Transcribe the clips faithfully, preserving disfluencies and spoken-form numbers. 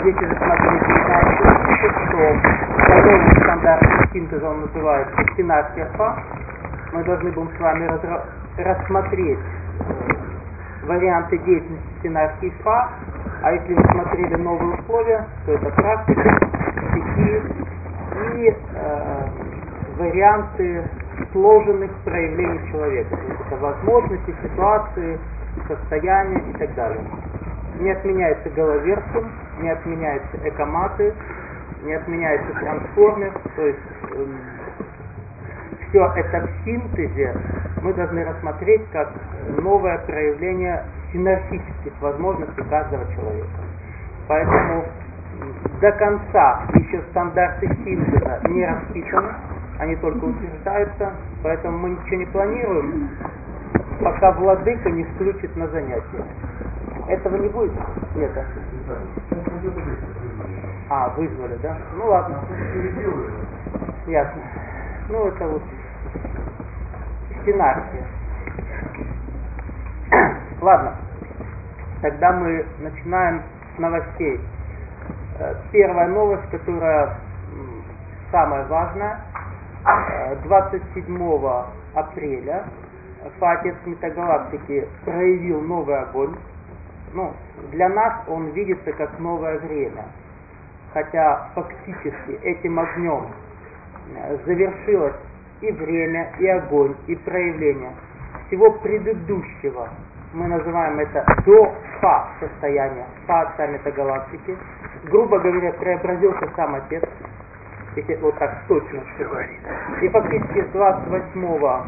здесь уже смотрите иначе, что по новому стандарту синтеза он называется синархия Фа. Мы должны будем с вами разра- рассмотреть варианты деятельности синархии Фа, а если вы смотрели новые условия, то это практика, стихи и э, варианты сложенных проявлений человека. То есть это возможности, ситуации, состояния и так далее. Не отменяется головерсум, не отменяются экоматы, не отменяется трансформер, то есть э, все это в синтезе мы должны рассмотреть как новое проявление синархических возможностей каждого человека. Поэтому до конца еще стандарты синтеза не расписаны, они только утверждаются, поэтому мы ничего не планируем, пока владыка не включит на занятия. Этого не будет? Нет. А, вызвали, да? Ну ладно. Ясно. Ну это вот синархия. Ладно. Тогда мы начинаем с новостей. Первая новость, которая самая важная. двадцать седьмого апреля Фа-Отец Метагалактики проявил новый огонь. Ну, для нас он видится как новое время. Хотя фактически этим огнем завершилось и время, и огонь, и проявление всего предыдущего. Мы называем это до Фа состояние, Фа Отца Метагалактики. Грубо говоря, преобразился сам Отец, если вот так точно сказать. И фактически с двадцать восьмого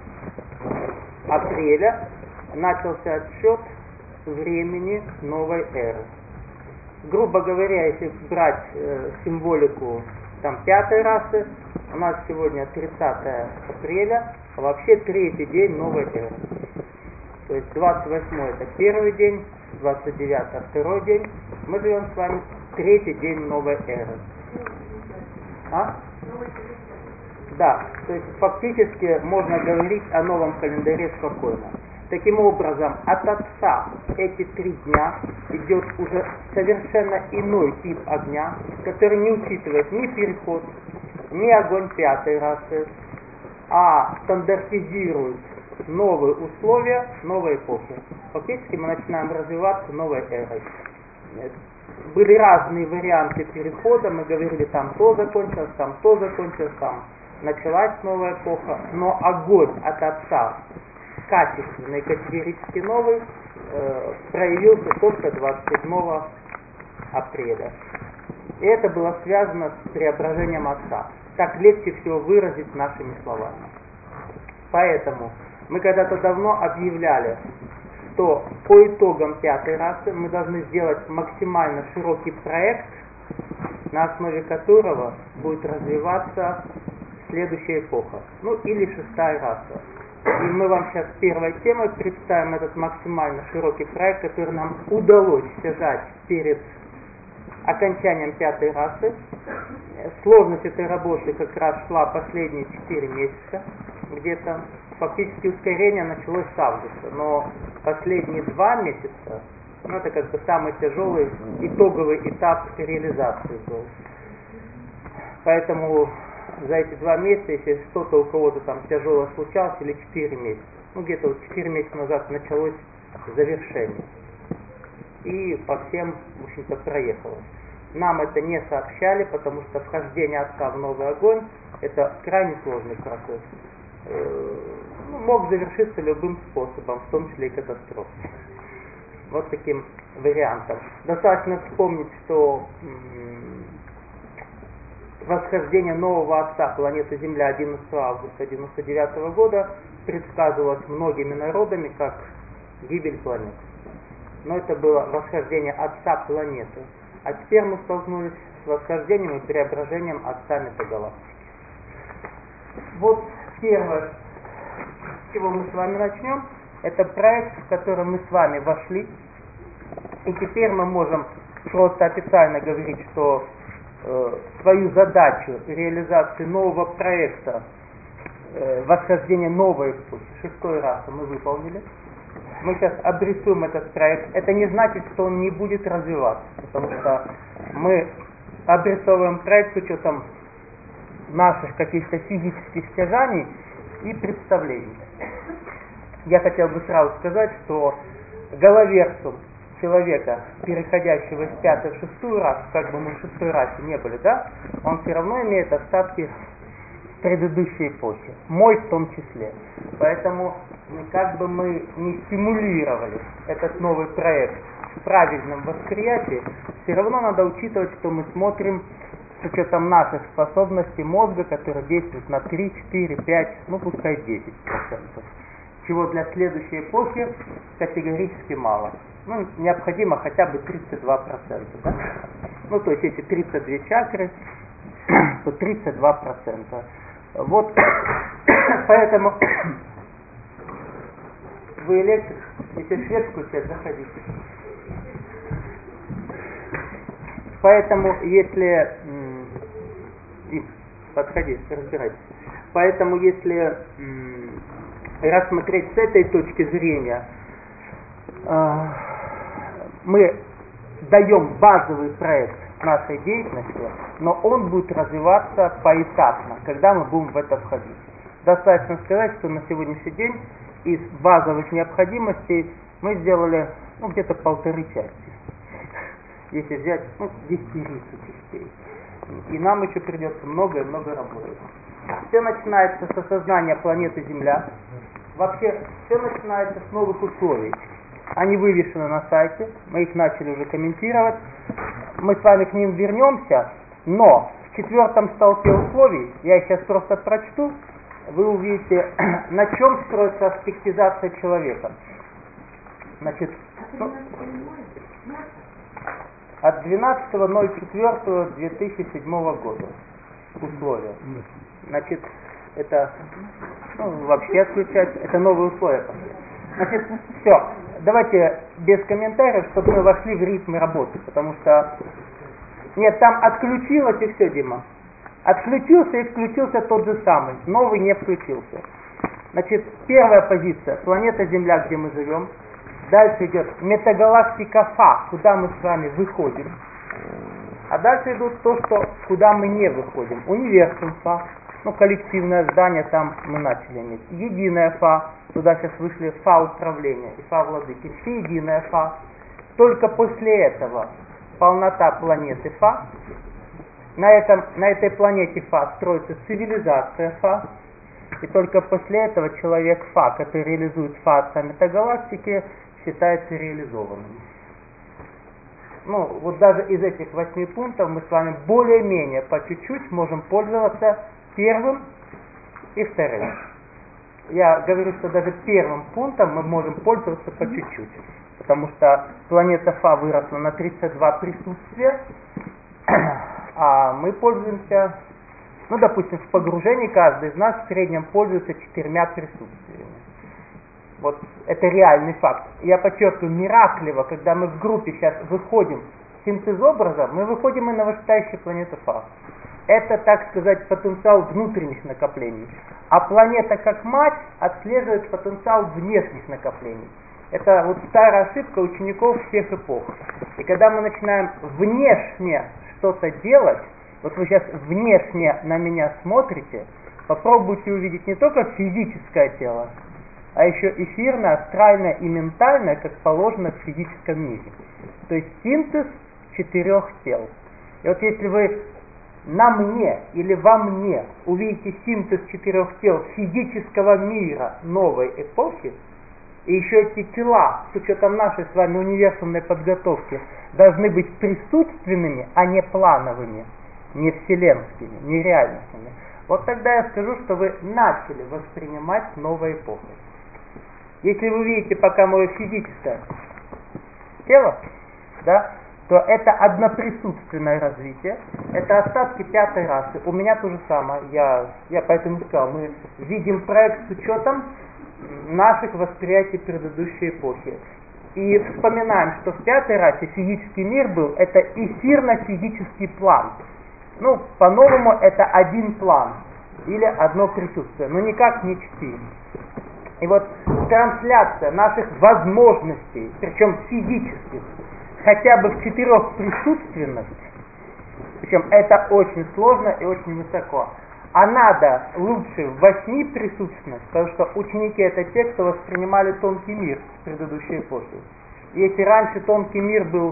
апреля начался отсчет времени новой эры. Грубо говоря, если брать э, символику там пятой расы, у нас сегодня тридцатое апреля, а вообще третий день новой эры. То есть двадцать восьмой это первый день, двадцать девятый второй день. Мы живем с вами третий день новой эры. А? Да, то есть фактически можно говорить о новом календаре спокойно. Таким образом, от Отца эти три дня идет уже совершенно иной тип огня, который не учитывает ни переход, ни огонь пятой расы, а стандартизирует новые условия новой эпохи. Фактически мы начинаем развиваться новой эрой. Были разные варианты перехода, мы говорили, там то закончилось, там то закончилось, там началась новая эпоха, но огонь от Отца, качественный, категорически новый, э, проявился только двадцать седьмого апреля. И это было связано с преображением Отца. Так легче всего выразить нашими словами. Поэтому мы когда-то давно объявляли, что по итогам пятой расы мы должны сделать максимально широкий проект, на основе которого будет развиваться следующая эпоха, ну или шестая раса. И мы вам сейчас первой темой представим этот максимально широкий проект, который нам удалось связать перед окончанием пятой расы. Сложность этой работы как раз шла последние четыре месяца, где-то. Фактически ускорение началось с августа, но последние два месяца, ну, это как бы самый тяжелый итоговый этап реализации был. Поэтому за эти два месяца, если что-то у кого-то там тяжелое случалось, или четыре месяца, ну где-то вот четыре месяца назад началось завершение. И по всем, в общем-то, проехало. Нам это не сообщали, потому что вхождение Отца в новый огонь – это крайне сложный процесс. Ну, мог завершиться любым способом, в том числе и катастрофой. Вот таким вариантом. Достаточно вспомнить, что м- восхождение нового Отца планеты Земля одиннадцатого августа девяносто девятого года предсказывалось многими народами как гибель планеты. Но это было восхождение Отца планеты. А теперь мы столкнулись с восхождением и преображением Отца Метагалактики. Вот первое, с чего мы с вами начнем, это проект, в который мы с вами вошли. И теперь мы можем просто официально говорить, что э, свою задачу реализации нового проекта, э, восхождения новой эпохи, шестой расы мы выполнили. Мы сейчас обрисуем этот проект. Это не значит, что он не будет развиваться, потому что мы обрисовываем проект с учетом наших каких-то физических стяжаний и представлений. Я хотел бы сразу сказать, что головерцу человека, переходящего из пятой в шестую расу, как бы мы в шестой расе не были, да, он все равно имеет остатки предыдущей эпохи, мой в том числе. Поэтому как бы мы не стимулировали этот новый проект в правильном восприятии, все равно надо учитывать, что мы смотрим с учетом наших способностей мозга, которые действуют на три, четыре, пять, ну пускай десять процентов, чего для следующей эпохи категорически мало. Ну, необходимо хотя бы тридцать два процента, да? Ну, то есть эти тридцать две чакры, то тридцать два процента. Вот, поэтому вы электрик, если свет включать, заходите. Поэтому, если... И, подходи, разбирайтесь. Поэтому, если рассмотреть с этой точки зрения, мы даем базовый проект нашей деятельности, но он будет развиваться поэтапно, когда мы будем в это входить. Достаточно сказать, что на сегодняшний день из базовых необходимостей мы сделали ну, где-то полторы части. Если взять ну, десятирицу частей. И нам еще придется много и много работать. Все начинается с осознания планеты Земля. Вообще, все начинается с новых условий. Они вывешены на сайте, мы их начали уже комментировать. Мы с вами к ним вернемся, но в четвертом столбе условий, я их сейчас просто прочту, вы увидите, на чем строится аспектизация человека. Значит, ну, от двенадцатого ноль четвёртого две тысячи седьмого года условия. Значит, это ну, вообще отключать, это новые условия пошли. Значит, все. Давайте без комментариев, чтобы мы вошли в ритм работы, потому что... Нет, там отключилось и все, Дима. Отключился и включился тот же самый, новый не включился. Значит, первая позиция, планета Земля, где мы живем. Дальше идет метагалактика Фа, куда мы с вами выходим. А дальше идут то, что, куда мы не выходим. Универсум Фа, ну, коллективное здание, там мы начали иметь. Единая Фа, туда сейчас вышли Фа управления и Фа владыки. Всеединая Фа. Только после этого полнота планеты Фа. На, этом, на этой планете Фа строится цивилизация Фа. И только после этого человек Фа, который реализует Фа отца метагалактики, считается реализованным. Ну, вот даже из этих восьми пунктов мы с вами более-менее по чуть-чуть можем пользоваться первым и вторым. Я говорю, что даже первым пунктом мы можем пользоваться по чуть-чуть, потому что планета Фа выросла на тридцать два присутствия, а мы пользуемся, ну, допустим, в погружении каждый из нас в среднем пользуется четырьмя присутствиями. Вот это реальный факт. Я подчеркиваю, мираклево, когда мы в группе сейчас выходим в синтез образа, мы выходим и на вышестоящую планету Фа. Это, так сказать, потенциал внутренних накоплений. А планета как мать отслеживает потенциал внешних накоплений. Это вот старая ошибка учеников всех эпох. И когда мы начинаем внешне что-то делать, вот вы сейчас внешне на меня смотрите, попробуйте увидеть не только физическое тело, а еще эфирное, астральное и ментальное, как положено в физическом мире. То есть синтез четырех тел. И вот если вы на мне или во мне увидите синтез четырех тел физического мира новой эпохи, и еще эти тела, с учетом нашей с вами универсальной подготовки, должны быть присутственными, а не плановыми, не вселенскими, не реальностными, вот тогда я скажу, что вы начали воспринимать новую эпоху. Если вы видите пока мое физическое тело, да, то это одноприсутственное развитие, это остатки пятой расы. У меня то же самое, я, я поэтому сказал, мы видим проект с учетом наших восприятий предыдущей эпохи. И вспоминаем, что в пятой расе физический мир был, это эфирно-физический план. Ну, по-новому это один план или одно присутствие, но никак не четыре. И вот трансляция наших возможностей, причем физических, хотя бы в четырех присутственных, Причем это очень сложно и очень высоко. А надо лучше в восьми присутственность, потому что ученики это те, кто воспринимали тонкий мир с предыдущей эпохи. Если раньше тонкий мир был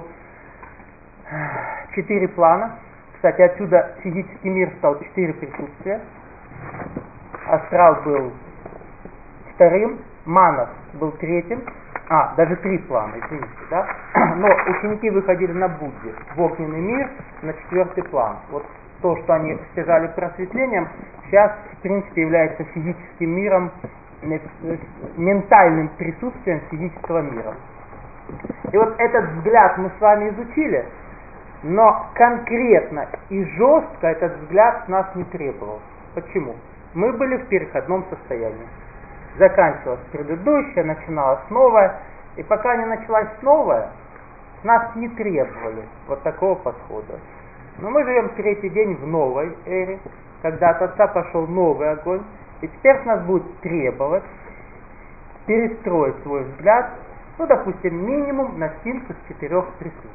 четыре плана, кстати, отсюда физический мир стал четыре присутствия, астрал был вторым, манас был третьим, а, даже три плана, извините, да? Но ученики выходили на Будде, в огненный мир, на четвертый план. Вот то, что они стяжали просветлением, сейчас, в принципе, является физическим миром, ментальным присутствием физического мира. И вот этот взгляд мы с вами изучили, но конкретно и жестко этот взгляд с нас не требовал. Почему? Мы были в переходном состоянии. Заканчивалась предыдущая, начиналась новая, и пока не началась новая, с нас не требовали вот такого подхода. Но мы живем третий день в новой эре, когда от Отца пошел новый огонь, и теперь с нас будет требовать перестроить свой взгляд, ну, допустим, минимум на синк из четырех присутствий.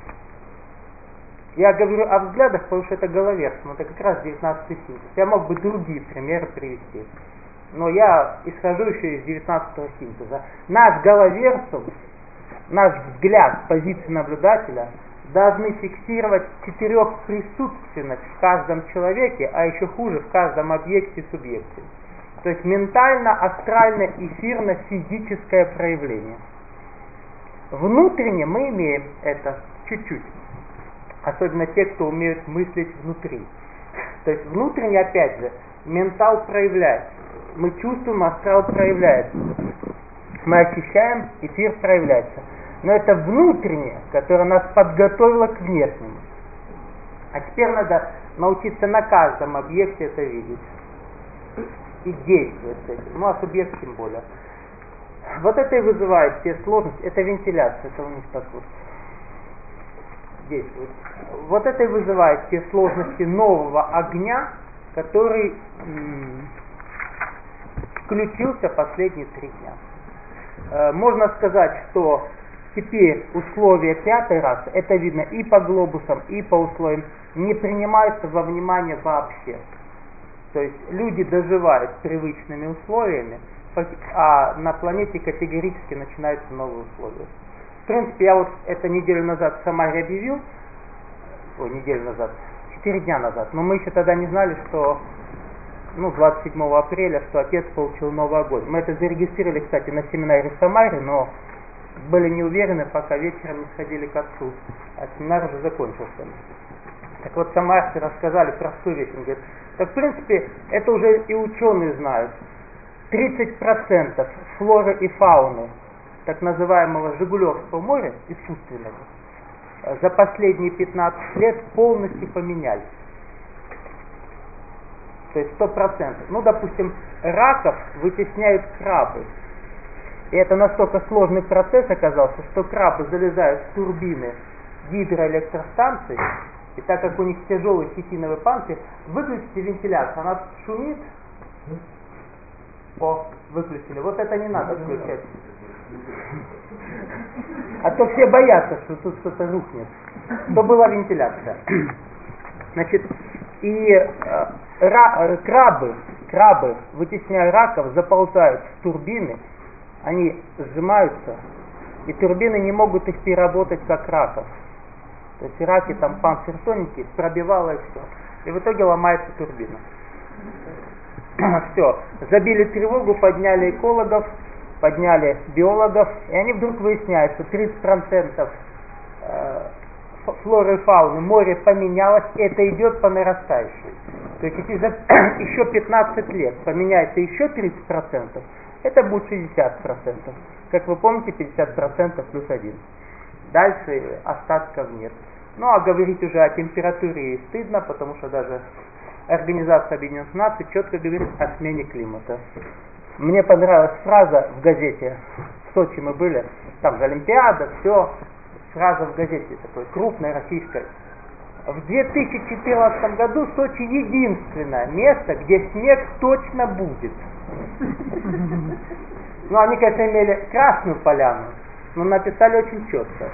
Я говорю о взглядах, потому что это головерство, это как раз девятнадцатый синтез. Я мог бы другие примеры привести, но я исхожу еще из девятнадцатого синтеза. Наш головерцев, наш взгляд с позиции наблюдателя должны фиксировать четырехприсутственность в каждом человеке, а еще хуже в каждом объекте и субъекте. То есть ментально, астрально, эфирно, физическое проявление. Внутренне мы имеем это чуть-чуть. Особенно те, кто умеют мыслить внутри. То есть внутренне, опять же, ментал проявляется. Мы чувствуем, астрал проявляется. Мы ощущаем, эфир проявляется. Но это внутреннее, которое нас подготовило к внешнему. А теперь надо научиться на каждом объекте это видеть. И действовать с этим. Ну а субъект тем более. Вот это и вызывает те сложности. Это вентиляция, это у них так вот действует. Вот это и вызывает те сложности нового огня, который м- включился последние три дня. Э, можно сказать, что теперь условия пятой расы, это видно и по глобусам, и по условиям, не принимаются во внимание вообще. То есть люди доживают привычными условиями, а на планете категорически начинаются новые условия. В принципе, я вот это неделю назад в Самаре объявил, ой, неделю назад, четыре дня назад, но мы еще тогда не знали, что, ну, двадцать седьмого апреля, что отец получил новый огонь. Мы это зарегистрировали, кстати, на семинаре в Самаре, но были не уверены, пока вечером не сходили к отцу, а семинар уже закончился. Так вот, самарцы рассказали простую вещь, он говорит, так в принципе, это уже и ученые знают, тридцать процентов флоры и фауны так называемого Жигулевского моря, искусственного, за последние пятнадцать лет полностью поменялись. То есть сто процентов. Ну, допустим, раков вытесняют крабы. И это настолько сложный процесс оказался, что крабы залезают в турбины гидроэлектростанций, и так как у них тяжелый хитиновый панцирь, выключите вентиляцию, она шумит. О, выключили. Вот это не надо включать. А то все боятся, что тут что-то рухнет. То была вентиляция. Значит, и э, ра, крабы, крабы, вытесняя раков, заползают в турбины, они сжимаются, и турбины не могут их переработать как раков. То есть раки там панцирь тоненький, пробивало и все. И в итоге ломается турбина. Все, забили тревогу, подняли экологов, подняли биологов, и они вдруг выясняют, что тридцать процентов флоры и фауны море поменялось, и это идет по нарастающей. То есть если за еще пятнадцать лет поменяется еще тридцать процентов, это будет шестьдесят процентов. Как вы помните, пятьдесят процентов плюс один. Дальше остатков нет. Ну а говорить уже о температуре стыдно, потому что даже Организация Объединенных Наций четко говорит о смене климата. Мне понравилась фраза в газете, в Сочи мы были, там же Олимпиада, все, фраза в газете такой крупной российской. В две тысячи четырнадцатом году Сочи единственное место, где снег точно будет. Ну, они, конечно, имели Красную Поляну, но написали очень четко.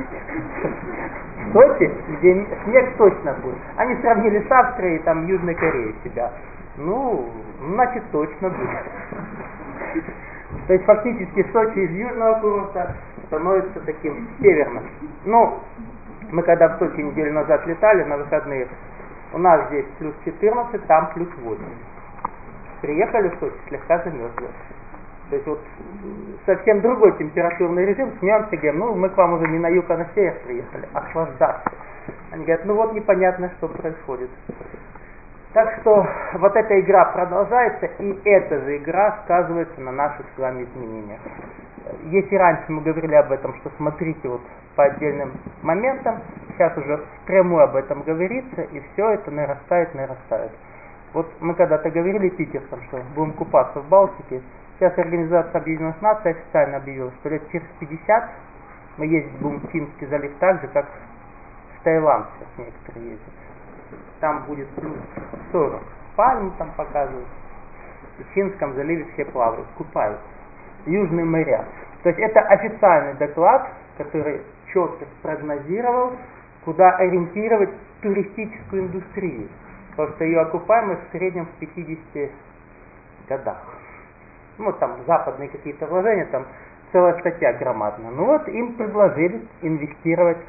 Сочи, где снег точно будет. Они сравнили с Австрией и там Южной Кореей себя. Ну, значит точно будет. То есть фактически Сочи из южного курорта становится таким северным. Ну, мы когда в Сочи неделю назад летали на выходные, у нас здесь плюс четырнадцать, там плюс восемь. Приехали в Сочи, слегка замерзли. То есть вот совсем другой температурный режим, смеемся, говорим, ну мы к вам уже не на юг, а на север приехали, охлаждаться. Они говорят, ну вот непонятно, что происходит. Так что вот эта игра продолжается, и эта же игра сказывается на наших с вами изменениях. Если раньше мы говорили об этом, что смотрите вот по отдельным моментам, сейчас уже впрямую об этом говорится, и все это нарастает, нарастает. Вот мы когда-то говорили питерцам, что будем купаться в Балтике. Сейчас Организация Объединенных Наций официально объявила, что лет через пятьдесят мы ездить будем в Финский залив так же, как в Таиланд сейчас некоторые ездят. Там будет плюс сорок. Пальмы там показывают. В Финском заливе все плавают, купаются. Южные моря. То есть это официальный доклад, который четко спрогнозировал, куда ориентировать туристическую индустрию. Потому что ее окупаемость в среднем в пятидесяти годах. Ну, там западные какие-то вложения, там целая статья громадная. Ну вот им предложили инвестировать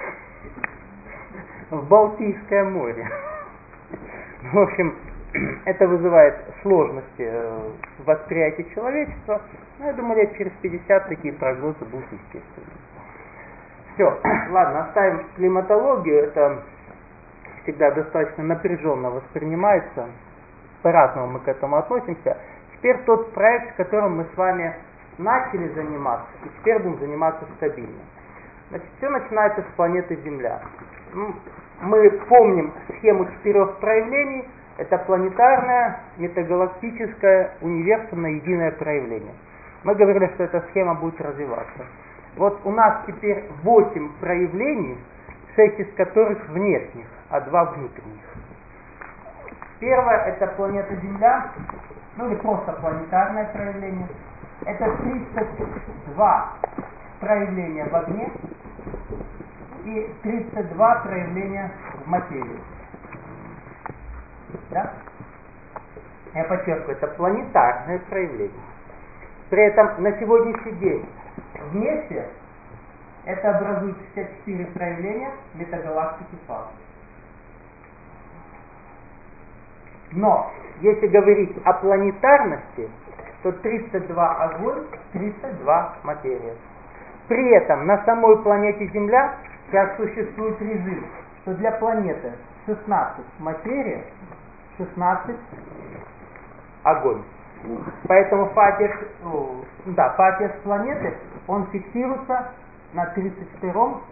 в Балтийское море. В общем, это вызывает сложности в восприятии человечества. Но я думаю, лет через пятьдесят такие прогнозы будут естественны. Все, ладно, оставим климатологию. Это всегда достаточно напряженно воспринимается. По-разному мы к этому относимся. Теперь тот проект, которым мы с вами начали заниматься, и теперь будем заниматься стабильно. Значит, все начинается с планеты Земля. Мы помним схему четырех проявлений. Это планетарное, метагалактическое, универсумное, единое проявление. Мы говорили, что эта схема будет развиваться. Вот у нас теперь восемь проявлений, шесть из которых внешних, а два внутренних. Первое – это планета Земля, ну или просто планетарное проявление. Это тридцать два проявления в огне и тридцать два проявления в материи. Да? Я подчеркиваю, это планетарное проявление. При этом на сегодняшний день вместе это образует шестьдесят четыре проявления метагалактики фаз. Но если говорить о планетарности, то тридцать два огонь, тридцать два материя. При этом на самой планете Земля сейчас существует режим, что для планеты шестнадцать материя, шестнадцать огонь. Поэтому фатиш, да, фатиш планеты, он фиксируется на тридцать втором,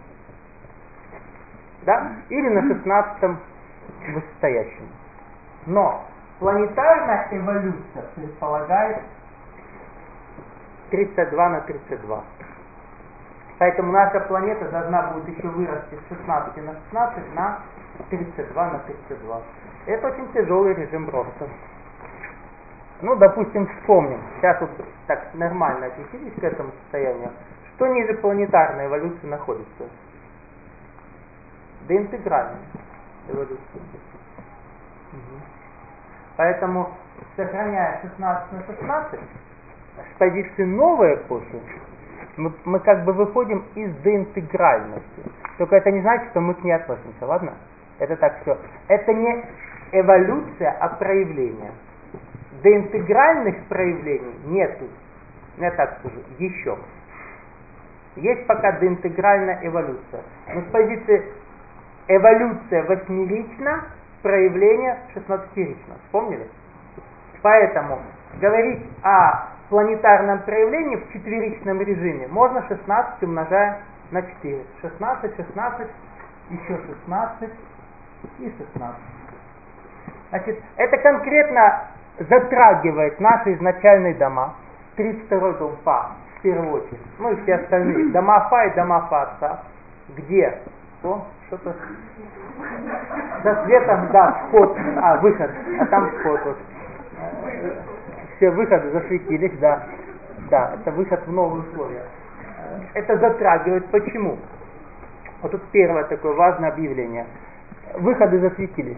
да, или на шестнадцатом вышестоящем. Но планетарная эволюция предполагает тридцать два на тридцать два. Поэтому наша планета должна будет еще вырасти с шестнадцати на шестнадцать на тридцать два на тридцать два. Это очень тяжелый режим роста. Ну, допустим, вспомним. Сейчас вот так нормально отнеситесь к этому состоянию. Что ниже планетарной эволюции находится? Доинтегральная эволюция. Угу. Поэтому, сохраняя шестнадцать на шестнадцать, с позиции новой эпохи, мы, мы как бы выходим из доинтегральности. Только это не значит, что мы к ней относимся, ладно? Это так все. Это не эволюция, а проявление. Доинтегральных проявлений нету. Я так скажу, еще. Есть пока доинтегральная эволюция. Но с позиции эволюция восьмерична, проявление шестнадцатирично. Вспомнили? Поэтому говорить о планетарном проявлении в четверичном режиме можно шестнадцать умножая на четыре. шестнадцать, шестнадцать, еще шестнадцать и шестнадцать. Значит, это конкретно затрагивает наши изначальные дома. тридцать второй дом Фа, в первую очередь. Ну и все остальные. Дома Фа и дома Фа отца. Где? О, что-то... Со светом, да, вход, а, выход, а там вход. Вот. Все выходы засветились, да. Да, это выход в новые условия. это затрагивает. Почему? Вот тут первое такое важное объявление. Выходы засветились.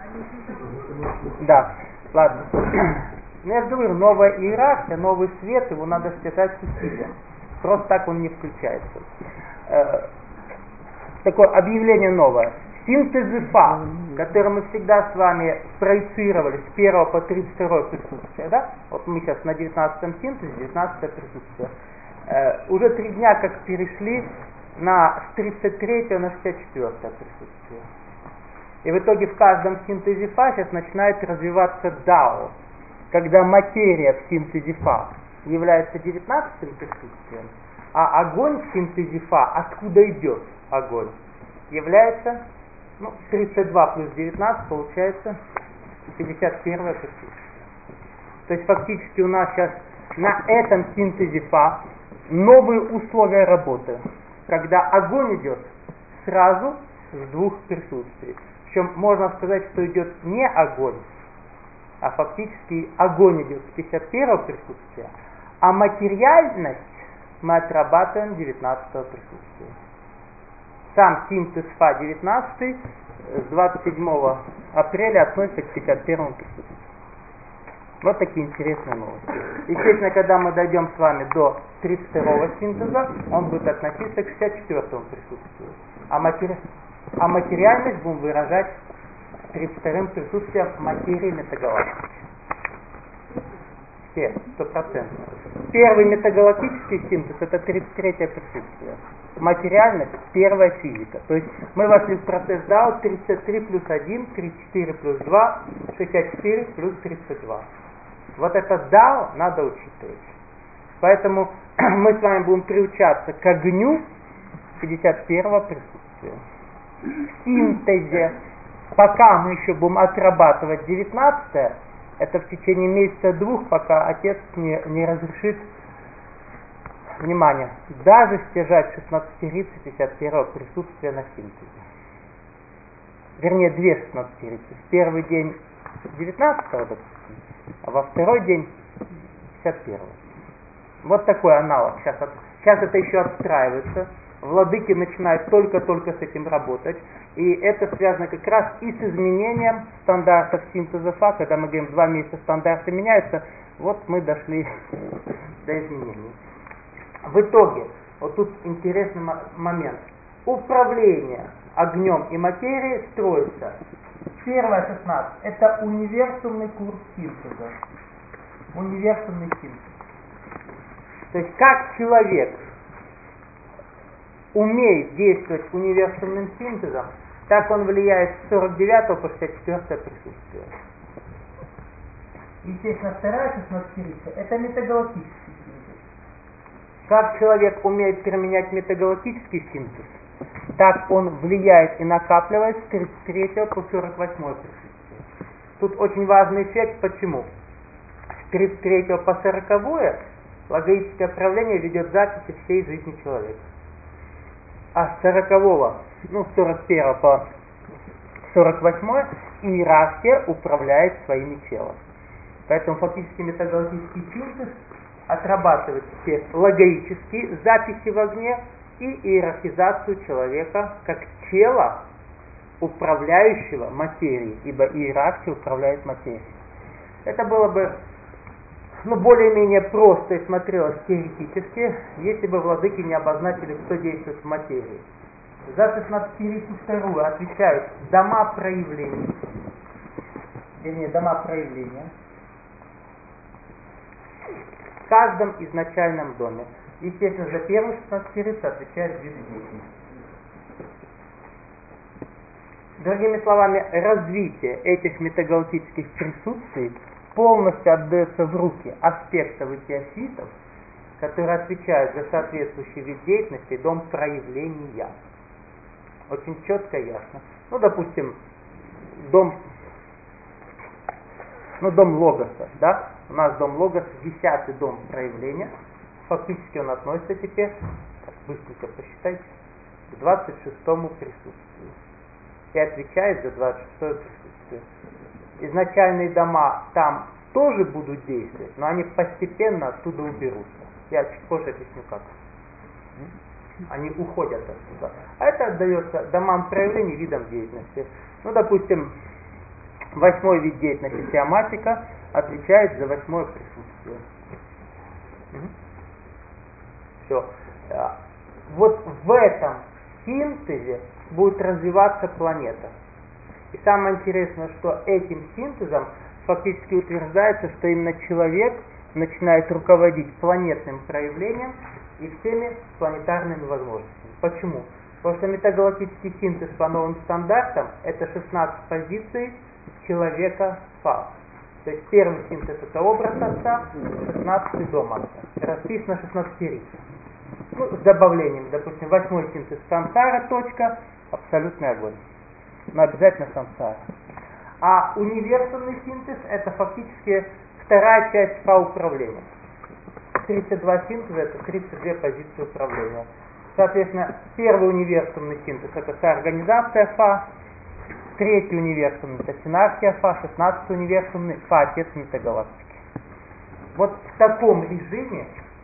Да, ладно. Но я же говорю, новая иерархия, новый свет, его надо сдержать с усилием. Просто так он не включается. Такое объявление новое. Синтез Ифа, который мы всегда с вами проецировали с первого по тридцать второе присутствие, да? Вот мы сейчас на девятнадцатом синтезе, девятнадцатое присутствие. Э, уже три дня как перешли на с тридцать третьего на шестьдесят четвёртое присутствие. И в итоге в каждом синтезе Ифа сейчас начинает развиваться дао, когда материя в синтезе Ифа является девятнадцатым присутствием, а огонь в синтезе Ифа, откуда идет огонь, является, ну, тридцать два плюс девятнадцать получается пятьдесят первое присутствие. То есть фактически у нас сейчас на этом синтезе Фа новые условия работы, когда огонь идет сразу с двух присутствий. Причем можно сказать, что идет не огонь, а фактически огонь идет с пятьдесят первого присутствия, а материальность мы отрабатываем девятнадцатого присутствия. Сам синтез Фа девятнадцать с двадцать седьмого апреля относится к пятьдесят первому присутствию. Вот такие интересные новости. Естественно, когда мы дойдем с вами до тридцать второго синтеза, он будет относиться к шестьдесят четвёртому присутствию. А, матери... а материальность будем выражать тридцать вторым присутствием материи метагалактики. Все, сто процентов. Первый метагалактический синтез — это тридцать третье присутствие. Материальность — первая физика. То есть мы вошли в процесс дао тридцать три плюс один, тридцать четыре плюс два, шестьдесят четыре плюс тридцать два. Вот это дао надо учитывать. Поэтому мы с вами будем приучаться к огню пятьдесят первого присутствия. В синтезе, пока мы еще будем отрабатывать девятнадцатое, это в течение месяца-двух, пока отец не, не разрешит, внимание, даже стяжать шестнадцатерицы пятьдесят первого присутствия на синтезе. Вернее, две шестнадцатерицы. В первый день девятнадцатого, допустим, а во второй день пятьдесят первого. Вот такой аналог. Сейчас, от, сейчас это еще отстраивается. Владыки начинают только-только с этим работать. И это связано как раз и с изменением стандартов синтеза Фа. Когда мы говорим, два месяца стандарты меняются, вот мы дошли до изменений. В итоге, вот тут интересный момент. Управление огнем и материей строится. Первое шестнадцать — это универсумный курс синтеза. Универсумный синтез. То есть как человек умеет действовать универсальным синтезом, так он влияет с сорок девятого по шестьдесят четвёртое присутствие. Естественно, вторая шестнадцатерица — это метагалактический синтез. Как человек умеет применять метагалактический синтез, так он влияет и накапливает с тридцать третьего по сорок восьмое присутствие. Тут очень важный эффект. Почему? С тридцать третьего по сороковое логическое правление ведет записи всей жизни человека. А с сорокового, ну, с сорок первого по сорок восьмое иерархия управляет своими телом. Поэтому фактически метагалактический синтез отрабатывает все логические записи в огне и иерархизацию человека как тела, управляющего материей, ибо иерархия управляет материей. Это было бы, ну, более-менее просто и смотрелось теоретически, если бы владыки не обозначили, кто действует в материи. За шестнадцатерицу вторую отвечают дома проявлений, вернее, дома проявления. В каждом изначальном доме. Естественно, за первую шестнадцатерицу отвечает виды деятельности. Другими словами, развитие этих метагалактических присутствий полностью отдается в руки аспектов и теофитов, которые отвечают за соответствующий вид деятельности, дом проявления. Очень четко и ясно. Ну, допустим, дом, ну, дом Логоса, да? У нас дом Логос, десятый дом проявления. Фактически он относится теперь, так быстренько посчитайте, к двадцать шестому присутствию. И отвечает за двадцать шестое присутствие. Изначальные дома там тоже будут действовать, но они постепенно оттуда уберутся. Я чуть позже объясню как. Они уходят отсюда. А это отдается домам проявлений, видам деятельности. Ну, допустим, восьмой вид деятельности теоматика отвечает за восьмое присутствие. Все. Вот в этом синтезе будет развиваться планета. И самое интересное, что этим синтезом фактически утверждается, что именно человек начинает руководить планетным проявлением и всеми планетарными возможностями. Почему? Потому что метагалактический синтез по новым стандартам – это шестнадцать позиций человека Фа. То есть первый синтез – это образ Отца, шестнадцатый дом Отца. Расписано шестнадцатерица. Ну, с добавлением, допустим, восьмой синтез сансара, точка, абсолютный огонь. Но обязательно сансара. А универсальный синтез – это фактически вторая часть Фа управления. тридцать два синтеза – это тридцать две позиции управления. Соответственно, первый универсальный синтез – это соорганизация Фа, третий универсальный – это синархия Фа, шестнадцатый универсальный – Фа, отец метагалактики. Вот в таком режиме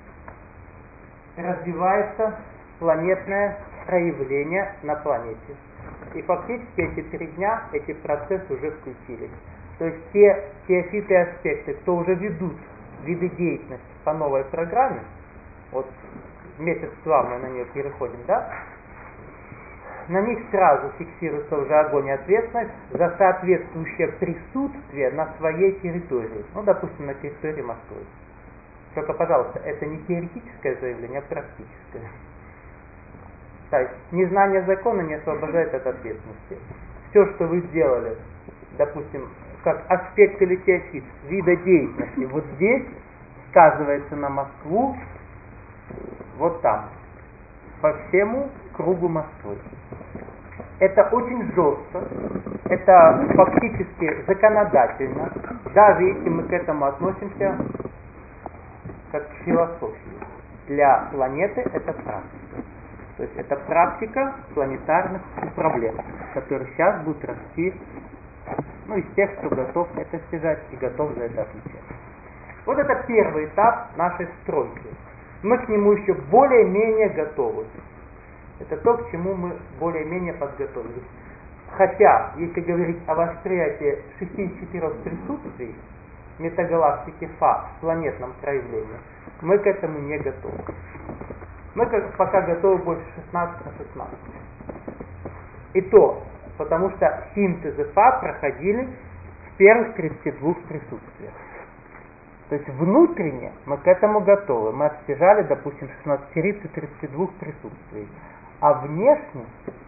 развивается планетное проявление на планете. И фактически эти три дня эти процессы уже включились. То есть те теофиты и аспекты, кто уже ведут виды деятельности по новой программе, вот месяц-два мы на нее переходим, да, на них сразу фиксируется уже огонь и ответственность за соответствующее присутствие на своей территории. Ну, допустим, на территории Москвы. Только, пожалуйста, это не теоретическое заявление, а практическое. То есть незнание закона не освобождает от ответственности. Все, что вы сделали, допустим, как аспект или теофит вида деятельности, вот здесь сказывается на Москву, вот там, по всему кругу Москвы. Это очень жестко, это фактически законодательно, даже если мы к этому относимся как к философии. Для планеты это практика. То есть это практика планетарных управлений, которые сейчас будут расти, ну, из тех, кто готов это стяжать и готов за это отвечать. Вот это первый этап нашей стройки. Мы к нему еще более-менее готовы. Это то, к чему мы более-менее подготовились. Хотя, если говорить о восприятии шестидесяти четырёх присутствий метагалактики Фа в планетном проявлении, мы к этому не готовы. Мы пока готовы больше шестнадцать на шестнадцать. И то, потому что синтезы Фа проходили в первых тридцати двух присутствиях. То есть внутренне мы к этому готовы. Мы отстежали, допустим, шестнадцатерицу тридцати двух присутствий. А внешне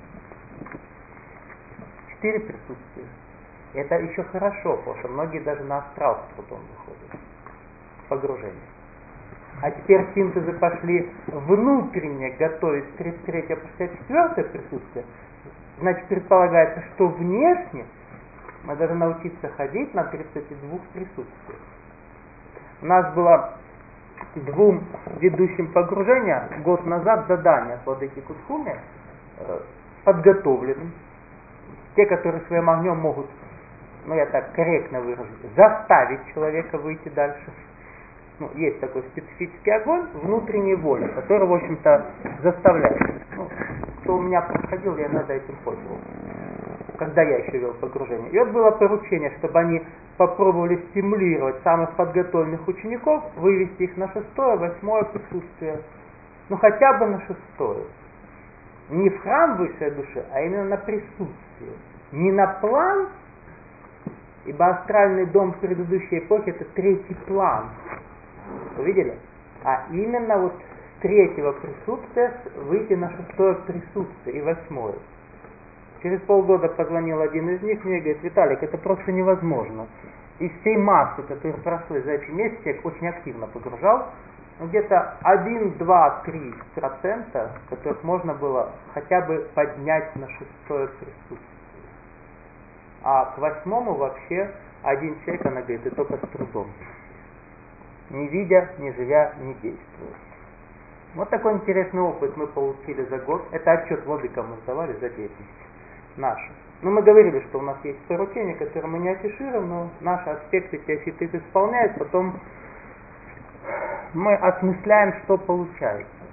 четыре присутствия. И это еще хорошо, потому что многие даже на астрал с трудом выходят. Погружение. А теперь синтезы пошли внутренне готовить тридцать третье по шестьдесят четвёртое присутствие. Значит, предполагается, что внешне мы должны научиться ходить на тридцати двух присутствиях. У нас было двум ведущим погружения год назад задание от владыки Кутхуми э, подготовлены. Те, которые своим огнем могут, ну я так корректно выражусь, заставить человека выйти дальше. Ну, есть такой специфический огонь внутренней воли, который, в общем-то, заставляет. Ну, кто у меня проходил, я иногда этим пользовался, когда я еще вел погружение. И вот было поручение, чтобы они попробовали стимулировать самых подготовленных учеников, вывести их на шестое, восьмое присутствие. Ну, хотя бы на шестое. Не в храм высшей души, а именно на присутствие. Не на план, ибо астральный дом в предыдущей эпохе — это третий план. Вы видели? А именно вот с третьего присутствия выйти на шестое присутствие и восьмое. Через полгода позвонил один из них мне и говорит: Виталик, это просто невозможно. Из всей массы, которые прошли за эти месяцы, я их очень активно погружал, ну, где-то один, два, три процента, которых можно было хотя бы поднять на шестое присутствие. А к восьмому вообще один человек, она говорит, и только с трудом. Не видя, не живя, не действуя. Вот такой интересный опыт мы получили за год. Это отчет владыкам мы сдавали за деятельность нашу. Но мы говорили, что у нас есть поручения, которые мы не афишируем, но наши аспекты теофиты их исполняют, потом мы осмысляем, что получается.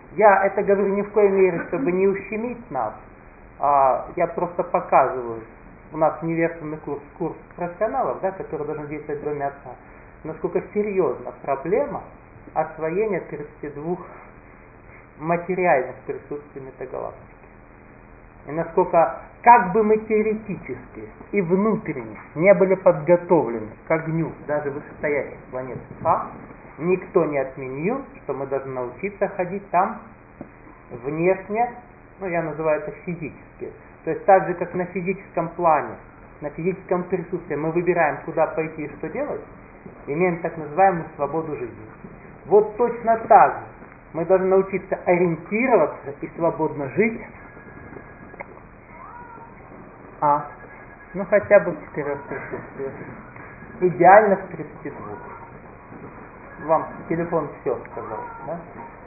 Я это говорю ни в коей мере, чтобы не ущемить нас, а я просто показываю. У нас универсальный курс, курс профессионалов, да, который должен действовать в доме отца. Насколько серьезна проблема освоения тридцати двух материальных присутствий метагалактики. И насколько, как бы мы теоретически и внутренне не были подготовлены к огню даже вышестоящих планет Ха, никто не отменил, что мы должны научиться ходить там внешне, ну я называю это физически. То есть так же, как на физическом плане, на физическом присутствии мы выбираем, куда пойти и что делать, имеем так называемую свободу жизни. Вот точно так же мы должны научиться ориентироваться и свободно жить, а, ну хотя бы в четырех присутствиях. Идеально в тридцати двух. Вам телефон все сказал, да?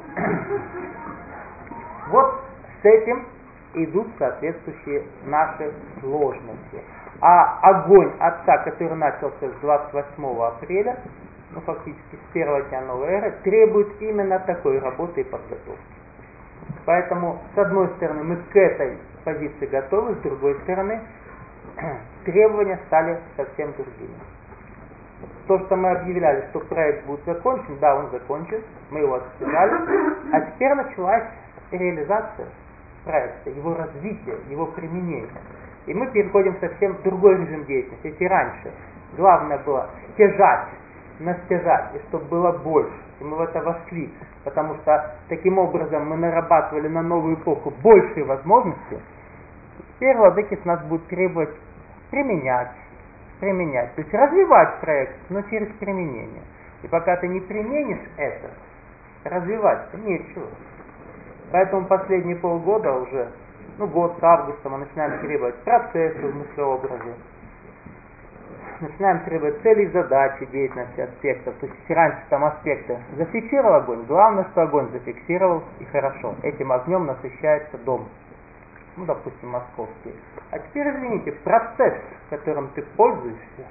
Вот с этим идут соответствующие наши сложности. А огонь Отца, который начался с двадцать восьмого апреля, ну фактически с первого дня новой эры, требует именно такой работы и подготовки. Поэтому, с одной стороны, мы к этой позиции готовы, с другой стороны, требования стали совсем другими. То, что мы объявляли, что проект будет закончен, да, он закончен, мы его отстирали, а теперь началась реализация проекта, его развитие, его применение. И мы переходим в совсем другой режим деятельности. Если раньше главное было стяжать, настяжать, и чтобы было больше, и мы в это вошли, потому что таким образом мы нарабатывали на новую эпоху большие возможности, теперь владыки с нас будут требовать применять, применять, то есть развивать проект, но через применение. И пока ты не применишь это, развивать-то нечего. Поэтому последние полгода уже, ну год с августа мы начинаем требовать процессы в мыслеобразе, начинаем требовать целей, задачи, деятельности, аспектов. То есть если раньше там аспекты зафиксировал огонь, главное, что огонь зафиксировал и хорошо. Этим огнем насыщается дом. Ну, допустим, московский. А теперь, извините, процесс, которым ты пользуешься,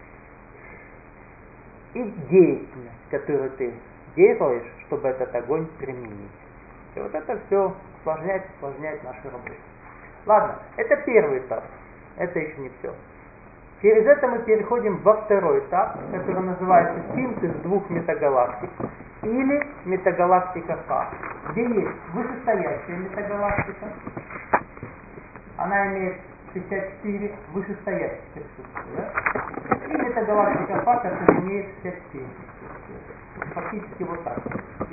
и деятельность, которую ты делаешь, чтобы этот огонь применить. И вот это все усложняет, усложняет нашу работу. Ладно, это первый этап. Это еще не все. Через это мы переходим во второй этап, который называется синтез двух метагалактик, или метагалактика Ха, где есть вышестоящая метагалактика, она имеет шестьдесят четыре вышестоящих присутствия, да? И метагалактика Ха, которая имеет шестьдесят семь присутствия. Фактически вот так.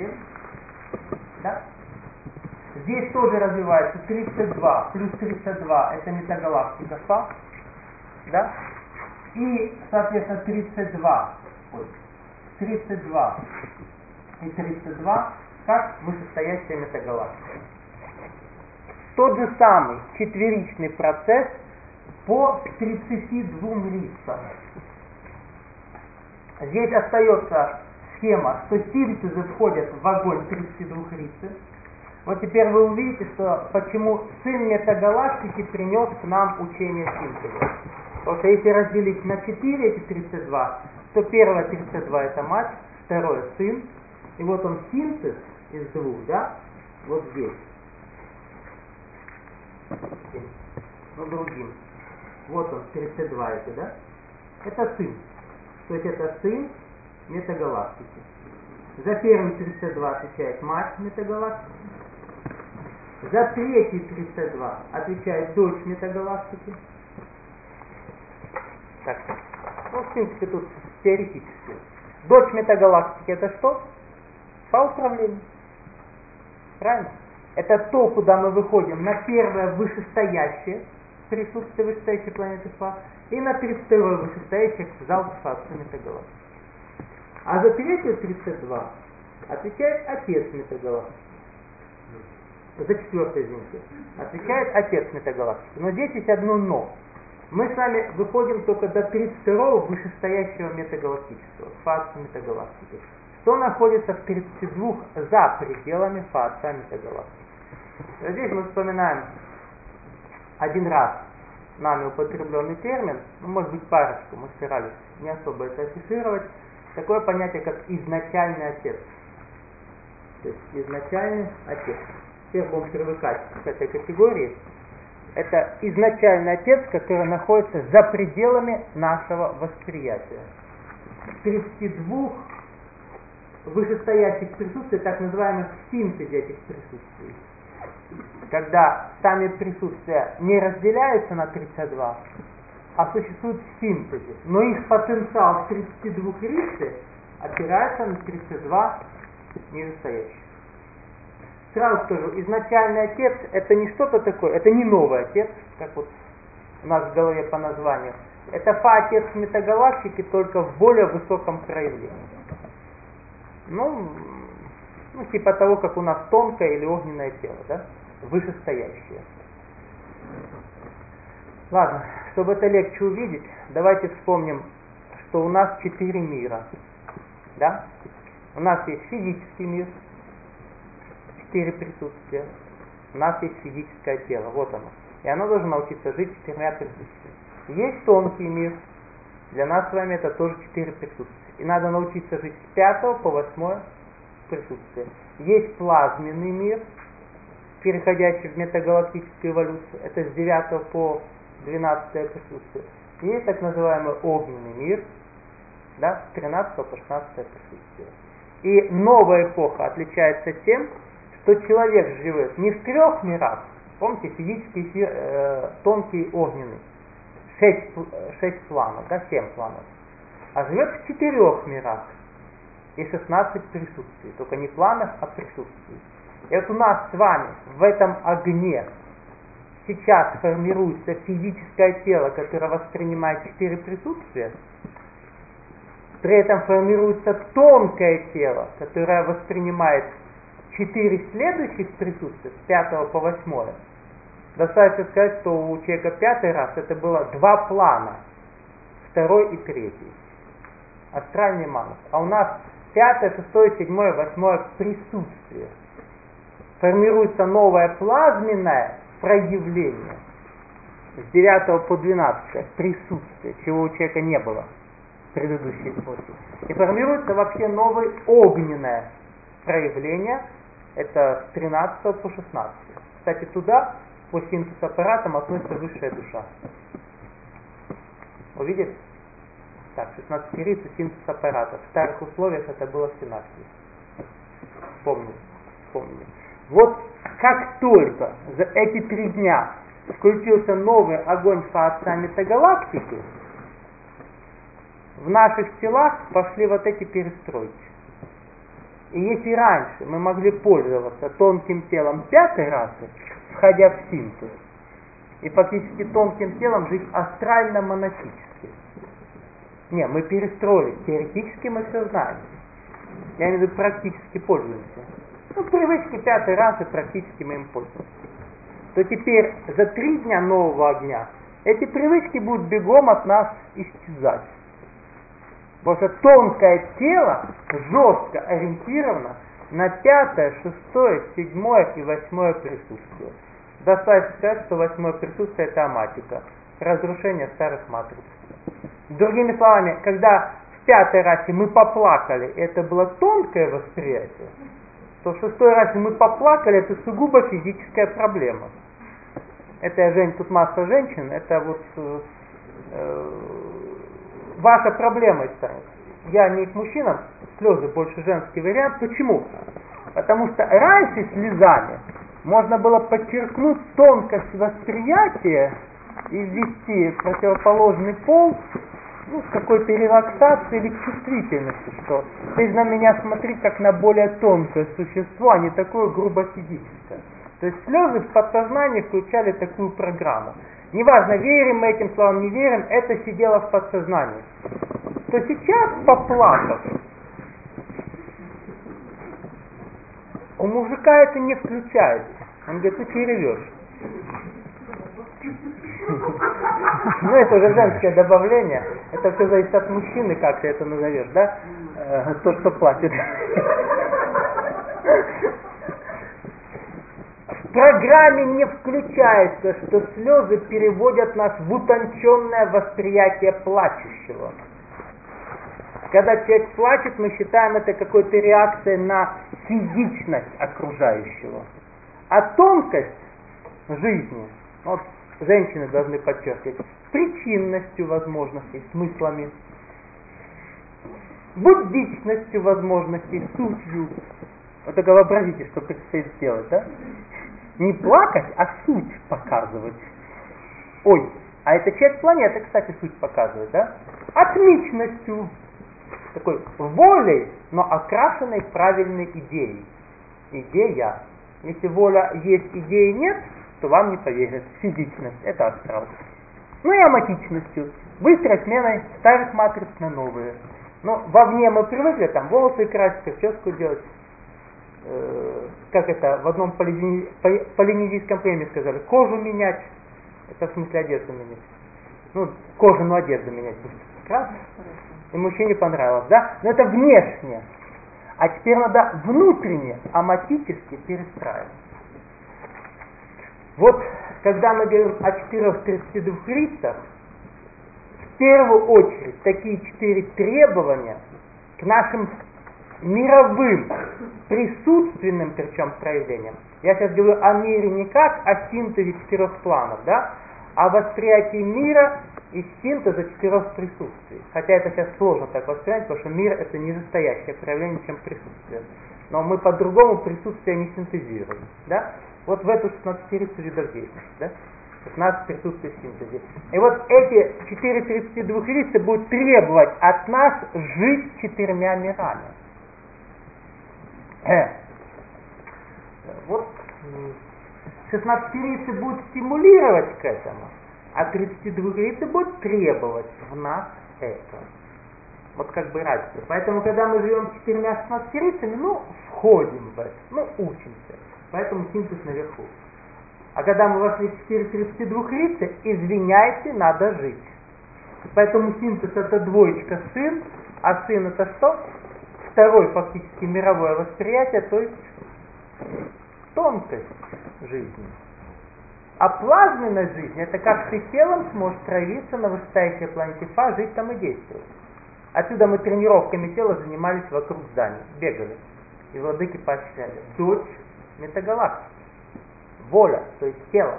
Да? Здесь тоже развивается тридцать два плюс тридцать два, это метагалактика Ха, да? И, соответственно, тридцать два, ой, тридцать два и тридцать два как вышестоящая метагалактика. Тот же самый четверичный процесс по тридцати двум рицам. Здесь остается схема, что синтезы входят в огонь тридцати двух рицев. Вот теперь вы увидите, что почему сын метагалактики принес к нам учение синтеза. Потому что если разделить на четыре эти тридцать два, то первое тридцать два это мать, второе сын, и вот он синтез из двух, да, вот здесь. Ну, другим. Вот он, тридцать два эти, да? Это сын. То есть это сын метагалактики. За первый тридцать два отвечает мать метагалактики. За третий тридцать два отвечает дочь метагалактики. Так, ну, в принципе, тут теоретически. Дочь метагалактики это что? По управлению. Правильно? Это то, куда мы выходим на первое вышестоящее присутствие вышестоящей планеты Ха и на тридцать второе вышестоящее в зал фракции метагалактики. А за третье тридцать два отвечает отец метагалактики. За четвертое, извините, отвечает отец метагалактики. Но здесь есть одно но. Мы с вами выходим только до тридцать второго вышестоящего метагалактического, фазы метагалактики. Что находится в тридцати двух за пределами фазы метагалактики. Здесь мы вспоминаем один раз нами употребленный термин, ну, может быть, парочку, мы старались не особо это афишировать, такое понятие, как изначальный отец. То есть изначальный отец. Теперь будем привыкать к этой категории. Это изначальный отец, который находится за пределами нашего восприятия. В тридцати двух вышестоящих присутствий, так называемых синтезе этих присутствий. Когда сами присутствия не разделяются на тридцать два, а существуют в синтезе. Но их потенциал в тридцати двух риши опирается на тридцать два нижестоящих. Сразу скажу, изначальный отец это не что-то такое, это не новый отец, как вот у нас в голове по названию. Это фа-отец метагалактики, только в более высоком проявлении. Ну, ну, типа того, как у нас тонкое или огненное тело, да? Вышестоящее. Ладно, чтобы это легче увидеть, давайте вспомним, что у нас четыре мира. Да? У нас есть физический мир, четыре присутствия. У нас есть физическое тело, вот оно. И оно должно научиться жить четырьмя присутствиями. Есть тонкий мир, для нас с вами это тоже четыре присутствия. И надо научиться жить с пятого по восьмое присутствие. Есть плазменный мир, переходящий в метагалактическую эволюцию, это с девятого по двенадцатое присутствие. Есть так называемый огненный мир, да, с тринадцатого по шестнадцатое присутствие. И новая эпоха отличается тем, что человек живет не в трех мирах, помните, физический эфир, э, тонкий огненный, шесть, шесть планов, да, семь планов, а живет в четырех мирах и шестнадцать присутствий, только не планов, а присутствий. И вот у нас с вами в этом огне сейчас формируется физическое тело, которое воспринимает четыре присутствия, при этом формируется тонкое тело, которое воспринимает четыре следующих присутствия, с пятого по восьмое. Достаточно сказать, что у человека пятый раз это было два плана, второй и третий. Астральный манус. А у нас пятое, шестое, седьмое, восьмое присутствие. Формируется новое плазменное проявление. С девятого по двенадцатое присутствие, чего у человека не было в предыдущей эпохе. И формируется вообще новое огненное проявление, это с тринадцатого по шестнадцатое. Кстати, туда по синтез-аппаратам относится высшая душа. Увидели? Так, шестнадцатерица синтез-аппаратов. В старых условиях это было семнадцать. Помню, помню. Вот как только за эти три дня включился новый огонь фа-отца метагалактики, в наших телах пошли вот эти перестройки. И если раньше мы могли пользоваться тонким телом пятой расы, входя в синтез, и фактически тонким телом жить астрально-монахически. Не, мы перестроили. Теоретически мы все знаем. Я имею в виду, практически пользуемся. Ну, привычки пятой расы, практически мы им пользуемся. То теперь за три дня нового огня эти привычки будут бегом от нас исчезать. Потому что тонкое тело жестко ориентировано на пятое, шестое, седьмое и восьмое присутствие. Достаточно сказать, что восьмое присутствие это аматика, разрушение старых матриц. Другими словами, когда в пятой расе мы поплакали, это было тонкое восприятие, то в шестой расе мы поплакали, это сугубо физическая проблема. Это я, Жень, тут масса женщин, это вот э, ваша проблема станет. Я не к мужчинам, слезы больше женский вариант. Почему? Потому что раньше слезами можно было подчеркнуть тонкость восприятия и ввести противоположный пол, ну, с какой-то релаксацией или чувствительностью, что ты на меня смотри как на более тонкое существо, а не такое грубо физическое. То есть слезы в подсознании включали такую программу. Неважно, верим мы этим словам, не верим, это сидело в подсознании. То сейчас, поплакав, у мужика это не включается. Он говорит, ты перевешь. Ну, это уже женское добавление. Это все зависит от мужчины, как ты это назовешь, да? Э, тот, кто платит. В программе не включается, что слезы переводят нас в утонченное восприятие плачущего. Когда человек плачет, мы считаем это какой-то реакцией на физичность окружающего. А тонкость жизни, вот женщины должны подчеркивать, причинностью возможностей, смыслами, буддичностью возможностей, сутью. Вот только вообразите, что предстоит сделать, да? Не плакать, а суть показывать. Ой, а это часть планеты, кстати, суть показывает, да? Отмичностью, такой волей, но окрашенной правильной идеей. Идея. Если воля есть, идеи нет, то вам не поверят. Физичность – это астрал. Ну и аматичностью, быстрой сменой старых матриц на новые. Но вовне мы привыкли там волосы красить, прическу делать. Э, как это в одном полинези... полинезийском племени сказали, кожу менять. Это в смысле одежду менять. Ну, кожаную одежду менять. Красить. И мужчине понравилось, да? Но это внешне. А теперь надо внутренне, аматически перестраивать. Вот, когда мы говорим о четырех тридцати двух лицах, в первую очередь такие четыре требования к нашим мировым, присутственным причем проявлениям. Я сейчас говорю о мире не как о синтезе четырех планов, да, а о восприятии мира из синтеза четырех присутствий. Хотя это сейчас сложно так воспринять, потому что мир это не настоящее проявление, чем присутствие. Но мы по-другому присутствие не синтезируем, да. Вот в эту шестнадцатирицу видов деятельности, да? шестнадцать присутствий в синтезе. И вот эти четыре тридцати двух лица будут требовать от нас жить четырьмя мирами. Э. Вот шестнадцатирицы будут стимулировать к этому, а тридцатидвухрицы будут требовать в нас этого. Вот как бы разница. Поэтому, когда мы живем четырьмя шестнадцатирицами, ну, входим в это, ну, учимся. Поэтому синтез наверху. А когда мы вошли в четыре тридцати двух лица, извиняйте, надо жить. Поэтому синтез это двоечка сын, а сын это что? Второй фактически мировое восприятие, то есть тонкость жизни. А плазменная жизнь это как ты телом сможешь проявиться на вышестоящей планете Фа, жить там и действовать. Отсюда мы тренировками тела занимались вокруг зданий, бегали. И владыки поощряли. Дочь метагалактики. Воля, то есть тело.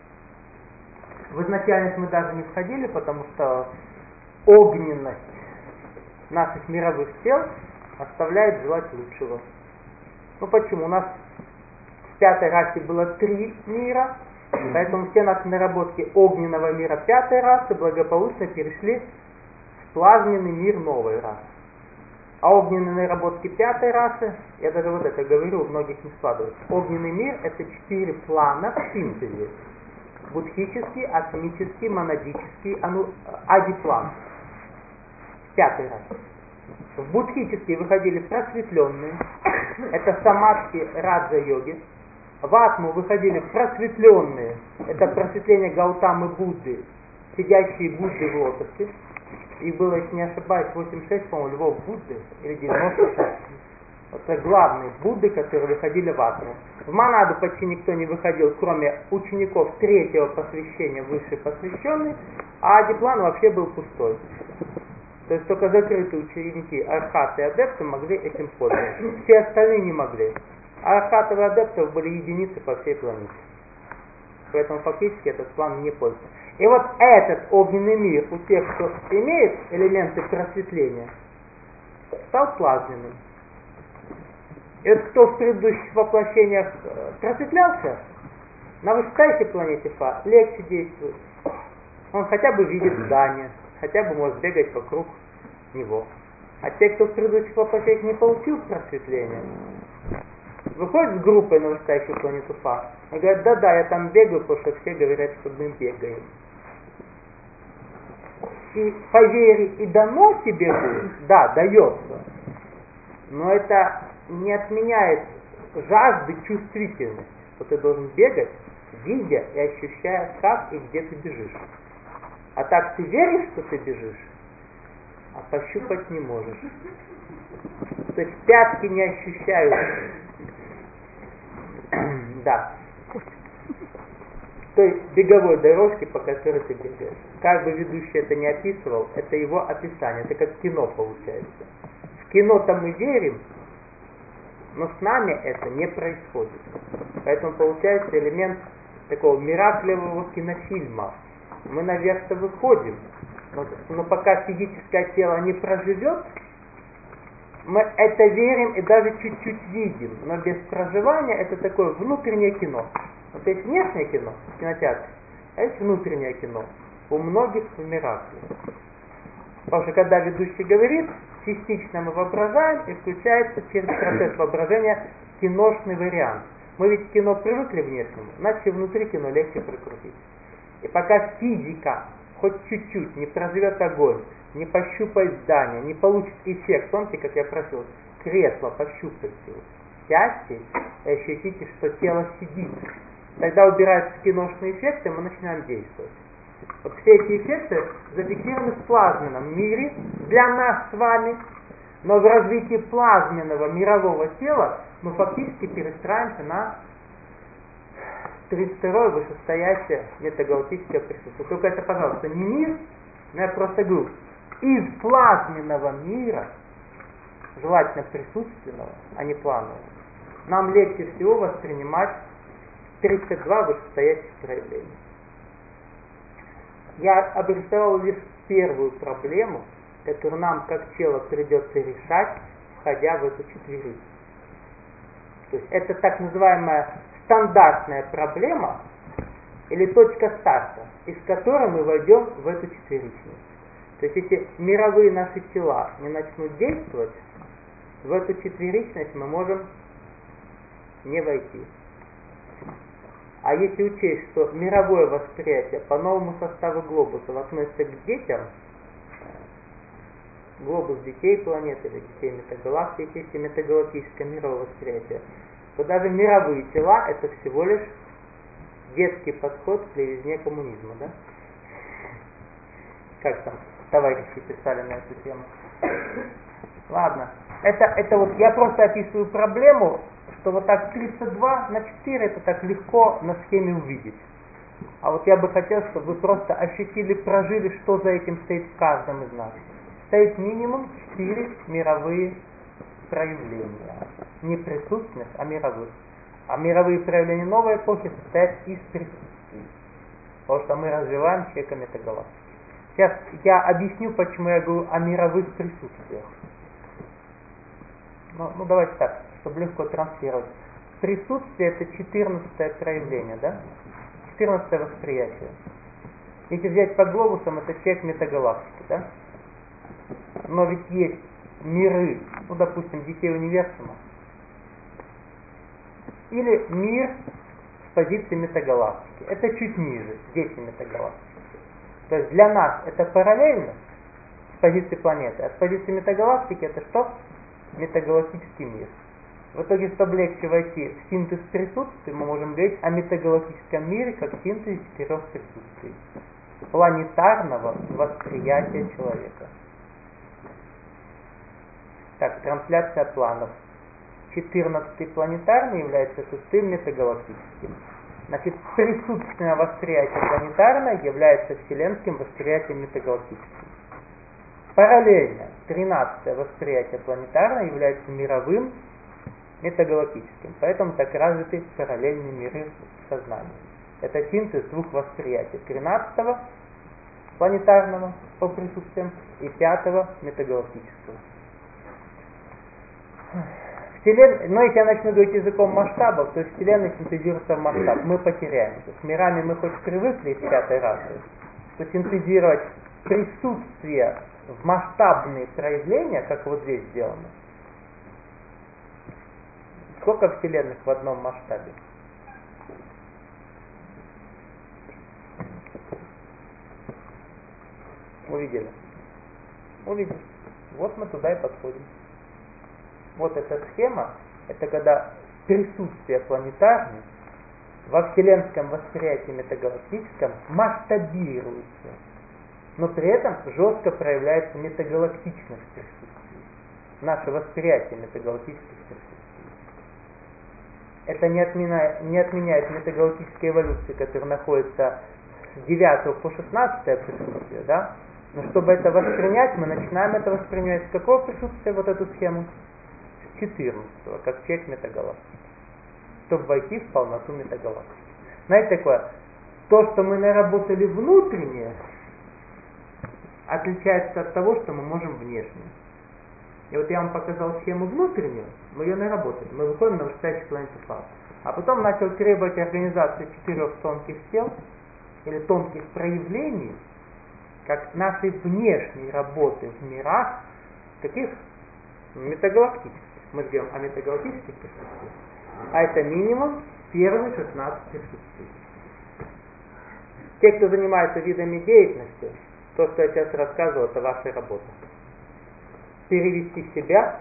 В изначальность мы даже не входили, потому что огненность наших мировых тел оставляет желать лучшего. Ну почему? У нас в пятой расе было три мира, поэтому все наши наработки огненного мира пятой расы благополучно перешли в плазменный мир новой расы. А огненные наработки пятой расы, я даже вот это говорю, у многих не складывается. Огненный мир это четыре плана в синтезе. Будхический, атмический, монадический, ану, адиплан. Пятый раз. В будхический выходили просветленные, это самадхи, раджа-йоги. В атму выходили просветленные, это просветление Гаутамы Будды, сидящие Будды в лотосе. Их было, если не ошибаюсь, восемьдесят шесть, по-моему, львов Будды, или девяносто шесть. Это главные Будды, которые выходили в атму. В монаду почти никто не выходил, кроме учеников третьего посвящения, высший посвященный, а адиплан вообще был пустой. То есть только закрытые ученики, архаты и адепты могли этим пользоваться. Все остальные не могли. А архатов и адептов были единицы по всей планете. Поэтому фактически этот план не пользуется. И вот этот огненный мир у тех, кто имеет элементы просветления, стал плазменным. И вот кто в предыдущих воплощениях просветлялся, на вышестоящей планете Фа легче действует. Он хотя бы видит здание, хотя бы может бегать вокруг него. А те, кто в предыдущих воплощениях не получил просветления, выходит с группой на вышестоящую планету Фа и говорит, да-да, я там бегаю, потому что все говорят, что мы бегаем. И по вере и дано тебе будет, да, дается, но это не отменяет жажды чувствительности, что ты должен бегать, видя и ощущая, как и где ты бежишь. А так ты веришь, что ты бежишь, а пощупать не можешь. То есть пятки не ощущают, да, той беговой дорожки, по которой ты бегаешь. как бы ведущий это не описывал, это его описание, это как кино получается. В кино-то мы верим, но с нами это не происходит. Поэтому получается элемент такого мираклевого кинофильма. Мы наверх-то выходим, но, но пока физическое тело не проживет, мы это верим и даже чуть-чуть видим, но без проживания это такое внутреннее кино. Вот есть внешнее кино в кинотеатре, а есть внутреннее кино. У многих в миракле. Потому что когда ведущий говорит, частично мы воображаем, и включается через процесс воображения киношный вариант. Мы ведь к кино привыкли внешнему, значит внутри кино легче прокрутить. И пока физика хоть чуть-чуть не проживет огонь, не пощупает здание, не получит эффект, помните, как я просил, кресло пощупайте, сядьте и ощутите, что тело сидит. Тогда убираются киношные эффекты, и мы начинаем действовать. Вот все эти эффекты зафиксированы в плазменном мире для нас с вами, но в развитии плазменного мирового тела мы фактически перестраиваемся на тридцать второе вышестоящее метагалактическое присутствие. Только это, пожалуйста, не мир, но я просто говорю, из плазменного мира, желательно присутственного, а не планового, нам легче всего воспринимать тридцать два вышестоящих проявления. Я обрисовал лишь первую проблему, которую нам как тело придется решать, входя в эту четверицу. То есть это так называемая стандартная проблема или точка старта, из которой мы войдем в эту четверичность. То есть если мировые наши тела не начнут действовать, в эту четверичность мы можем не войти. А если учесть, что мировое восприятие по новому составу глобусов относится к детям, глобус детей планеты или детей метагалактики, если метагалактическое мировое восприятие, то даже мировые тела это всего лишь детский подход к левизне коммунизма, да? Как там товарищи писали на эту тему. Ладно, это, это вот я просто описываю проблему, что вот так тридцать два на четыре это так легко на схеме увидеть. А вот я бы хотел, чтобы вы просто ощутили, прожили, что за этим стоит в каждом из нас. Стоит минимум четыре мировые проявления. Не присутственных, а мировых. А мировые проявления новой эпохи состоят из присутствий. Потому что мы развиваем человека метагалактики. Сейчас я объясню, почему я говорю о мировых присутствиях. Ну, ну давайте так, чтобы легко транслировать. Присутствие это четырнадцатое проявление, да? четырнадцатое восприятие. Если взять по глобусам, это человек метагалактики, да? Но ведь есть миры, ну допустим, детей универсума, или мир с позиции метагалактики. Это чуть ниже, дети метагалактики. То есть для нас это параллельно с позиции планеты, а с позиции метагалактики это что? Метагалактический мир. В итоге, чтобы легче войти в синтез присутствий, мы можем говорить о метагалактическом мире как синтезе четырех присутствий. Планетарного восприятия человека. Так, трансляция планов. четырнадцатый планетарный является шестым метагалактическим. Значит, присутственное восприятие планетарное является вселенским восприятием метагалактическим. Параллельно тринадцатое восприятие планетарное является мировым метагалактическим. Поэтому так развиты параллельные миры сознания. Это синтез двух восприятий. тринадцатого планетарного по присутствиям и пятого метагалактического. Вселенная, но если я начну говорить языком масштабов, то Вселенная синтезируется в масштаб. Мы потеряемся. С мирами мы хоть привыкли из пятой расы, что синтезировать присутствие в масштабные проявления, как вот здесь сделано. Сколько вселенных в одном масштабе? Увидели? Увидели. Вот мы туда и подходим. Вот эта схема, это когда присутствие планетарное во вселенском восприятии метагалактическом масштабируется, но при этом жестко проявляется метагалактичность присутствия. Наше восприятие метагалактических присутствий. Это не отменяет, не отменяет метагалактической эволюции, которая находится с девятого по шестнадцатое присутствие, да? Но чтобы это воспринять, мы начинаем это воспринимать с какого присутствия, вот эту схему? С четырнадцатого, как часть метагалактики. Чтобы войти в полноту метагалактики. Знаете такое, то, что мы наработали внутреннее, отличается от того, что мы можем внешне. И вот я вам показал схему внутреннюю, мы ее наработали, мы выходим на вышестоящую планету фаз. А потом начал требовать организации четырех тонких тел, или тонких проявлений, как нашей внешней работы в мирах, таких метагалактических. Мы говорим о метагалактических присутствиях. А это минимум первые шестнадцать присутствий. Те, кто занимается видами деятельности, то, что я сейчас рассказывал, это ваша работа. Перевести себя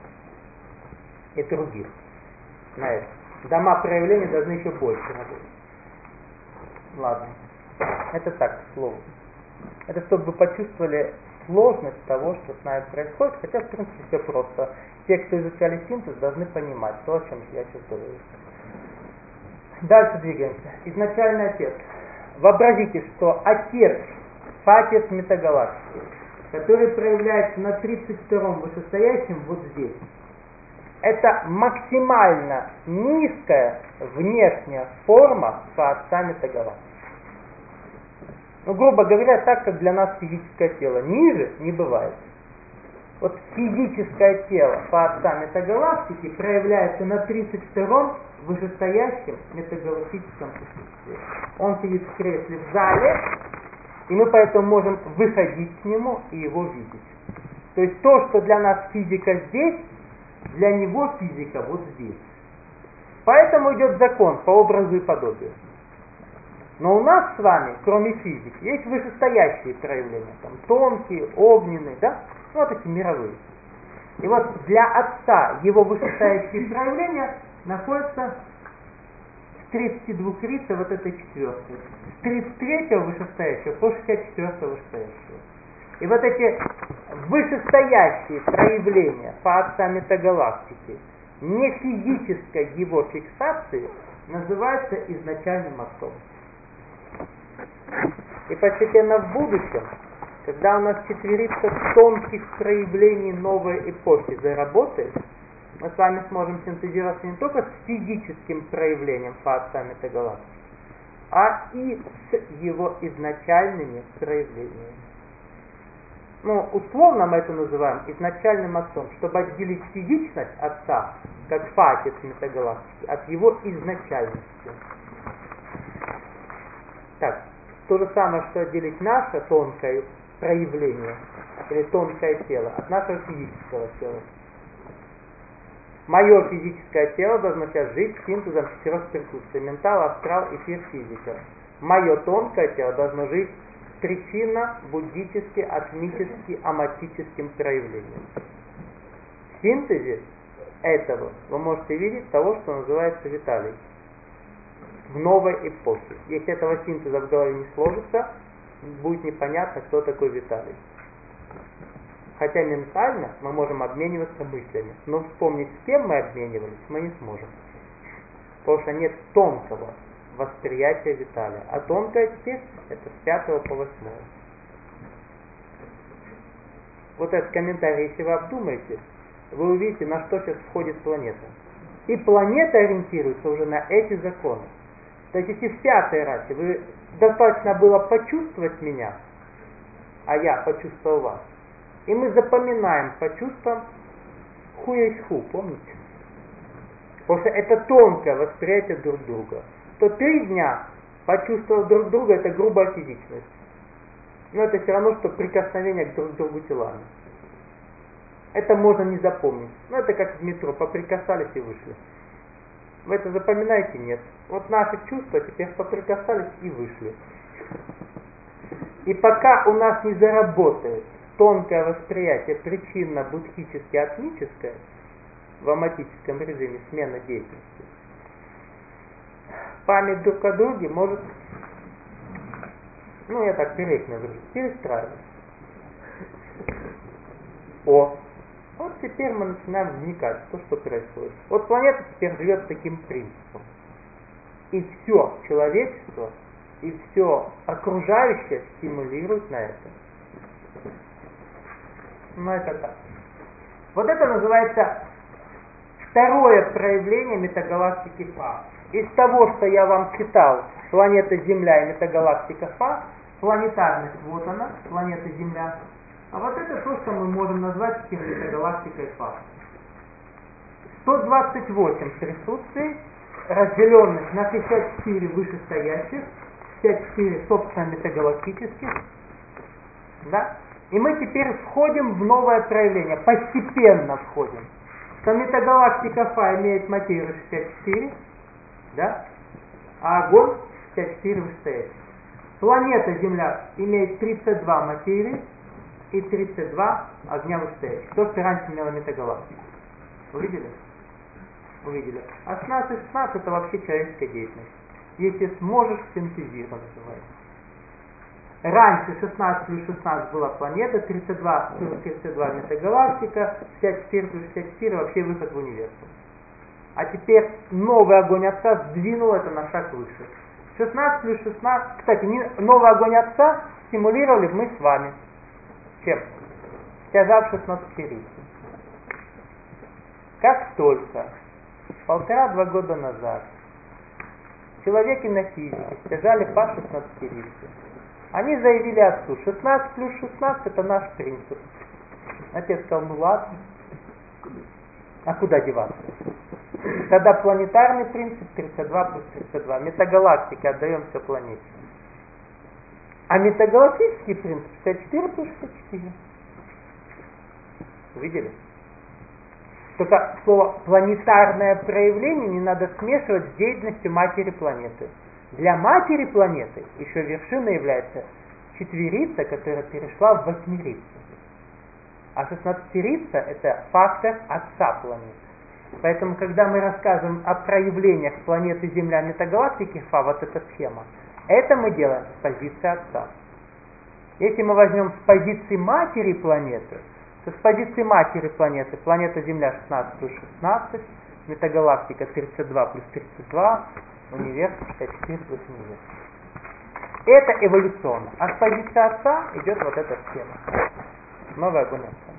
и других на это. Дома проявления должны еще больше работать. Ладно. Это так, к слову. Это чтобы вы почувствовали сложность того, что с нами происходит, хотя в принципе все просто. Те, кто изучали синтез, должны понимать то, о чем я сейчас говорю. Дальше двигаемся. Изначальный отец. Вообразите, что отец, отец метагалактики, который проявляется на тридцать втором вышестоящем вот здесь, это максимально низкая внешняя форма Творца метагалактики. Ну, грубо говоря, так, как для нас физическое тело. Ниже не бывает. Вот физическое тело Творца метагалактики проявляется на тридцать втором вышестоящем метагалактическом присутствии. Он сидит в кресле в зале, и мы поэтому можем выходить к нему и его видеть. То есть то, что для нас физика здесь, для него физика вот здесь. Поэтому идет закон по образу и подобию. Но у нас с вами, кроме физики, есть вышестоящие проявления, там тонкие, огненные, да? Вот эти мировые. И вот для Отца его вышестоящие проявления находятся с тридцати двух рица вот этой четвертой. С тридцать третьего вышестоящего по шестьдесят четвёртого вышестоящего. И вот эти вышестоящие проявления по Отца метагалактики, не физической его фиксации, называются изначальным Отцом. И постепенно в будущем, когда у нас четверица тонких проявлений новой эпохи заработает, мы с вами сможем синтезироваться не только с физическим проявлением по Отца метагалактики, а и с его изначальными проявлениями. Ну, условно мы это называем изначальным Отцом, чтобы отделить физичность Отца, как фатец метагалактики, от его изначальности. Так, то же самое, что отделить наше тонкое проявление или тонкое тело от нашего физического тела. Мое физическое тело должно сейчас жить синтезом четырех присутствий: ментал, астрал, эфир, физика. Мое тонкое тело должно жить причинно, буддически, атмически, аматическим проявлением. В синтезе этого вы можете видеть того, что называется Виталий. В новой эпохе. Если этого синтеза в голове не сложится, будет непонятно, кто такой Виталий. Хотя ментально мы можем обмениваться мыслями, но вспомнить, с кем мы обменивались, мы не сможем. Потому что нет тонкого восприятия Виталия. А тонкое теперь это с пятого по восьмое. Вот этот комментарий, если вы обдумаете, вы увидите, на что сейчас входит планета. И планета ориентируется уже на эти законы. То есть, если в пятой расе вы достаточно было почувствовать меня, а я почувствовал вас, и мы запоминаем по чувствам ху есть ху, помните? Потому что это тонкое восприятие друг друга. То три дня почувствовав друг друга, это грубая физичность. Но это все равно, что прикосновение к друг другу телами. Это можно не запомнить. Но это как в метро, поприкасались и вышли. Вы это запоминаете? Нет. Вот наши чувства теперь поприкасались и вышли. И пока у нас не заработает тонкое восприятие причинно-будхически-атмическое в аматическом режиме смена деятельности, память друг о друге может, ну я так корректно выражу, перестраиваться. О, вот теперь мы начинаем вникать в то, что происходит. Вот планета теперь живет таким принципом. И все человечество и все окружающее стимулирует на это. Ну это так. Вот это называется второе проявление метагалактики Фа. Из того, что я вам читал, планета Земля и метагалактика Фа, планетарность, вот она, планета Земля. А вот это то, что мы можем назвать теперь метагалактикой Фа. сто двадцать восемь присутствий, разделенных на шестьдесят четыре вышестоящих, шестьдесят четыре собственно метагалактических. Да? И мы теперь входим в новое проявление, постепенно входим. Что метагалактика Фа имеет материю шестьдесят четыре, да? А огонь шестьдесят четыре вышестоящих. Планета Земля имеет тридцать два материи и тридцать два огня вышестоящих. То, что раньше имела метагалактика. Увидели? Увидели. А шестнадцать и шестнадцать это вообще человеческая деятельность. Если сможешь, синтезировать называется. Раньше шестнадцать плюс шестнадцать была планета, тридцать два плюс тридцать два метагалактика, шестьдесят четыре плюс шестьдесят четыре вообще выход в универсум. А теперь новый огонь Отца сдвинул это на шаг выше. шестнадцать плюс шестнадцать, кстати, новый огонь Отца стимулировали мы с вами. Чем? Стяжав шестнадцатилетие. Как только полтора-два года назад человеки на физике стяжали по шестнадцатилетию, они заявили отцу, шестнадцать плюс шестнадцать это наш принцип. Отец сказал, ну ладно, а куда деваться? Тогда планетарный принцип тридцать два плюс тридцать два. Метагалактики отдаем все планете. А метагалактический принцип шестьдесят четыре плюс шестьдесят четыре. Увидели? Только слово планетарное проявление не надо смешивать с деятельностью матери планеты. Для матери планеты еще вершиной является четверица, которая перешла в восьмерицу. А шестнадцатерица это фактор отца планеты. Поэтому, когда мы рассказываем о проявлениях планеты Земля метагалактики Фа, вот эта схема, это мы делаем с позиции отца. Если мы возьмем с позиции матери планеты, то с позиции матери планеты планета Земля шестнадцать плюс шестнадцать, метагалактика тридцать два плюс тридцать два, универсум шестьдесят четыре плюс универсум. Это эволюционно. А с позиции отца идет вот эта схема. Новая огонь отца.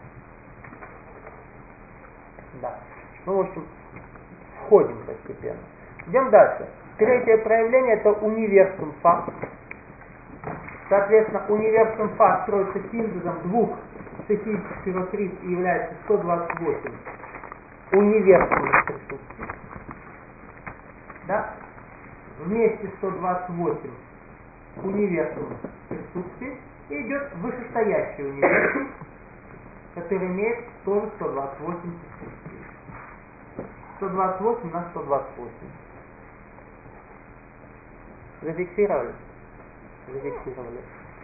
Да. Ну, в общем, входим постепенно. Идем дальше. Третье проявление это универсум Фа. Соответственно, универсум Фа строится синтезом двух шестьдесят четыре и является сто двадцать восемь универсумных присутствий. Да? Вместе сто двадцать восемь универсумных присутствий и идет вышестоящий универсум, который имеет тоже сто двадцать восемь присутствий. сто двадцать восемь на сто двадцать восемь. Зафиксировали? Зафиксировали.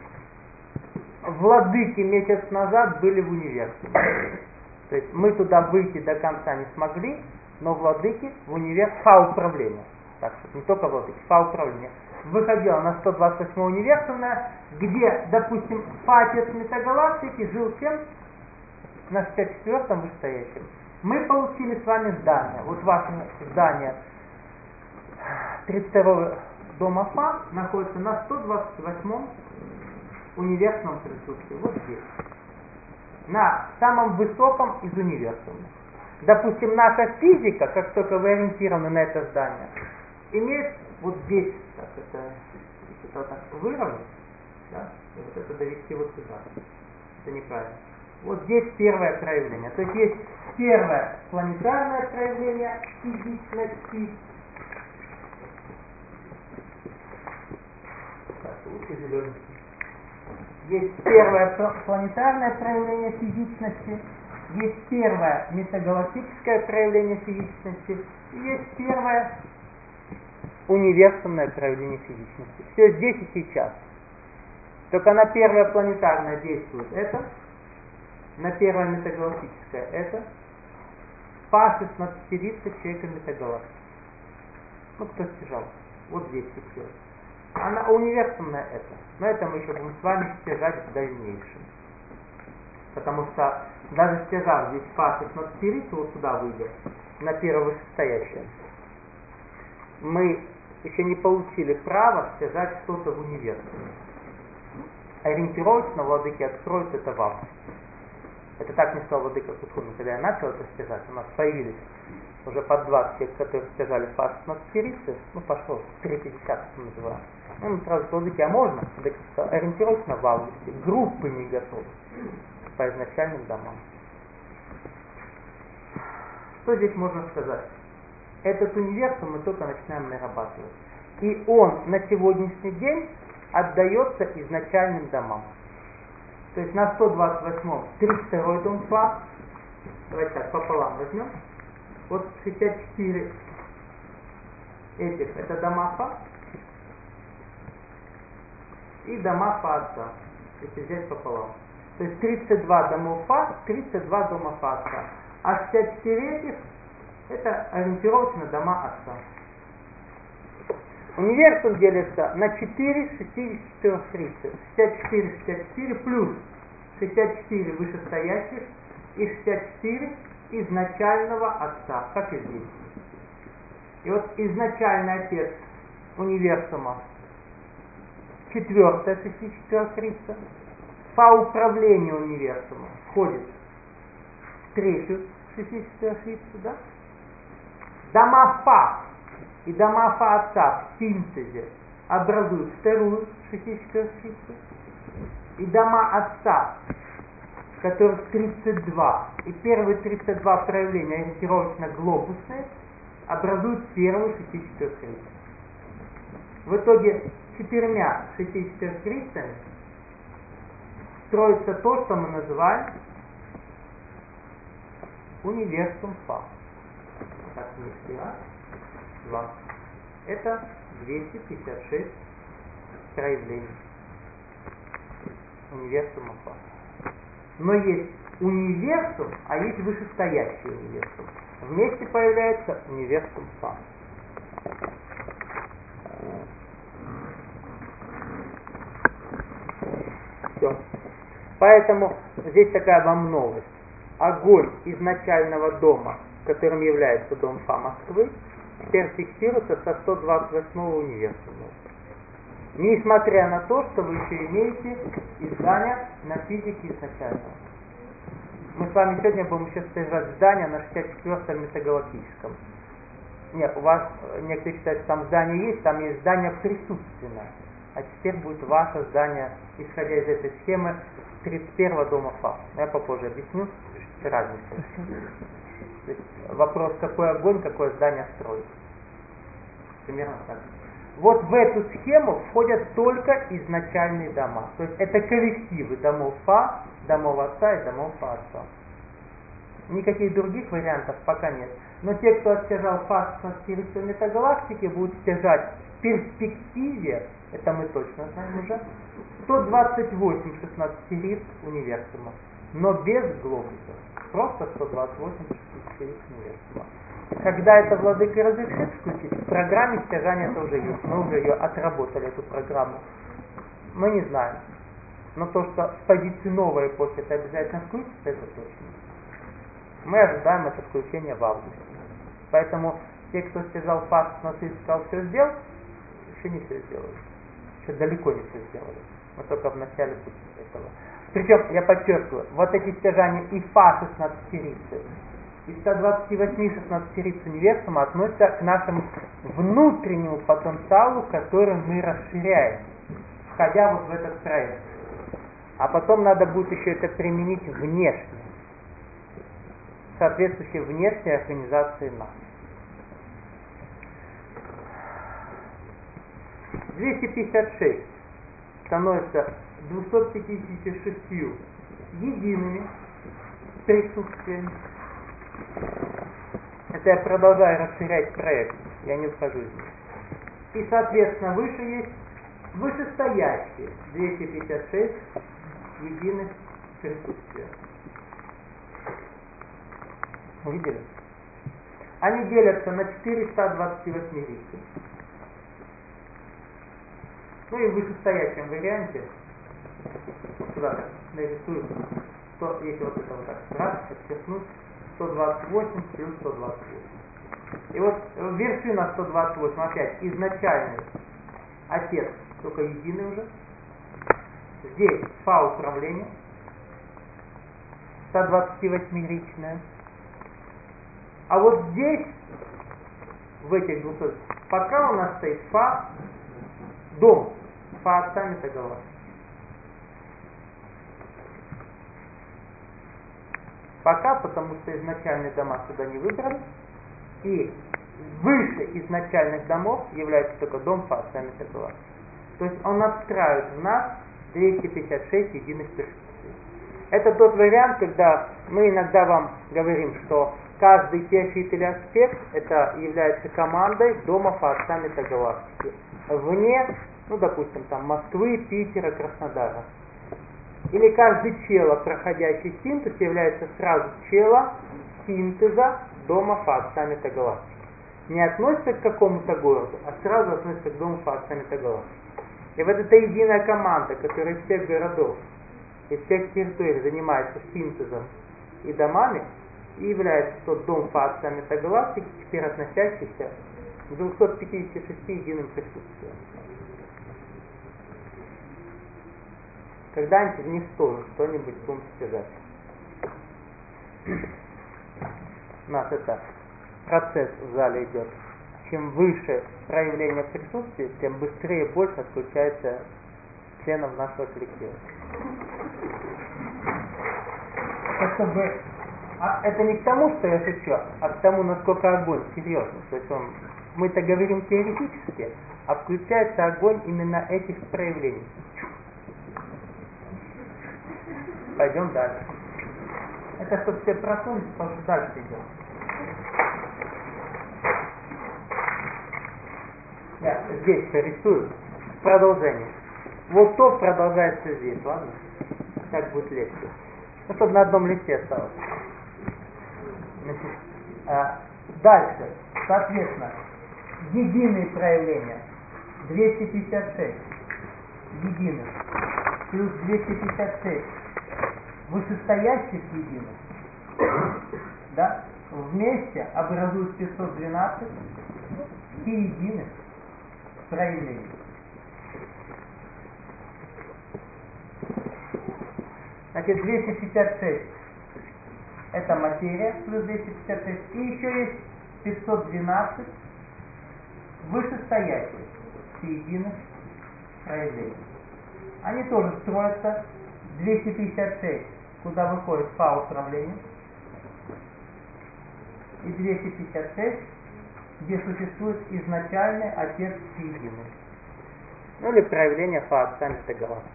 Владыки месяц назад были в универсуме. То есть мы туда выйти до конца не смогли, но владыки в универсум Фа управления. Так что не только владыки, Фа управления. Выходила на сто двадцать восьмое универсумное, где, допустим, Фа отец метагалактики жил кем? На шестьдесят четвёртом вышестоящем. Мы получили с вами здание. Вот ваше здание тридцать второго дома Фа находится на сто двадцать восьмом универсумном присутствии. Вот здесь. На самом высоком из универсумов. Допустим, наша физика, как только вы ориентированы на это здание, имеет вот здесь, так это, это вот так выровнять, да, и вот это довести вот сюда. Это неправильно. Вот здесь первое проявление. То есть есть первое планетарное проявление физичности. Так, лучше зеленый. Есть первое планетарное проявление физичности, есть первое метагалактическое проявление физичности, и есть первое универсумное проявление физичности. Все здесь и сейчас. Только на первое планетарное действует это, на первое метагалактическое это, по шестнадцатерице человека метагалактики. Ну, кто стяжал? Вот здесь фиксируется. А на универсумное это. Но это мы еще будем с вами стяжать в дальнейшем. Потому что даже стяжав здесь по шестнадцатерицу, вот сюда выйдет, на первое вышестоящее, мы еще не получили право стяжать что-то в универсуме. Ориентировочно владыки откроют это в августе. Это так мне сказал владыка Кутхуми, когда я начал это стяжать, у нас появились уже под двадцать тех, которые стяжали фас шестнадцатирицы, ну пошло, три пятьдесят называем. Ну, сразу владыки, а можно? Так сказал, ориентировочно в августе, группы не готовы по изначальным домам. Что здесь можно сказать? Этот универсум мы только начинаем нарабатывать. И он на сегодняшний день отдается изначальным домам. То есть на сто двадцать восьмом тридцать второй дом Фа, давайте так, пополам возьмем, вот шестьдесят четыре этих, это дома Фа, и дома Фа отца, если взять пополам. То есть тридцать два домов Фа, тридцать два дома Фа отца. А шестьдесят четыре этих, это ориентировочно дома отца. Универсум делится на четыре шестьдесят четыре шестьдесят четыре шестьдесят четыре плюс шестьдесят четыре вышестоящих и шестьдесят четыре изначального отца, как и здесь. И вот изначальный отец универсума четвертая шестьдесят четыре по управлению универсума входит в третью шестьдесят четыре, да? Дома Фа и дома Фа отца в синтезе образуют вторую шестьдесят четыре. И дома отца, которых тридцать два, и первые тридцать два проявления ориентировочно глобусные, образуют первую шестьдесят четыре. В итоге четырьмя шестьдесят четыре строится то, что мы называем универсум Фа. Так, вместе, раз, два. Это двести пятьдесят шесть проявлений универсума Фа. Но есть универсум, а есть вышестоящий универсум. Вместе появляется универсум Фа. Все. Поэтому здесь такая вам новость. Огонь изначального дома, которым является дом Фа Москвы, теперь фиксируется со сто двадцать восьмого универсума. Несмотря на то, что вы еще имеете издания на физике изначального. Мы с вами сегодня будем еще стяжать здания на шестьдесят четвёртом метагалактическом. Нет, у вас некоторые считают, что там здание есть, там есть здание присутственное. А теперь будет ваше здание, исходя из этой схемы, тридцать первого дома Фа. Я попозже объясню разницу. То есть вопрос, какой огонь, какое здание строить. Примерно так. Вот в эту схему входят только изначальные дома. То есть это коллективы домов Фа, домов отца и домов Фа отца. Никаких других вариантов пока нет. Но те, кто отстяжал Фа шестнадцатирицу метагалактики, будут стяжать в перспективе, это мы точно знаем уже, сто двадцать восемь шестнадцатириц универсума. Но без глобуса. Просто сто двадцать восемь шестнадцатириц универсума. Когда это владыка разрешит включить, в программе стяжания это уже есть. Мы уже ее отработали, эту программу. Мы не знаем. Но то, что в позиции новой эпохи это обязательно включится, это точно. Мы ожидаем это включение в августе. Поэтому те, кто стяжал Фа шестнадцать, сказал, все сделал, еще не все сделали. Еще далеко не все сделали. Мы только в начале пути этого. Причем, я подчеркиваю, вот эти стяжания и Фа шестнадцатирицы, и сто двадцать восемь шестнадцатириц универсума относятся к нашему внутреннему потенциалу, который мы расширяем, входя вот в этот проект. А потом надо будет еще это применить внешне, соответствующей внешней организации нас. двести пятьдесят шесть становится двумястами пятьюдесятью шестью едиными присутствиями. Это я продолжаю расширять проект, я не ухожу из него. И, соответственно, выше есть вышестоящие двести пятьдесят шесть единых присутствия. Увидели? Они делятся на четыреста двадцать восемь рицы. Ну и в вышестоящем варианте, сюда так нарисую, то если вот это вот так раз, отчеркнуть, сто двадцать восемь плюс сто двадцать восемь. И вот вершина сто двадцать восемь опять изначальный отец, только единый уже. Здесь фа управление, сто двадцать восьмеричное. А вот здесь, в этих двух, пока у нас стоит фа, дом, фа отца метагалактики. Пока, потому что изначальные дома сюда не выбраны. И выше изначальных домов является только дом фа отца метагалактики. То есть он настраивает в нас двести пятьдесят шесть единых присутствий. Это тот вариант, когда мы иногда вам говорим, что каждый першит или аспект это является командой дома фа отца метагалактики. Вне, ну допустим, там Москвы, Питера, Краснодара. Или каждый чело, проходящий синтез, является сразу чело синтеза дома фа отца метагалактики. Не относится к какому-то городу, а сразу относится к дому фа отца метагалактики. И вот эта единая команда, которая из всех городов, из всех территорий занимается синтезом и домами, и является тот дом фа отца метагалактики, теперь относящийся к двухстам пятидесяти шести единым присутствиям. Когда-нибудь вниз тоже что-нибудь будем связать. У нас это процесс в зале идет. Чем выше проявление присутствия, тем быстрее и больше отключается членов нашего коллектива. Это, чтобы... а это не к тому, что я шучу, а к тому, насколько огонь серьезный. То есть он... мы-то говорим теоретически, а включается огонь именно этих проявлений. Пойдем дальше. Это чтобы все проснулись, потому что дальше идем. Я здесь рисую продолжение. Вот то продолжается здесь, ладно? Так будет легче. Ну, чтобы на одном листе осталось. Значит, а, дальше, соответственно, единые проявления. двести пятьдесят шесть единых плюс двести пятьдесят шесть вышестоящих единых, да, вместе образуют пятьсот двенадцать единых проявлений. Значит, двести пятьдесят шесть это материя, плюс двести пятьдесят шесть, и еще есть пятьсот двенадцать вышестоящих единых проявлений. Они тоже строятся. Двести пятьдесят шесть, куда выходит фа управление, и двести пятьдесят шесть, где существует изначальный отец единый. Ну или проявление фа отца метагалактики.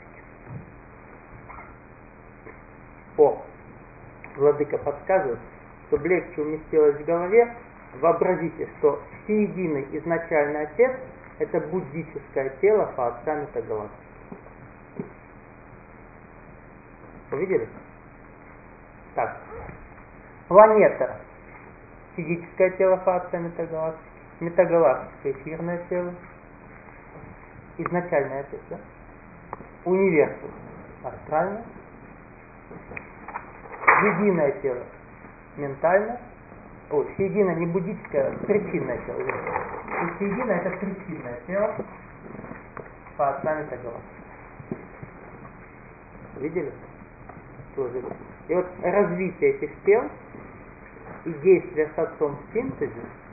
О, владыка подсказывает, чтобы легче уместилось в голове, вообразите, что всеединый изначальный отец это буддическое тело фа отца метагалактики. Увидели? Так. Планета. Физическое тело фа отца метагалактики. Метагалактика эфирное тело. Изначальное отец, да? Универсум. Астральное. Единое тело. Ментальное. О, единое не буддическое, а причинное тело. И единое это причинное тело фа отца метагалактики. Видели? И вот развитие этих тел и действие с отцом в синтезе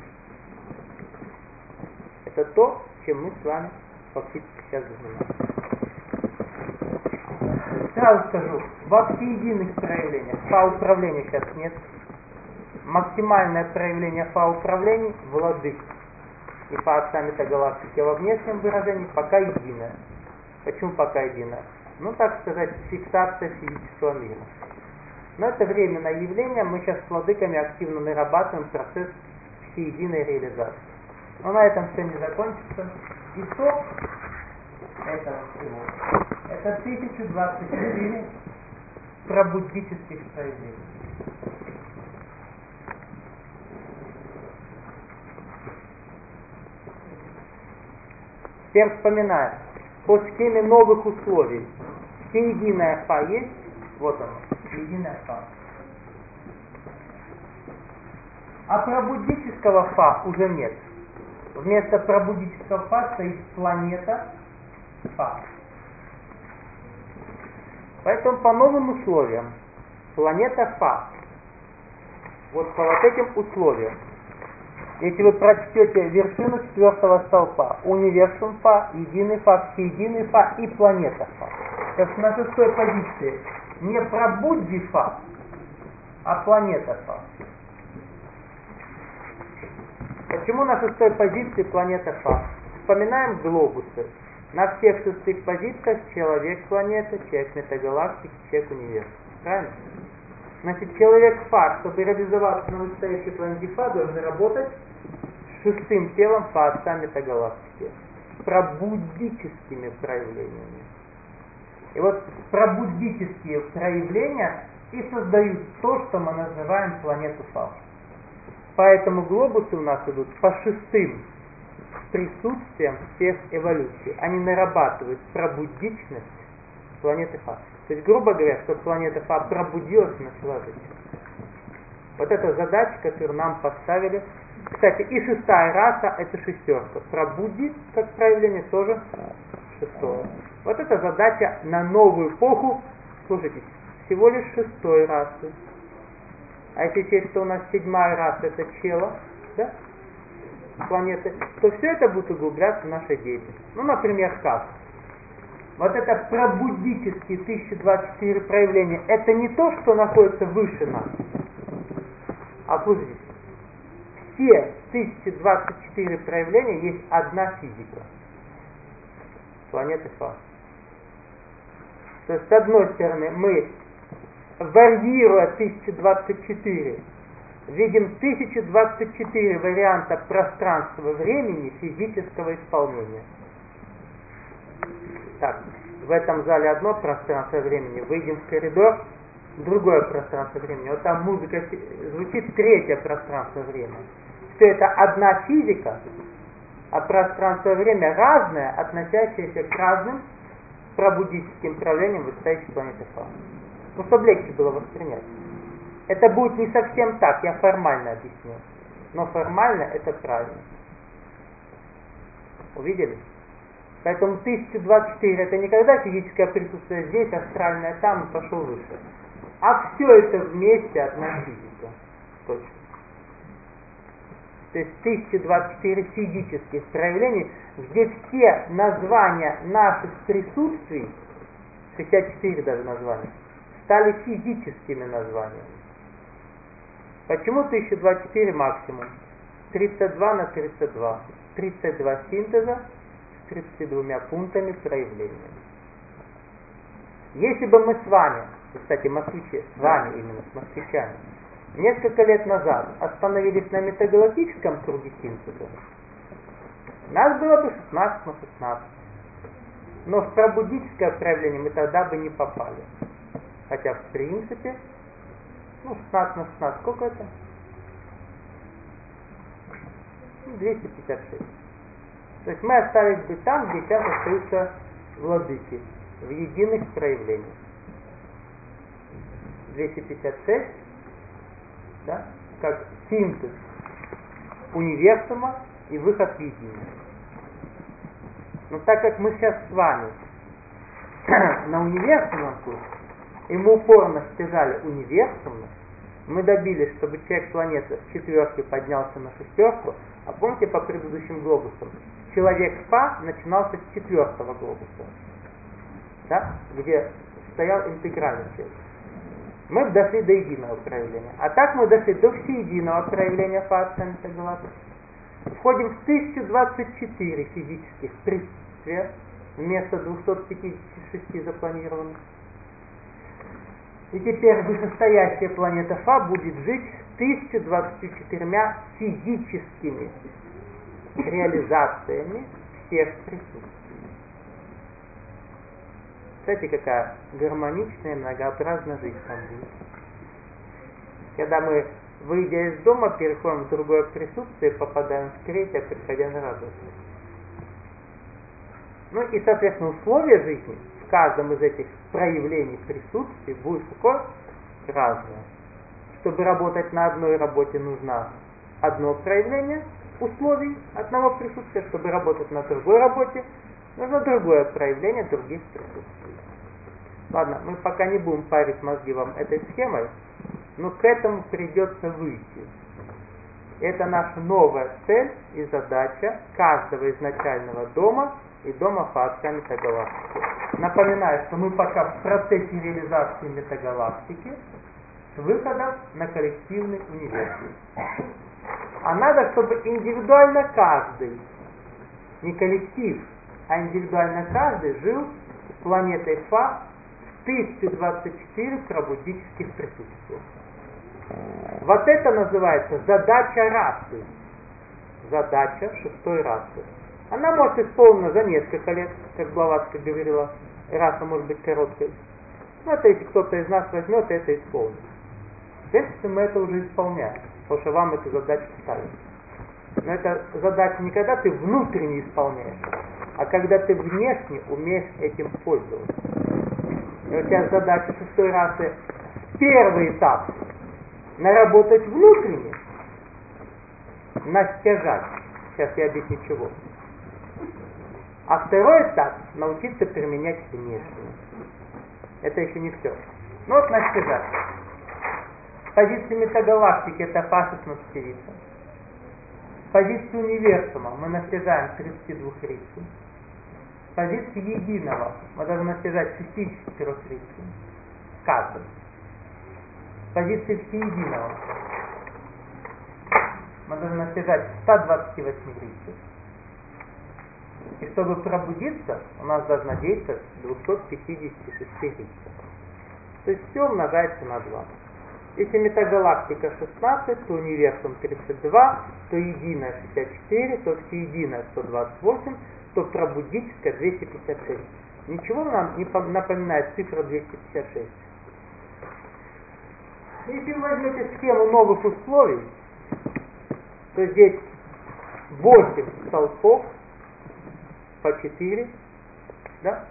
это то, чем мы с вами фактически сейчас занимаемся. Сразу скажу, во всеединых проявлениях фа управления сейчас нет. Максимальное проявление фа управлений владык и фа отца метагалактики во внешнем выражении пока единое. Почему пока единое? Ну, так сказать, фиксация физического мира. Но это временное явление, мы сейчас с владыками активно нарабатываем процесс всеединой реализации. Но на этом все не закончится. Итог этого всего – это тысяча двадцать четыре пробуддических проявлений. Теперь вспоминаем. По схеме новых условий всеединая фа есть, вот оно, всеединая фа. А пробудического Фа уже нет. Вместо пробудического Фа стоит планета Фа. Поэтому по новым условиям планета Фа, вот по вот этим условиям, если вы прочтете вершину четвертого столпа, универсум Фа, единый Фа, всеединый Фа и планета Фа. То есть на шестой позиции не пробудди Фа, а планета Фа. Почему на шестой позиции планета Фа? Вспоминаем глобусы. На всех шестых позициях человек-планета, человек-метагалактика, человек-универсум. Правильно? Значит, человек-Фа, чтобы реализоваться на настоящей планете Фа, должен работать с шестым телом Фа, отца метагалактики. С пробудическими проявлениями. И вот пробудические проявления и создают то, что мы называем планету Фа. Поэтому глобусы у нас идут по шестым присутствием всех эволюций. Они нарабатывают пробудичность планеты Фа. То есть, грубо говоря, чтобы планета Фа пробудилась и начала жить. Вот это задача, которую нам поставили. Кстати, и шестая раса — это шестерка. Пробуди, как проявление, тоже шестое. Вот это задача на новую эпоху, слушайте, всего лишь шестой расы. А если счесть, что у нас седьмая раса — это чело, да, планеты, то все это будет углубляться в нашей деятельности. Ну, например, как? Вот это пробудические тысяча двадцать четыре проявления, это не то, что находится выше нас. А слушайте, все тысяча двадцать четыре проявления есть одна физика. Планеты Фа. То есть, с одной стороны, мы, варьируя тысяча двадцать четыре, видим тысяча двадцать четыре варианта пространства времени физического исполнения. Так, в этом зале одно пространство времени, выйдем в коридор, другое пространство времени. Вот там музыка звучит, третье пространство времени. Все это одна физика, а пространство время разное, относящееся к разным пробудическим проявлениям высочайшей планеты Фа. Ну, чтобы легче было воспринять. Это будет не совсем так, я формально объясню. Но формально это правильно. Увидели? Поэтому тысяча двадцать четыре это не когда физическое присутствие здесь, астральное там и пошел выше. А все это вместе одна физика. Точно. То есть тысяча двадцать четыре физических проявлений, где все названия наших присутствий, шестьдесят четыре даже названия, стали физическими названиями. Почему тысяча двадцать четыре максимум? тридцать два на тридцать два. тридцать два синтеза с тридцатью двумя пунктами проявления. Если бы мы с вами, кстати, москвичи, с вами именно, с москвичами, несколько лет назад остановились на метагалактическом круге синтеза, нас было бы шестнадцать на шестнадцать. Но в пробудическое проявление мы тогда бы не попали. Хотя, в принципе, ну, шестнадцать на шестнадцать, сколько это? двести пятьдесят шесть. То есть мы остались бы там, где сейчас остаются владыки, в единых проявлениях. двести пятьдесят шесть, да, как синтез универсума и выход в единое. Но так как мы сейчас с вами на универсумном курсе, и мы упорно стяжали универсумность, мы добились, чтобы человек-планета с четверки поднялся на шестерку, а помните по предыдущим глобусам, человек-Фа начинался с четвертого глобуса, да, где стоял интегральный человек. Мы дошли до единого проявления. А так мы дошли до всеединого проявления Фа отца метагалактики. Входим в тысяча двадцать четыре физических присутствия вместо двухсот пятидесяти шести запланированных. И теперь вышестоящая планета Фа будет жить с тысяча двадцатью четырьмя физическими реализациями всех присутствий. Кстати, какая гармоничная, многообразная жизнь там будет. Когда мы, выйдя из дома, переходим в другое присутствие, попадаем в третье, приходя на радость. Ну и, соответственно, условия жизни в каждом из этих проявлений присутствия будет какое? Разное. Чтобы работать на одной работе, нужна одно проявление условий одного присутствия, чтобы работать на другой работе, нужно другое проявление других присутствий. Ладно, мы пока не будем парить мозги вам этой схемой, но к этому придется выйти. Это наша новая цель и задача каждого изначального дома и дома Фаатка метагалактики. Напоминаю, что мы пока в процессе реализации метагалактики с выходом на коллективный универсум. А надо, чтобы индивидуально каждый, не коллектив, а индивидуально каждый жил с планетой Фа в тысяча двадцать четыре пробудических присутствиях. Вот это называется задача расы. Задача шестой расы. Она может исполнена за несколько лет, как Блаватская говорила, раса может быть короткой. Но это если кто-то из нас возьмет и это исполнит. В принципе, мы это уже исполняем, потому что вам эту задачу ставят. Но эта задача не когда ты внутренне исполняешь, а когда ты внешне умеешь этим пользоваться. И у тебя задача шестой расы первый этап наработать внутренне, настяжать. Сейчас я объясню чего. А второй этап научиться применять внешне. Это еще не все. Ну вот настяжать. С позиции метагалактики это Фа шестнадцатирица. С позиции универсума мы настяжаем тридцать два рицу. С позиции единого мы должны настяжать шестьдесят четыре рицу. Каждый. С позиции всеединого мы должны настяжать сто двадцать восемь рицу. И чтобы пробудиться, у нас должна действовать двести пятьдесят шесть рицу. То есть все умножается на два. Если метагалактика шестнадцать, то универсум тридцать два, то единое шестьдесят четыре, то всеединое сто двадцать восемь, то пробудическое двести пятьдесят шесть. Ничего нам не напоминает цифра двести пятьдесят шесть. Если вы возьмете схему новых условий, то здесь восемь столпов по четыре, да?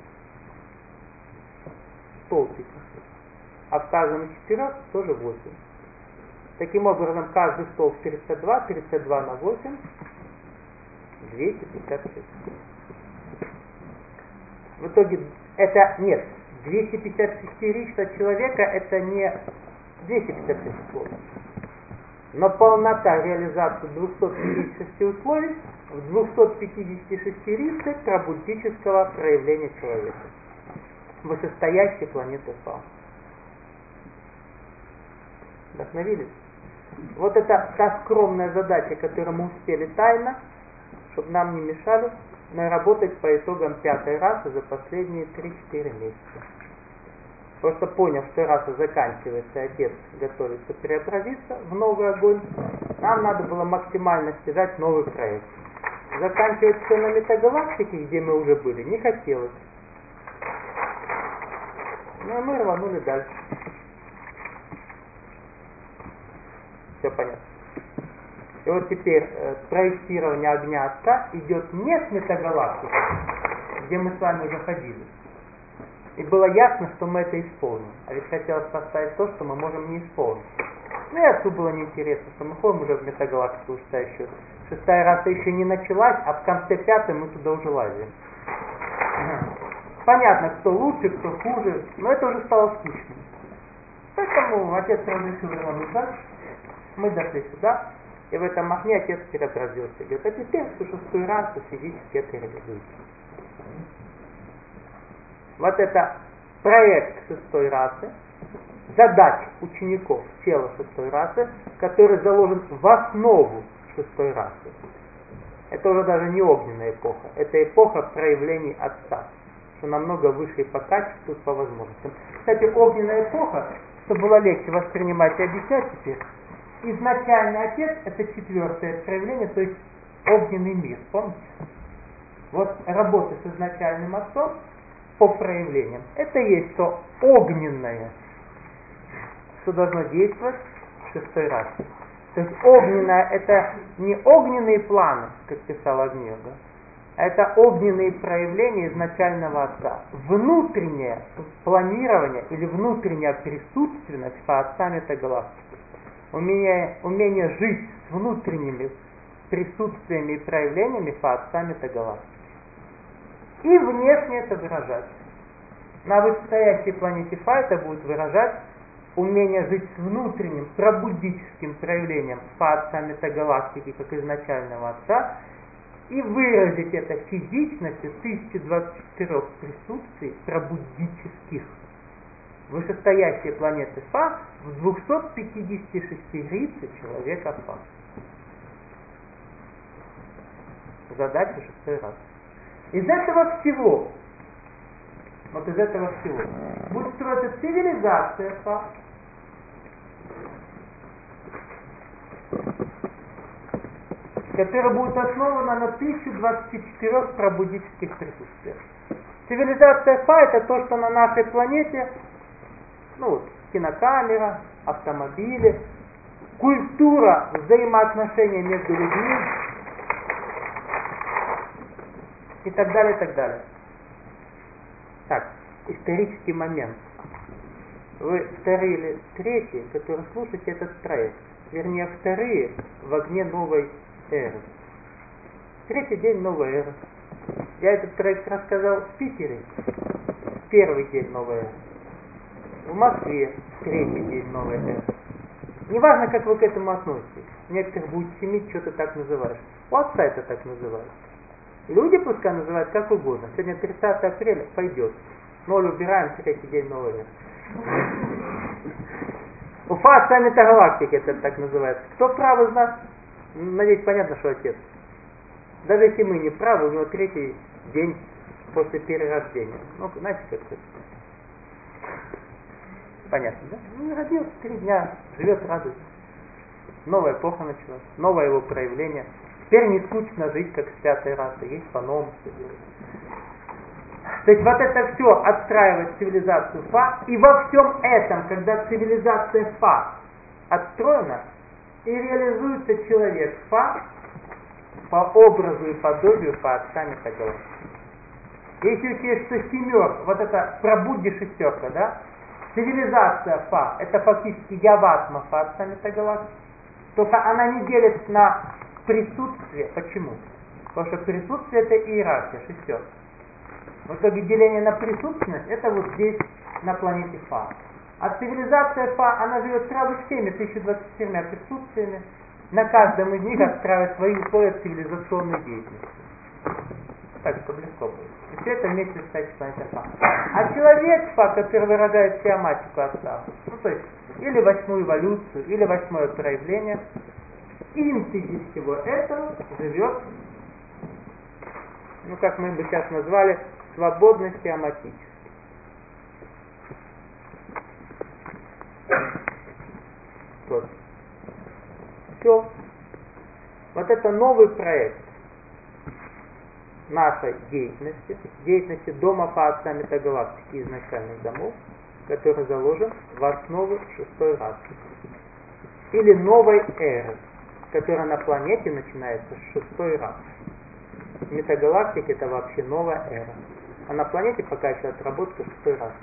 Столбик. А в каждом из четырех тоже восемь. Таким образом, каждый столб тридцать два, тридцать два на восемь, двести пятьдесят шесть. В итоге, это, нет, двести пятьдесят шесть ричта человека, это не двести пятьдесят шесть условий. Но полнота реализации двухсот пятидесяти шести условий в двухстах пятидесяти шести ричте пробудического проявления человека, вышестоящей планеты Фа. Вдохновились? Вот это та скромная задача, которую мы успели тайно, чтобы нам не мешали, наработать по итогам пятой расы за последние три-четыре месяца. Просто поняв, что раса заканчивается, отец готовится преобразиться в новый огонь, нам надо было максимально стяжать новый проект. Заканчивать все на метагалактике, где мы уже были, не хотелось. Ну и мы рванули дальше. Все понятно. И вот теперь э, проектирование огня Отца идет не с метагалактики, где мы с вами уже ходили. И было ясно, что мы это исполним. А ведь хотелось поставить то, что мы можем не исполнить. Ну и Отцу было неинтересно, что мы ходим уже в метагалактику шестая, шестая раса еще не началась, а в конце пятой мы туда уже лазим. Понятно, кто лучше, кто хуже, но это уже стало скучно. Поэтому отец разрешил рвануть дальше. Мы дошли сюда, и в этом окне отец преобразился. Говорит, а теперь всю шестую расу физически это реализуется. Вот это проект шестой расы, задач учеников тела шестой расы, который заложен в основу шестой расы. Это уже даже не огненная эпоха, это эпоха проявлений Отца, что намного выше и по качеству, по возможностям. Кстати, огненная эпоха, чтобы было легче воспринимать и объяснять теперь, изначальный Отец — это четвертое проявление, то есть огненный мир, помните? Вот работа с изначальным Отцом по проявлениям, это есть то огненное, что должно действовать в шестой расе. То есть огненное — это не огненные планы, как писал Агни-йога, а это огненные проявления изначального Отца. Внутреннее планирование или внутренняя присутственность по Отца метагалактики. Умение, умение жить с внутренними присутствиями и проявлениями Фа-Отца метагалактики. И внешне это выражать. На вышестоящей планете Фа это будет выражать умение жить с внутренним пробудическим проявлением Фа-Отца метагалактики, как изначального Отца, и выразить это физичностью тысяча двадцать четыре присутствий пробудических вышестоящей планеты Фа в двухсот пятидесяти шестерице человека Фа. Задача шестой раз. Из этого всего, вот из этого всего, будет строиться цивилизация Фа, которая будет основана на тысяча двадцати четырёх пробудических присутствиях. Цивилизация Фа — это то, что на нашей планете, ну вот, кинокамера, автомобили, культура взаимоотношения между людьми и так далее, и так далее. Так, исторический момент. Вы вторые или третьи, которые слушаете этот проект, вернее, вторые в огне новой эры. Третий день новой эры. Я этот проект рассказал в Питере, первый день новой эры. В Москве третий день новой эры. Неважно, как вы к этому относитесь. Некоторых будет щемить, что ты так называешь. У Отца это так называют. Люди пускай называют как угодно. Сегодня тридцатое апреля, пойдет. Ноль убираем, третий день новой эры. У Фа-Отца метагалактики это так называется. Кто прав из нас? Надеюсь, понятно, что Отец. Даже если мы не правы, у него третий день после перерождения. Ну, знаете, как это? Понятно, да? Ну, родился, три дня, живет, радуется. Новая эпоха началась, новое его проявление. Теперь не скучно жить, как с пятой расы, есть по-новому все делать. То есть вот это все отстраивает цивилизацию Фа, и во всем этом, когда цивилизация Фа отстроена, и реализуется человек Фа по образу и подобию Фа-Отца метагалактики. Если учесть, что семерка, вот это пробудди шестерка, да, цивилизация Фа, это фактически яватма Фа-Отца метагалактики, только она не делится на присутствие. Почему? Потому что присутствие — это иерархия, шестерка. В итоге деление на присутственность — это вот здесь, на планете Фа. А цивилизация Фа, она живет сразу всеми тысяча двадцатью четырьмя присутствиями, на каждом из них отстраивает свои условия цивилизационной деятельности. Так, чтобы легко было. И все это вместе с тысячей планетой Фа. А человек Фа, который выражает сиоматику Отца, ну то есть или восьмую эволюцию, или восьмое проявление, синтезе всего этого живет, ну как мы бы сейчас назвали, свободно сиоматически. Вот. Все. Вот это новый проект нашей деятельности, деятельности Дома Фа-Отца метагалактики изначальных домов, который заложен в основу шестой расы. Или новой эры, которая на планете начинается с шестой расы. Метагалактика — это вообще новая эра. А на планете пока еще отработка шестой расы.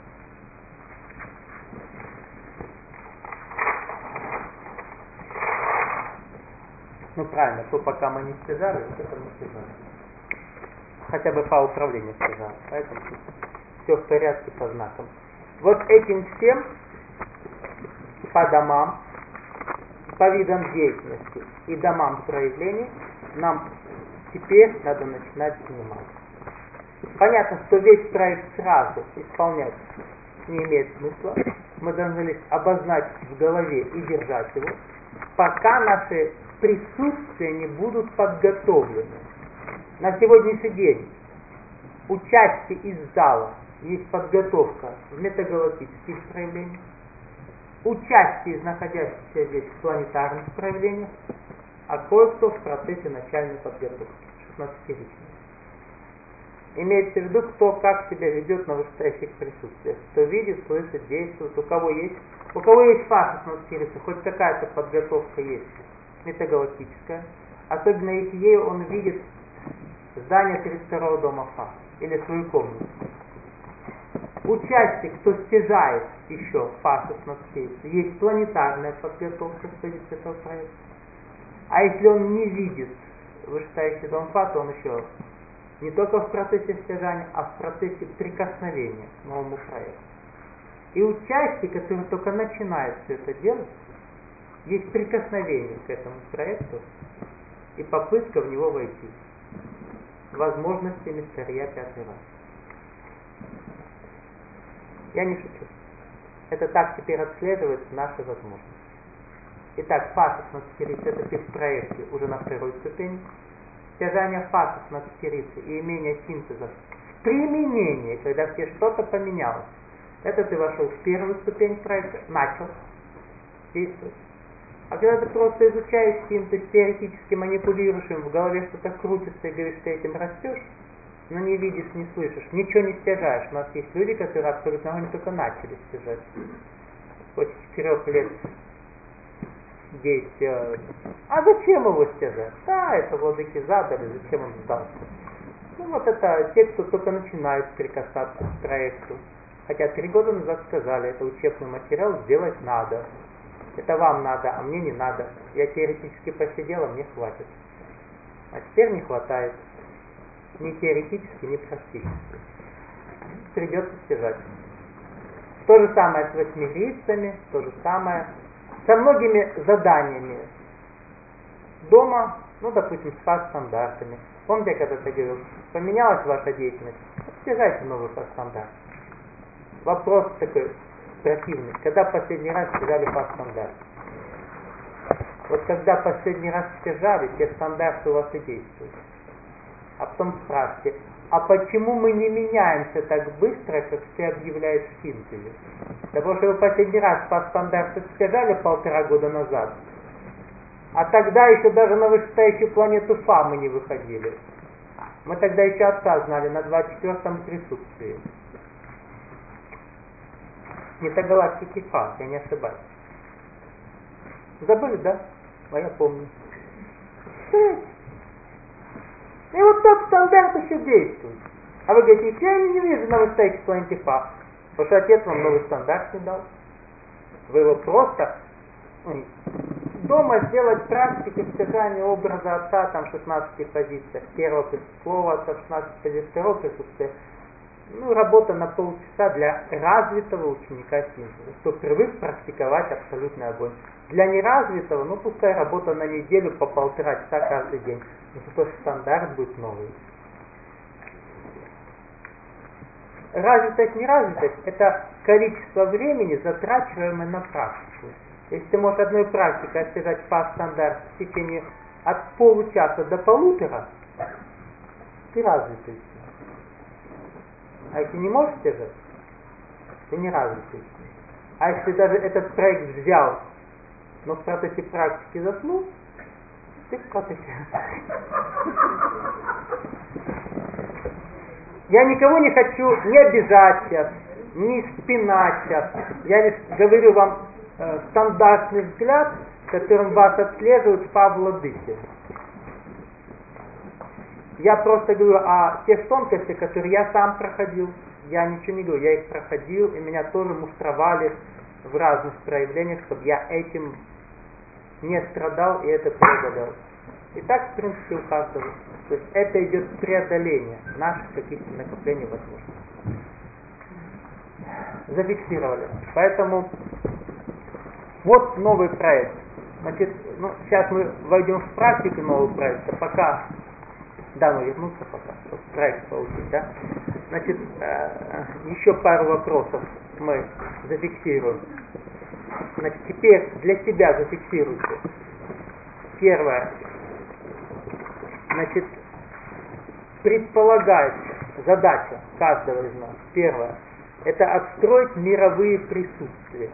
Ну правильно, то пока мы не сказали, вот это мы сказали. Хотя бы по управлению сказали. Поэтому все в порядке по знакам. Вот этим всем по домам, по видам деятельности и домам проявлений нам теперь надо начинать заниматься. Понятно, что весь проект сразу исполнять не имеет смысла. Мы должны лишь обозначить в голове и держать его, пока наши присутствия не будут подготовлены. На сегодняшний день участие из зала есть подготовка в метагалактических проявлениях, участие из находящихся здесь в планетарных проявлениях, а кое-кто в процессе начальной подготовки, шестнадцатилетний. Имеется в виду, кто как себя ведет на вышестоящих присутствиях, кто видит, слышит, действует, у кого есть, у кого есть фа шестнадцатилетия, хоть какая-то подготовка есть, метагалактическая, особенно если ею он видит здание тридцать второго дома Фа или свою комнату. Участие, кто стяжает еще Фа шестнадцатилетия, есть планетарная подготовка с позиции этого проекта. А если он не видит вышестоящий дом фа, то он еще не только в процессе стяжания, а в процессе прикосновения к новому проекту. И у части, которые только начинают все это делать, есть прикосновение к этому проекту и попытка в него войти. Возможностями старья пятый раз. Я не шучу. Это так теперь отслеживается наши возможности. Итак, фа шестнадцатерицы — это в проекте уже на второй ступени. Стяжание фа шестнадцатерицы и имение синтеза в применении, когда все что-то поменялось. Это ты вошел в первую ступень проекта, начал действовать. А когда ты просто изучаешь синтез, теоретически манипулируешь им, в голове что-то крутится и говоришь, ты этим растешь, но не видишь, не слышишь, ничего не стяжаешь. У нас есть люди, которые абсолютно они только начали стяжать. После четырех лет действия. А зачем его стяжать? Да, это владыки задали, зачем он сдался? Ну вот это те, кто только начинает прикасаться к проекту. Хотя три года назад сказали, это учебный материал, сделать надо. Это вам надо, а мне не надо. Я теоретически посидел, а мне хватит. А теперь не хватает. Ни теоретически, ни практически. Придется стяжать. То же самое с восьмирицами, то же самое со многими заданиями дома, ну, допустим, с фаз-стандартами. Помните, когда ты говорил, поменялась ваша деятельность, стяжайте новый фаз-стандарт. Вопрос такой противный. Когда последний раз стяжали фаз-стандарт? Вот когда последний раз стяжали, те стандарты у вас и действуют. А потом спрашивайте, а почему мы не меняемся так быстро, как ты объявляешь в синтезе? Потому что вы последний раз фаз-стандарты стяжали полтора года назад, а тогда еще даже на вышестоящую планету Фа мы не выходили. Мы тогда еще отца знали на двадцать четвёртом присутствии. Это галактики Фа, я не ошибаюсь. Забыли, да? А я помню. И вот тот стандарт еще действует. А вы говорите, я не вижу на вышестоящей планете Фа. Потому что отец вам новый стандарт не дал. Вы его просто дома сделать практику стяжания образа отца там в шестнадцати позициях. Первого слова отца в шестнадцати позициях, второго присутствия. Ну, работа на полчаса для развитого ученика синтеза, кто привык практиковать абсолютный огонь. Для неразвитого, ну, пускай работа на неделю по полтора часа каждый день. Но зато стандарт будет новый. Развитость, неразвитость – это количество времени, затрачиваемое на практику. Если ты можешь одной практикой отстежать фаз-стандарт в течение от получаса до полутора, ты развитый. А если не можешь стяжать, ты не развитый. А если даже этот проект взял, но в процессе практики заснул, ты в процессе. Я никого не хочу не обижать сейчас, не спинать сейчас. Я лишь говорю вам э, стандартный взгляд, которым вас отслеживают по владыке. Я просто говорю о тех тонкостях, которые я сам проходил. Я ничего не говорю, я их проходил, и меня тоже муштровали в разных проявлениях, чтобы я этим не страдал и это преодолел. И так, в принципе, у каждого. То есть это идет преодоление наших каких-то накоплений возможностей. Зафиксировали. Поэтому вот новый проект. Значит, ну, сейчас мы войдем в практику нового проекта. Пока, да, мы вернуться пока, чтобы проект получить, да. Значит, э, еще пару вопросов мы зафиксируем. Значит, теперь для себя зафиксируйте. Первое. Значит, предполагается задача каждого из нас. Первое. Это отстроить мировые присутствия.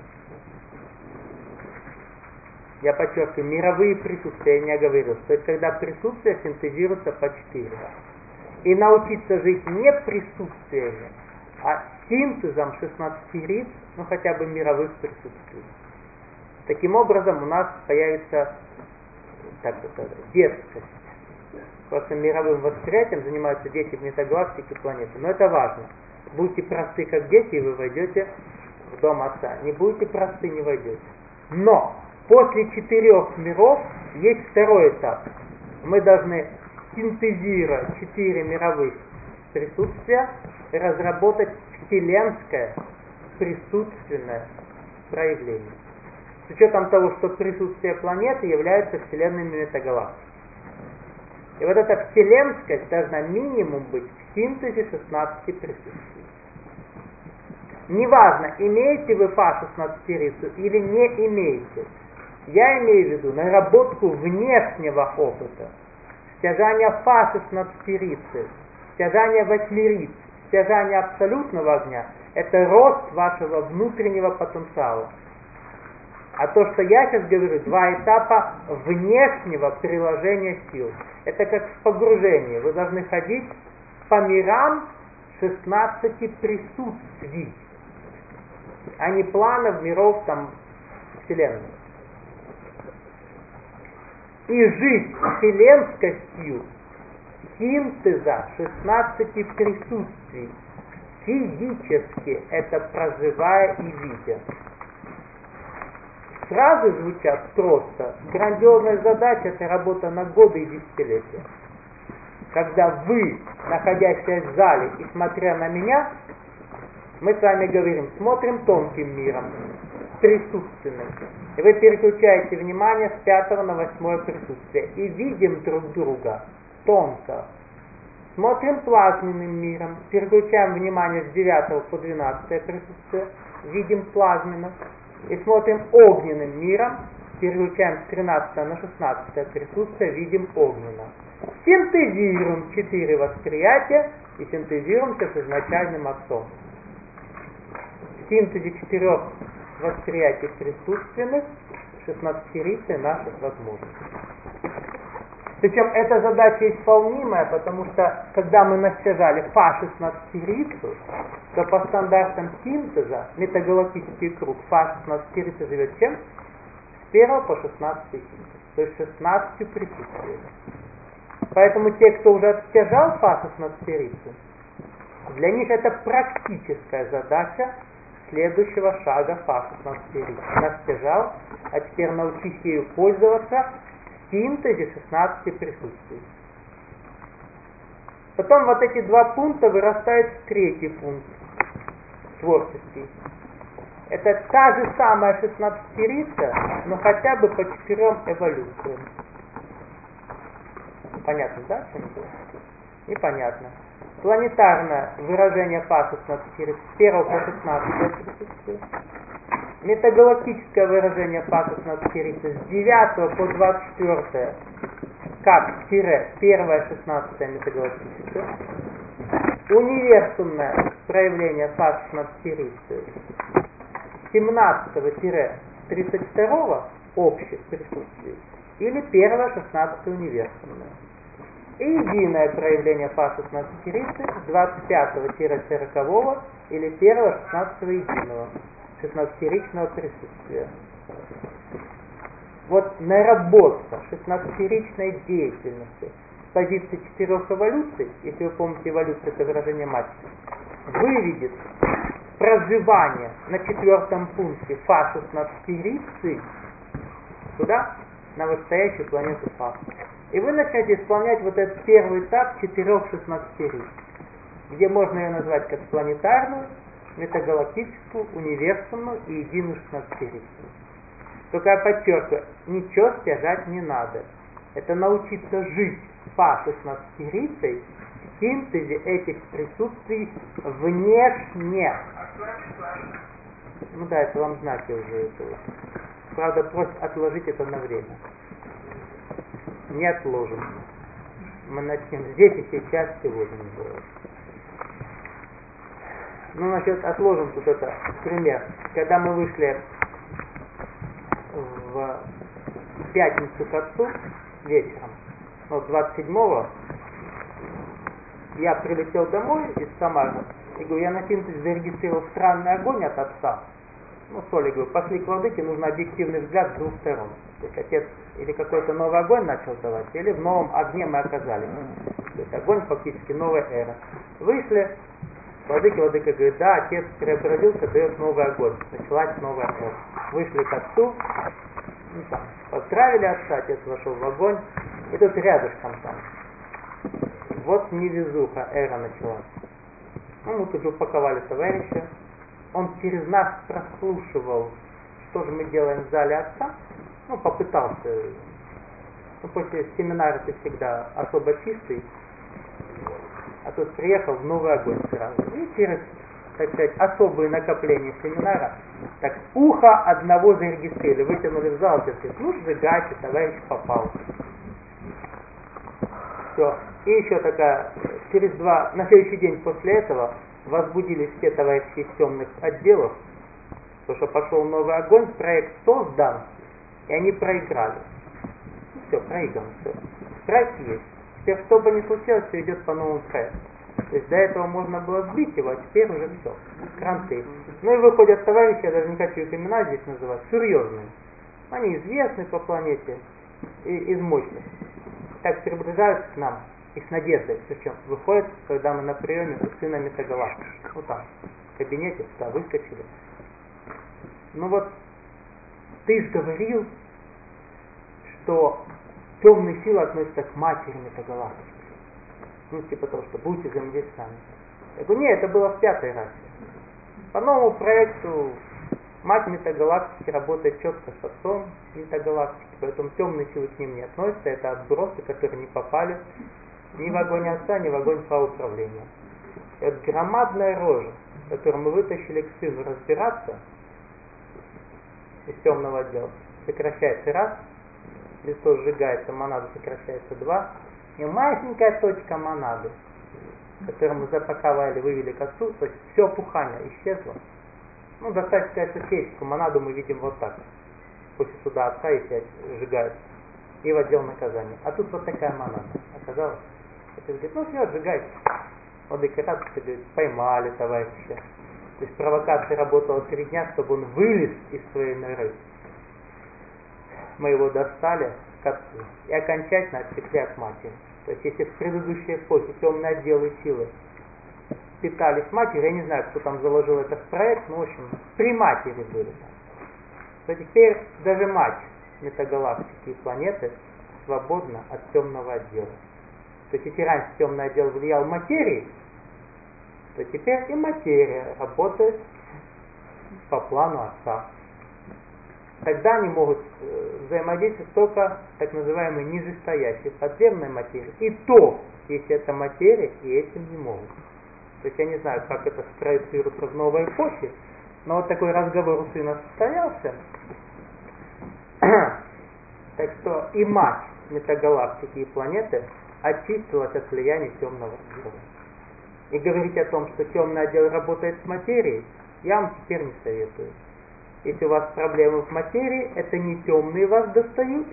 Я подчеркиваю, мировые присутствия, я не оговорился. То есть, когда присутствие синтезируется по четыре. И научиться жить не присутствиями, а синтезом шестнадцати риц, ну хотя бы мировых присутствий. Таким образом у нас появится, так сказать, детскость. Просто мировым восприятием занимаются дети метагалактики, планеты. Но это важно. Будьте просты, как дети, и вы войдете в дом отца. Не будете просты, не войдете. Но После четырех миров есть второй этап. Мы должны синтезировать четыре мировых присутствия и разработать вселенское присутственное проявление. С учетом того, что присутствие планеты является вселенными метагалактик. И вот эта вселенскость должна минимум быть в синтезе шестнадцати присутствий. Неважно, имеете вы фа шестнадцатирицу или не имеете. Я имею в виду наработку внешнего опыта. Стяжание фа шестнадцатирицы, стяжание восьмириц, стяжание абсолютного огня – это рост вашего внутреннего потенциала. А то, что я сейчас говорю, два этапа внешнего приложения сил. Это как в погружении. Вы должны ходить по мирам шестнадцати присутствий, а не планов миров там Вселенной. И жить вселенскостью синтеза шестнадцати присутствий. Физически это проживая и видя. Фразы звучат просто. Грандиозная задача – это работа на годы и десятилетия. Когда вы, находящиеся в зале и смотря на меня, мы с вами говорим, смотрим тонким миром, присутственным. И вы переключаете внимание с пятого на восьмое присутствие. И видим друг друга тонко. Смотрим плазменным миром, переключаем внимание с девятого по двенадцатое присутствие, видим плазменно. И смотрим огненным миром, переключаем с тринадцатого на шестнадцатое присутствие, видим огненно. Синтезируем четыре восприятия и синтезируемся с изначальным отцом. В синтезе четырех восприятий присутственных шестнадцатирицей наших возможностей. Причем эта задача исполнимая, потому что когда мы настяжали фа шестнадцатирицу, то по стандартам синтеза метагалактический круг фа шестнадцатирицы живет чем? С первого по шестнадцатый синтез, то есть шестнадцатью присутствиями. Поэтому те, кто уже отстяжал фа шестнадцатирицу, для них это практическая задача следующего шага фа шестнадцатирицы. Настяжал, а теперь научись ею пользоваться в синтезе шестнадцати присутствий. Потом вот эти два пункта вырастают в третий пункт творческий. Это та же самая шестнадцатирица, но хотя бы по четырем эволюциям. Понятно, да? Непонятно. Планетарное выражение фа шестнадцатирицы с первого по шестнадцатое присутствие. Метагалактическое выражение фа шестнадцатирицы с девятого по двадцать четвёртое, как тире первое шестнадцатое метагалактическое. Универсумное проявление фа шестнадцатирицы с семнадцатого — тридцать второго общих присутствий или первое шестнадцатое универсумное. И единое проявление фа шестнадцатирицы с двадцать пятого — сорокового или первого шестнадцатого единого шестнадцатиричного присутствия. Вот наработка шестнадцатиричной деятельности с позиции четырех эволюций, если вы помните, эволюция — это выражение матери, выведет проживание на четвертом пункте фа шестнадцатирицы куда? На вышестоящую планету Фа. И вы начнете исполнять вот этот первый этап четырех шестнадцатириц, где можно ее назвать как планетарную, метагалактическую, универсумную и единую шестнадцатиричную. Только я подчеркиваю, ничего стяжать не надо. Это научиться жить фа шестнадцатирицей в синтезе этих присутствий внешне. Ну да, это вам знаки уже этого. Правда, просят отложить это на время. Не отложим. Мы начнем здесь и сейчас, сегодня делать. Ну, значит, отложим тут это пример. Когда мы вышли в пятницу к отцу вечером, вот двадцать седьмого, я прилетел домой из Самары, и говорю, я на синтез зарегистрировал странный огонь от отца. Ну, Соли, говорю, пошли к владыке, нужно объективный взгляд с двух сторон. То есть отец или какой-то новый огонь начал давать, или в новом огне мы оказались. То есть огонь фактически новая эра. Вышли, владыка, владыка говорит, да, отец преобразился, дает новый огонь. Началась новая эра. Вышли к отцу, Ну, там, поздравили отца, отец вошел в огонь, и тут рядышком там. Вот невезуха, эра началась. Ну, мы тут же упаковали товарища. Он через нас прослушивал, что же мы делаем в зале отца. Ну, попытался. Ну, после семинара ты всегда особо чистый. А тут приехал в новый огонь сразу. И через, так сказать, особые накопления семинара, так ухо одного зарегистрировали, вытянули в зал, говорит, ну, сжигайте, товарищ попал. Все. И еще такая, через два, на следующий день после этого возбудились все товарищи из темных отделов, потому что пошел новый огонь, проект создан, и они проиграли. Все, проиграно, все. Проект есть. Теперь, что бы ни случилось, все идет по новому проекту. То есть до этого можно было сбить его, а теперь уже все. Кранты. Ну и выходят товарищи, я даже не хочу их имена здесь называть, серьезные. Они известны по планете и из мощных. Так приближаются к нам и с надеждой. Причем выходят, когда мы на приеме у сына Метагалактики. Ну там, в кабинете, сюда выскочили. Ну вот, ты же говорил, что темные силы относятся к матери Метагалактики. Ну, типа того, что будете взаимодействовать с нами. Я говорю, нет, это было в пятой расе. По новому проекту мать Метагалактики работает четко с отцом Метагалактики, поэтому темные силы к ним не относятся. Это отбросы, которые не попали ни в огонь отца, ни в огонь управления. И вот громадная рожа, которую мы вытащили к сыну разбираться из темного отдела, сокращается раз, лицо сжигается, монада сокращается два, и маленькая точка монады, которую мы запаковали, вывели к отцу, то есть все опухание исчезло. Ну, достаточно сказать, что физическую монаду мы видим вот так, после суда отца, если сжигают, и в отдел наказания. А тут вот такая монада оказалась. Отец говорит, ну все, сжигайте. Вот декоратор говорит, поймали товарища. То есть провокация работала три дня, чтобы он вылез из своей норы. Мы его достали к отцу и окончательно отсекли от матери. То есть если в предыдущей эпохе темные отделы силы питались матерью, я не знаю, кто там заложил это в проект, но в общем, при матери были там, то теперь даже мать метагалактики и планеты свободна от темного отдела. То есть если раньше темный отдел влиял материей, то теперь и материя работает по плану отца. Тогда они могут э, взаимодействовать только так называемой нижестоящей подземной материи. И то, если это материя, и этим не могут. То есть я не знаю, как это спроецируется в новой эпохе, но вот такой разговор у сына состоялся. Так что и мать метагалактики и планеты очистилась от влияния темного отдела. И говорить о том, что темный отдел работает с материей, я вам теперь не советую. Если у вас проблемы в материи, это не темные вас достают,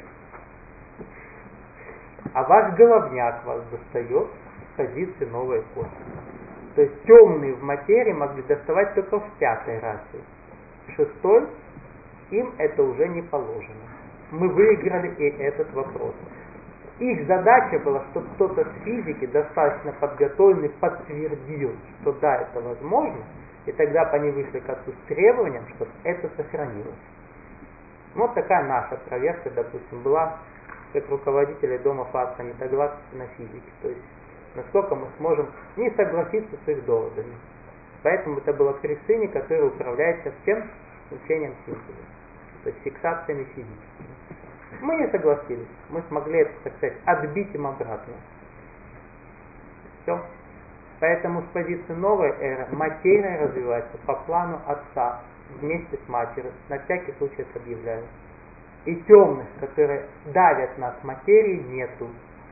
а ваш головняк вас достает с позиции новой эпохи. То есть темные в материи могли доставать только в пятой расе. В шестой им это уже не положено. Мы выиграли и этот вопрос. Их задача была, чтобы кто-то с физики достаточно подготовленный подтвердил, что да, это возможно, и тогда бы они вышли к отцу с требованием, чтобы это сохранилось. Вот такая наша проверка, допустим, была как руководителя дома Фатса Метагалактики на физике. То есть, насколько мы сможем не согласиться с их доводами. Поэтому это было при сыне, который управляет всем учением синтеза. То есть фиксациями физическими. Мы не согласились. Мы смогли это, так сказать, отбить им обратно. Все. Поэтому с позиции новой эры материя развивается по плану отца вместе с матерью. На всякий случай это объявляю. И темных, которые давят нас материей, нету.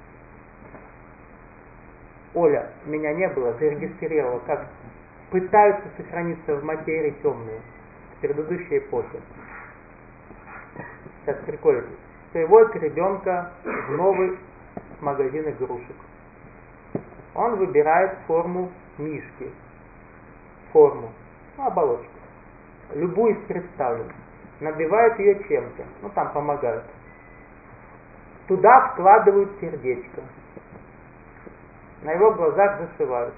Оля, меня не было, зарегистрировала, как пытаются сохраниться в материи темные в предыдущей эпохе. Сейчас прикольно. Приводит ребенка в новый магазин игрушек. Он выбирает форму мишки, форму, ну, оболочку, любую из представленных, набивает ее чем-то, ну там помогают. Туда вкладывают сердечко, на его глазах зашивают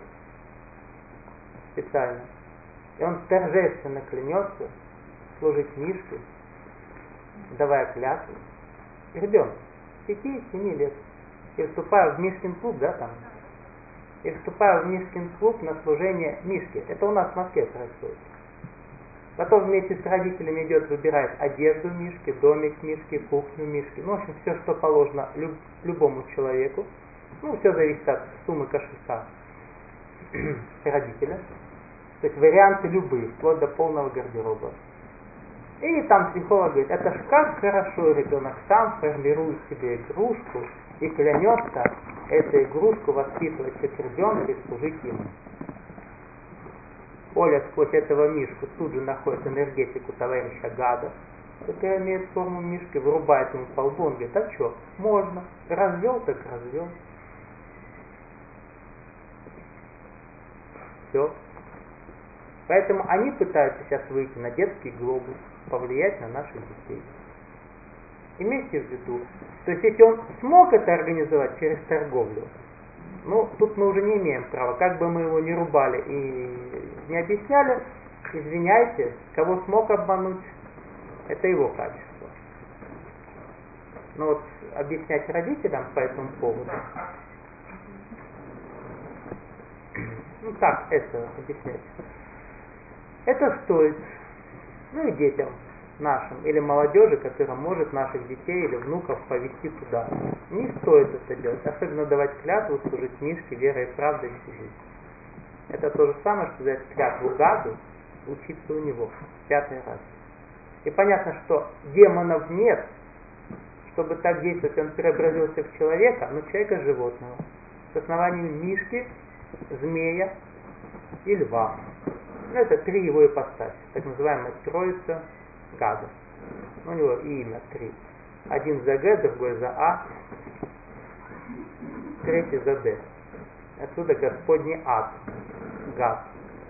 специально. И он торжественно клянется служить мишке давая клятву, ребенок, пяти-семи лет, и вступаю в Мишкин клуб, да, там, и вступаю в Мишкин клуб на служение Мишке. Это у нас в Москве происходит. Потом вместе с родителями идет, выбирает одежду Мишки, домик Мишки, кухню Мишки. Ну, в общем, все, что положено люб, любому человеку. Ну, все зависит от суммы кошелька родителя. То есть варианты любые, вплоть до полного гардероба. И там психолог говорит, это ж как хорошо, ребенок сам формирует себе игрушку и клянется эту игрушку воспитывать как ребенка и служить ему. Оля сквозь этого Мишку тут же находит энергетику товарища Гада, который имеет форму Мишки, вырубает ему по лбу, он говорит, а что, можно, развел так развел. Все. Поэтому они пытаются сейчас выйти на детский глобус, повлиять на наших детей. Имейте в виду, то есть если он смог это организовать через торговлю, ну, тут мы уже не имеем права, как бы мы его не рубали и не объясняли, извиняйте, кого смог обмануть, это его качество. Но вот объяснять родителям по этому поводу, ну как это объяснять? Это стоит, ну и детям нашим, или молодежи, которая может наших детей или внуков повести туда. Не стоит это делать, особенно давать клятву служить Мишке верой и правдой всю жизнь. Это то же самое, что дать клятву Гаду, учиться у него пятый раз. И понятно, что демонов нет, чтобы так действовать, он преобразился в человека, но человека животного, с основанием Мишки, змея и льва. Это три его ипостаси, так называемая троица Гада. У него и имя три. Один за Г, другой за А, третий за Д. Отсюда Господний ад, Гад.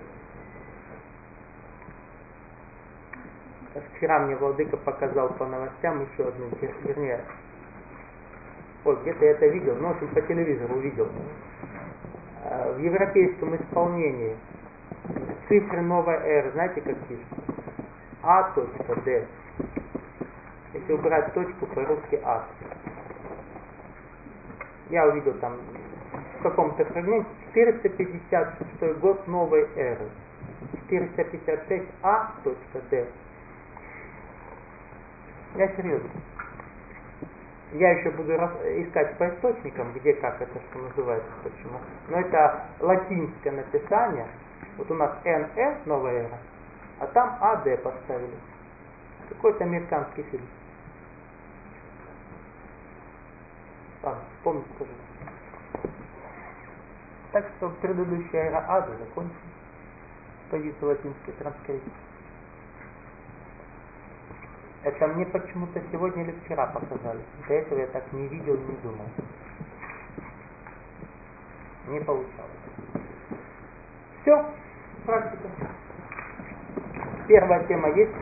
Вчера мне владыка показал по новостям еще одну, вернее, вот где-то я это видел, ну, в общем, по телевизору увидел. В европейском исполнении цифры новой эры, знаете, как пишут? А, Д. Если убрать точку, по-русски А. Я увидел там в каком-то фрагменте четыреста пятьдесят шестой год новой эры. четыреста пятьдесят шесть А, Д. Я серьезно. Я еще буду искать по источникам, где как это что называется, почему. Но это латинское написание. Вот у нас эн э, новая эра, а там а дэ поставили. Какой-то американский фильм. Ладно, вспомнить скажу. Так что предыдущая эра ада закончена. Позиция латинской транскрипции. Это мне почему-то сегодня или вчера показали. До этого я так не видел и не думал. Не получалось. Все, практика. Первая тема есть.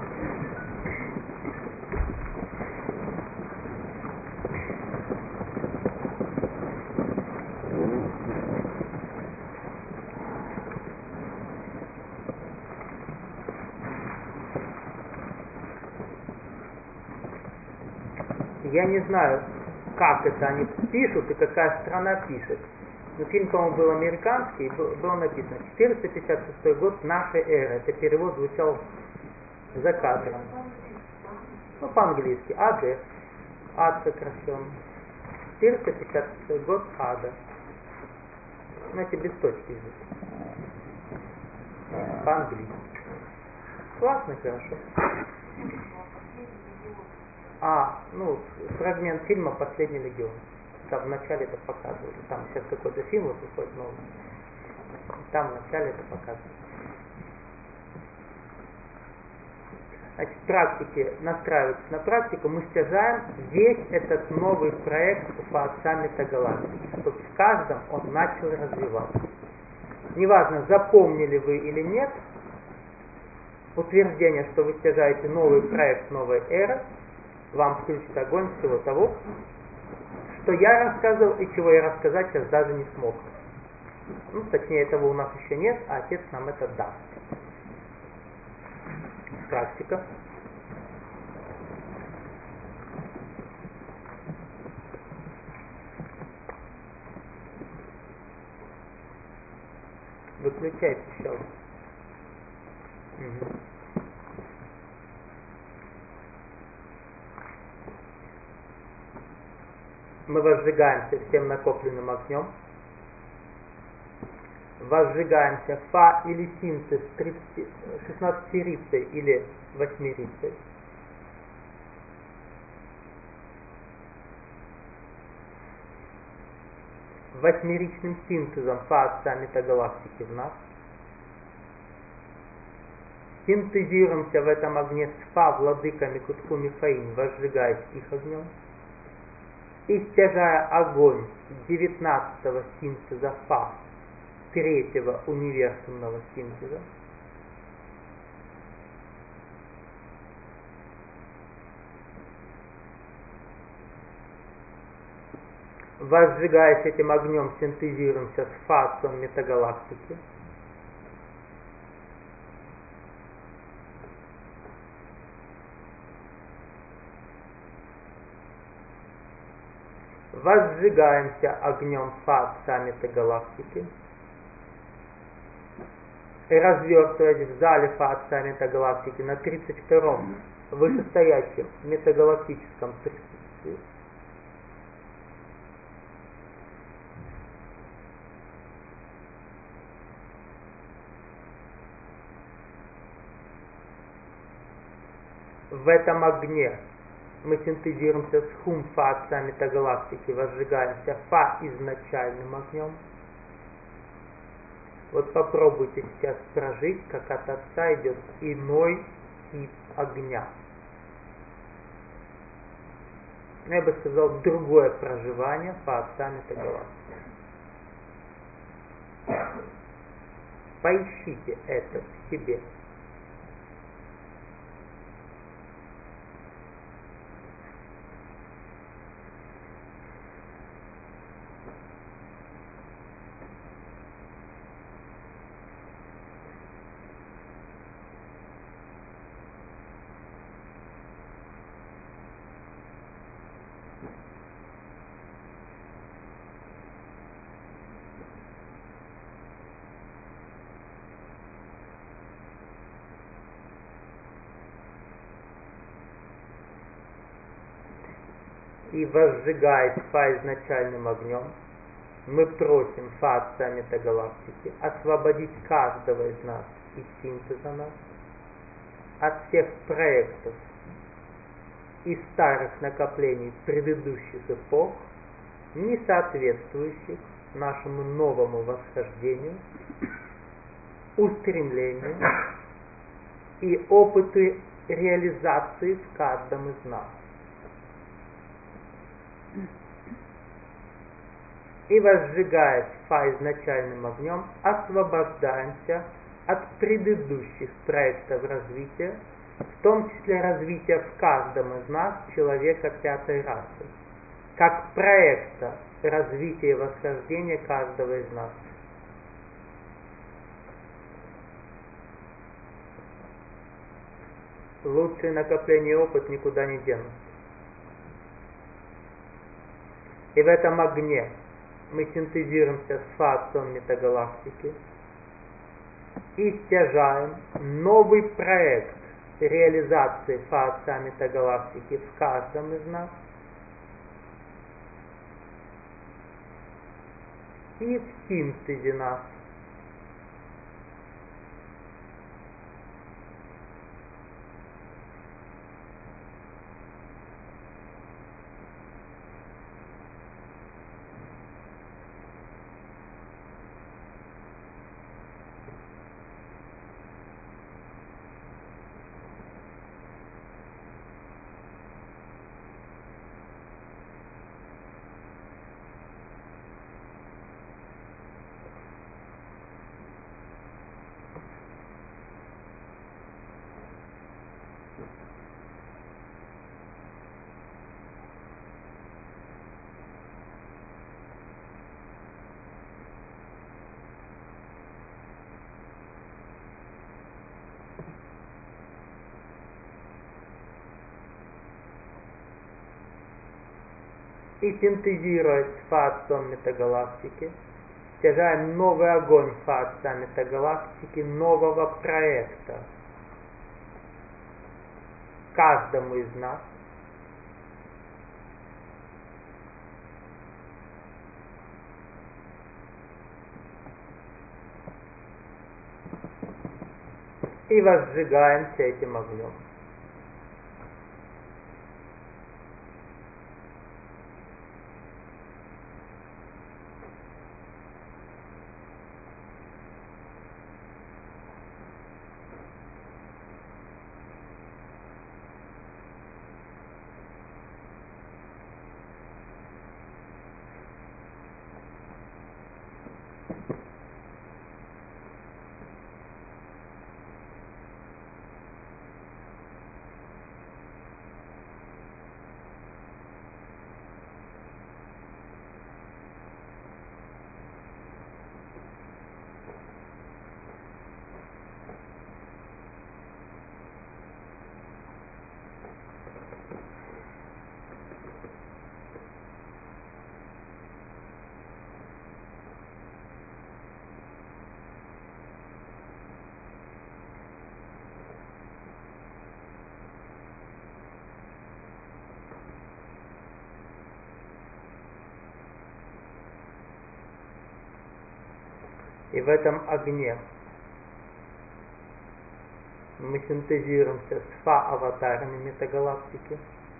Я не знаю, как это они пишут и какая страна пишет. Но фильм, по-моему, был американский, и было написано четыреста пятьдесят шестой год нашей эры. Это перевод звучал за кадром. Ну, по-английски. а дэ. Ад сокращен. четыреста пятьдесят шестой год ада. Знаете, без точки здесь. По-английски. Классно, хорошо. А, ну, фрагмент фильма «Последний легион». Там вначале это показывали. Там сейчас какой-то фильм вот выходит новый. Там вначале это показывали. Значит, практики, настраиваться на практику, мы стяжаем весь этот новый проект по отцам метагалактики, чтобы в каждом он начал развиваться. Неважно, запомнили вы или нет, утверждение, что вы стяжаете новый проект новой эры, вам включит огонь всего того, что я рассказывал и чего я рассказать сейчас даже не смог. Ну, точнее, этого у нас еще нет, а Отец нам это даст. Практика. Включайте щелк. Угу. Мы возжигаемся всем накопленным огнем. Возжигаемся фа или синтез шестнадцатирицей или восьмирицей. Восьмеричным синтезом фа отца метагалактики в нас. Синтезируемся в этом огне с фа владыками Кутку Мифаим, возжигаясь их огнем. И стяжая огонь девятнадцатого синтеза фа, третьего универсумного синтеза, возжигаясь этим огнем, синтезируемся с фа отцом метагалактики. Возжигаемся огнем фа отца метагалактики. И развертываясь в зале фа отца метагалактики на тридцать втором вышестоящем метагалактическом присутствии, в этом огне мы синтезируемся с хум фа отца метагалактики, возжигаемся фа изначальным огнем. Вот попробуйте сейчас прожить, как от отца идет иной тип огня. Я бы сказал, другое проживание фа отца метагалактики. Поищите это в себе. И возжигаясь фа изначальным огнем, мы просим фа отца метагалактики освободить каждого из нас из синтеза нас от всех проектов и старых накоплений предыдущих эпох, не соответствующих нашему новому восхождению, устремлению и опыту реализации в каждом из нас. И возжигаясь фа изначальным огнем, освобождаемся от предыдущих проектов развития, в том числе развития в каждом из нас человека пятой расы, как проекта развития и восхождения каждого из нас. Лучшие накопления и опыт никуда не денутся. И в этом огне мы синтезируемся с фа отцом метагалактики и стяжаем новый проект реализации фа отца метагалактики в каждом из нас и в синтезе нас. И синтезируясь с фа отцом метагалактики, стяжаем новый огонь Фа-Отца метагалактики, нового проекта каждому из нас. И возжигаемся этим огнем. И в этом огне мы синтезируемся с Фа-аватарами метагалактики,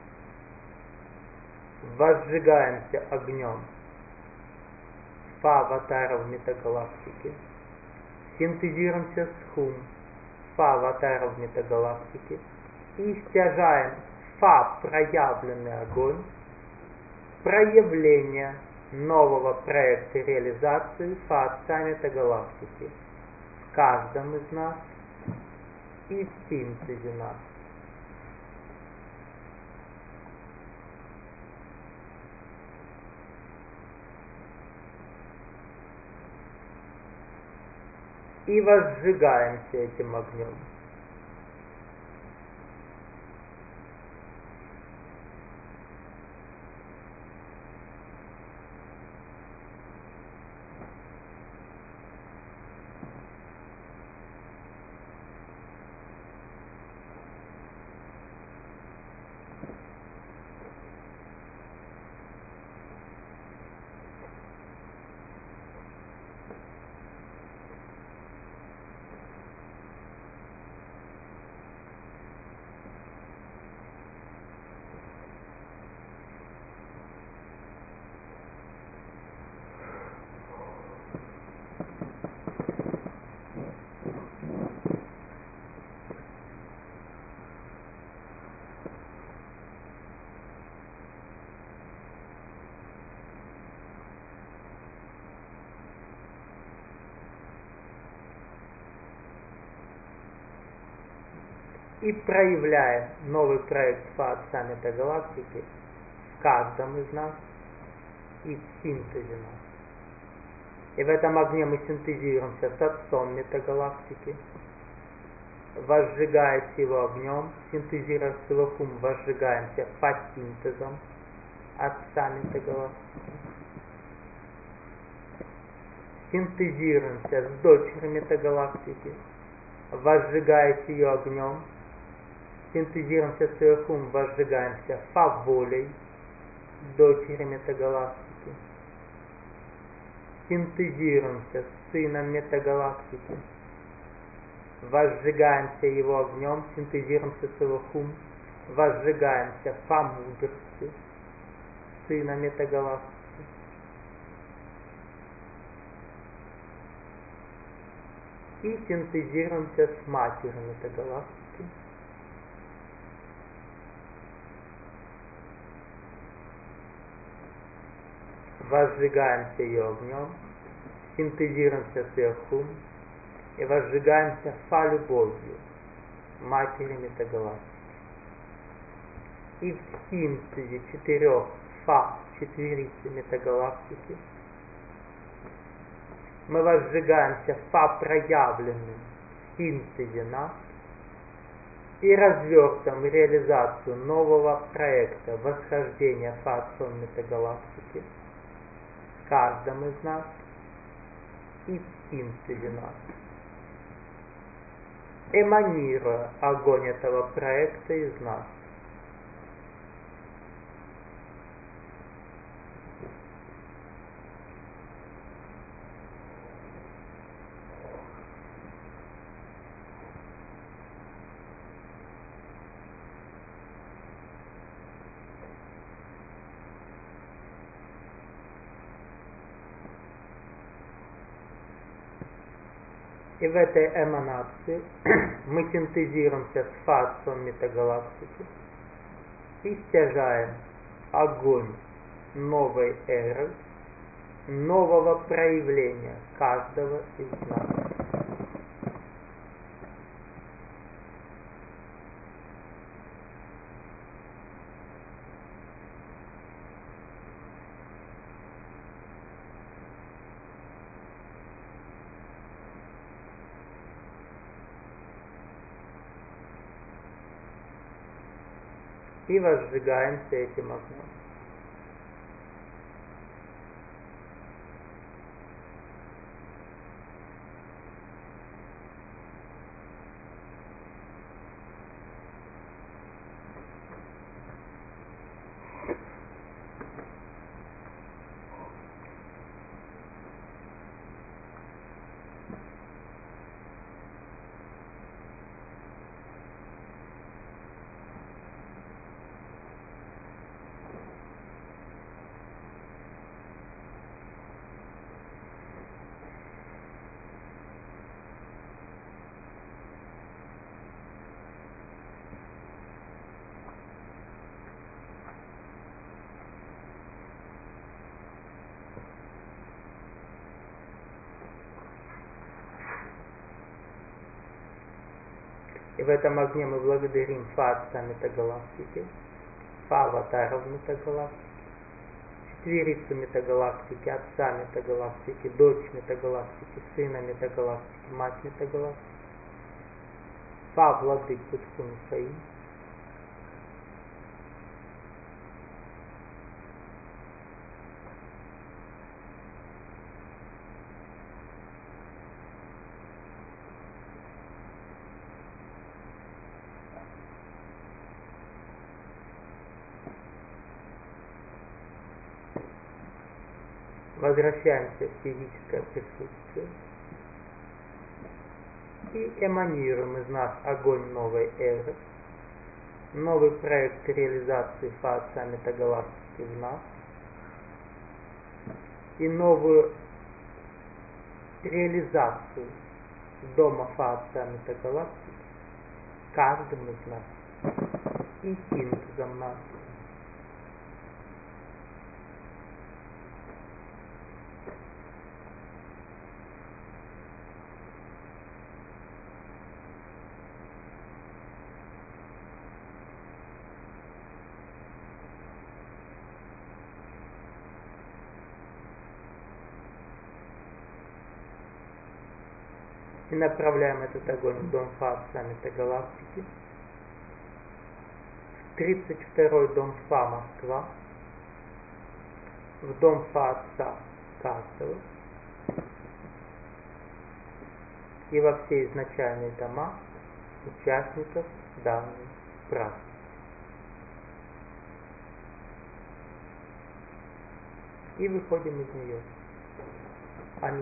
возжигаемся огнем Фа-аватаров метагалактики, синтезируемся с Хум Фа-аватаров метагалактики и стяжаем Фа-проявленный огонь проявления нового проекта реализации Фа-Отца метагалактики в каждом из нас и в синтезе нас. И возжигаемся этим огнем. И проявляем новый проект Фа-Отца метагалактики в каждом из нас и в синтезе нас. И в этом огне мы синтезируемся с Отцом метагалактики, возжигаясь его огнем, синтезируя с его Хум, возжигаемся по синтезам Отца метагалактики. Синтезируемся с дочерью метагалактики, возжигаясь ее огнем, синтезируемся с ее Хум, возжигаемся Фа-волей дочери метагалактики. Синтезируемся с Сыном метагалактики, возжигаемся его огнем, синтезируемся с его Хум, возжигаемся Фа-мудрости Сына метагалактики. И синтезируемся с Матерью метагалактики. Возжигаемся ее огнем, синтезируемся с ее Хум и возжигаемся Фа-любовью Матери метагалактики. И в синтезе четырех Фа четверицы метагалактики мы возжигаемся Фа-проявленным в синтезе нас и развертываем реализацию нового проекта восхождения Фа-Отцом метагалактики в каждом из нас и синтезе нас, эманируя огонь этого проекта из нас. И в этой эманации мы синтезируемся с фацией метагалактики и стяжаем огонь новой эры, нового проявления каждого из нас. И возжигаемся этим огнем. И в этом огне мы благодарим Фа Отца Метагалактики, Фа Аватаров Метагалактики, Четверицу Метагалактики, Отца Метагалактики, Дочь Метагалактики, Сына Метагалактики, Мать Метагалактики, Фа Владыку Цунфаи, возвращаемся в физическое присутствие и эманируем из нас огонь новой эры, новый проект реализации Фа Отца Метагалактики в нас и новую реализацию Дома Фа Отца Метагалактики каждым из нас и синтезом нас. И направляем этот огонь в Дом Фа Отца Метагалактики, в тридцать второй Дом Фа Москва, в Дом Фа Отца каждого и во все изначальные дома участников данной практики. И выходим из нее. Аминь.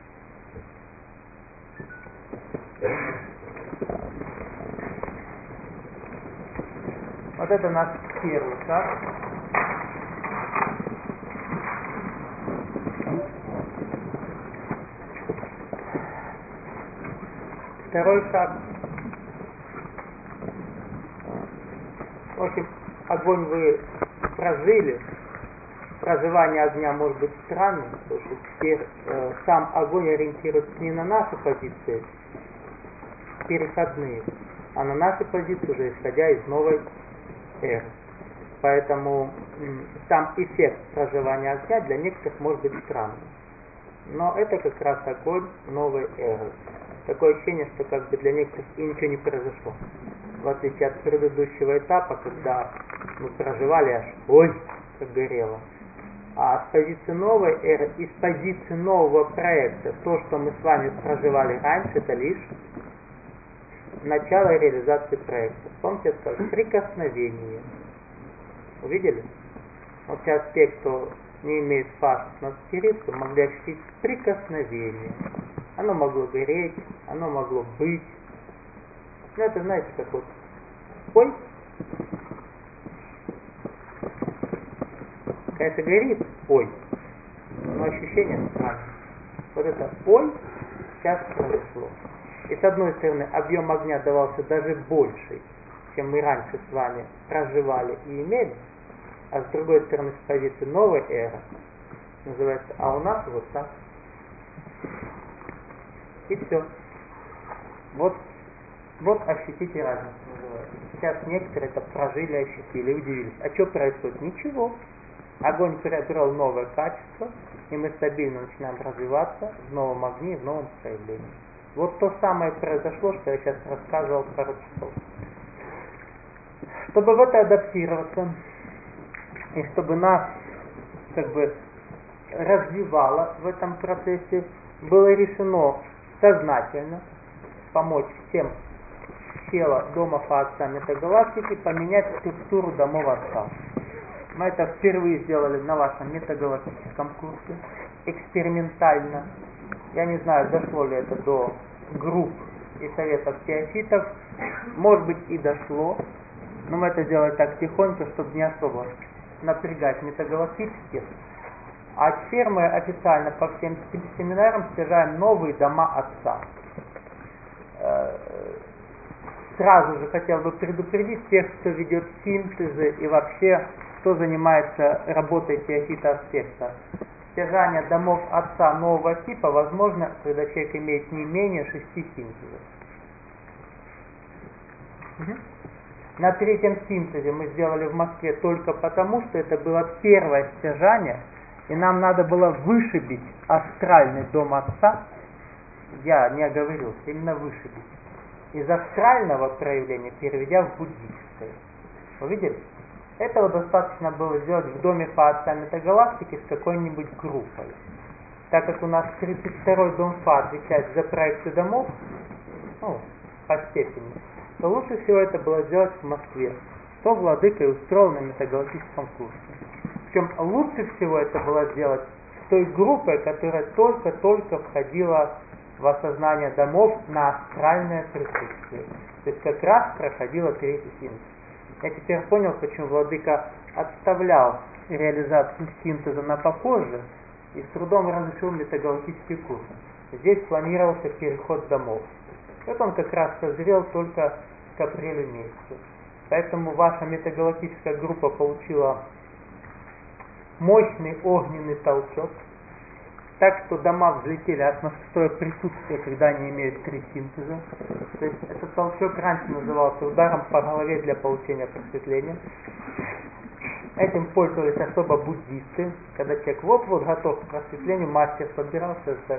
Вот это наш первый шаг. Второй шаг. В общем, огонь вы прожили. Проживание огня может быть странным, потому что теперь э, сам огонь ориентируется не на наши позиции переходные, а на наши позиции, уже исходя из новой эры. Поэтому м, сам эффект проживания огня для некоторых может быть странным. Но это как раз огонь новой эры. Такое ощущение, что как бы для некоторых и ничего не произошло. В отличие от предыдущего этапа, когда мы проживали аж, ой, как горело. А с позиции новой эры и с позиции нового проекта, то, что мы с вами проживали раньше, это лишь начало реализации проекта. Помните, я сказал, прикосновение. Увидели? Вот сейчас те, кто не имеет фаз на спириту, могли ощутить прикосновение. Оно могло гореть, оно могло быть. Ну, это, знаете, как вот, ой, конечно, горит, ой, но ощущение странное. Вот это ой сейчас произошло. И с одной стороны, объем огня давался даже больше, чем мы раньше с вами проживали и имели, а с другой стороны, с позиции новой эры, называется, а у нас вот так. И все. Вот, вот ощутите разницу, называется. Сейчас некоторые это прожили, ощутили, удивились. А что происходит? Ничего. Огонь приобрел новое качество, и мы стабильно начинаем развиваться в новом огне, в новом проявлении. Вот то самое произошло, что я сейчас рассказывал пару часов. Чтобы в это адаптироваться, и чтобы нас как бы развивало в этом процессе, было решено сознательно помочь всем чела домов Отца Метагалактики поменять структуру домов Отца. Мы это впервые сделали на вашем метагалактическом курсе, экспериментально. Я не знаю, дошло ли это до групп и советов теофитов. Может быть, и дошло, но мы это делали так тихонько, чтобы не особо напрягать метагалактических. А теперь мы официально по всем семинарам стяжаем новые дома Отца. Сразу же хотел бы предупредить тех, кто ведет синтезы и вообще кто занимается работой теофита аспекта. Стяжание домов Отца нового типа возможно, когда человек имеет не менее шести синтезов. Угу. На третьем синтезе мы сделали в Москве только потому, что это было первое стяжание, и нам надо было вышибить астральный дом Отца. Я не оговорился, именно вышибить. Из астрального проявления переведя в буддическое. Вы видели? Этого достаточно было сделать в доме по Отца Метагалактики с какой-нибудь группой. Так как у нас тридцать второй дом Фа отвечает за проекты домов, ну, по степени, то лучше всего это было сделать в Москве, что владыка и устроил на метагалактическом курсе. Причем лучше всего это было сделать с той группой, которая только-только входила в осознание домов на астральное присутствие. То есть как раз проходила третий синтез. Я теперь понял, почему владыка отставлял реализацию синтеза на попозже и с трудом разрешил метагалактический курс. Здесь планировался переход домов. Вот он как раз созрел только к апрелю месяцу. Поэтому ваша метагалактическая группа получила мощный огненный толчок, так что дома взлетели от настроя присутствия, когда они имеют три синтеза. То есть этот толчок раньше назывался ударом по голове для получения просветления. Этим пользовались особо буддисты, когда человек вот-вот готов к просветлению, мастер подбирался так.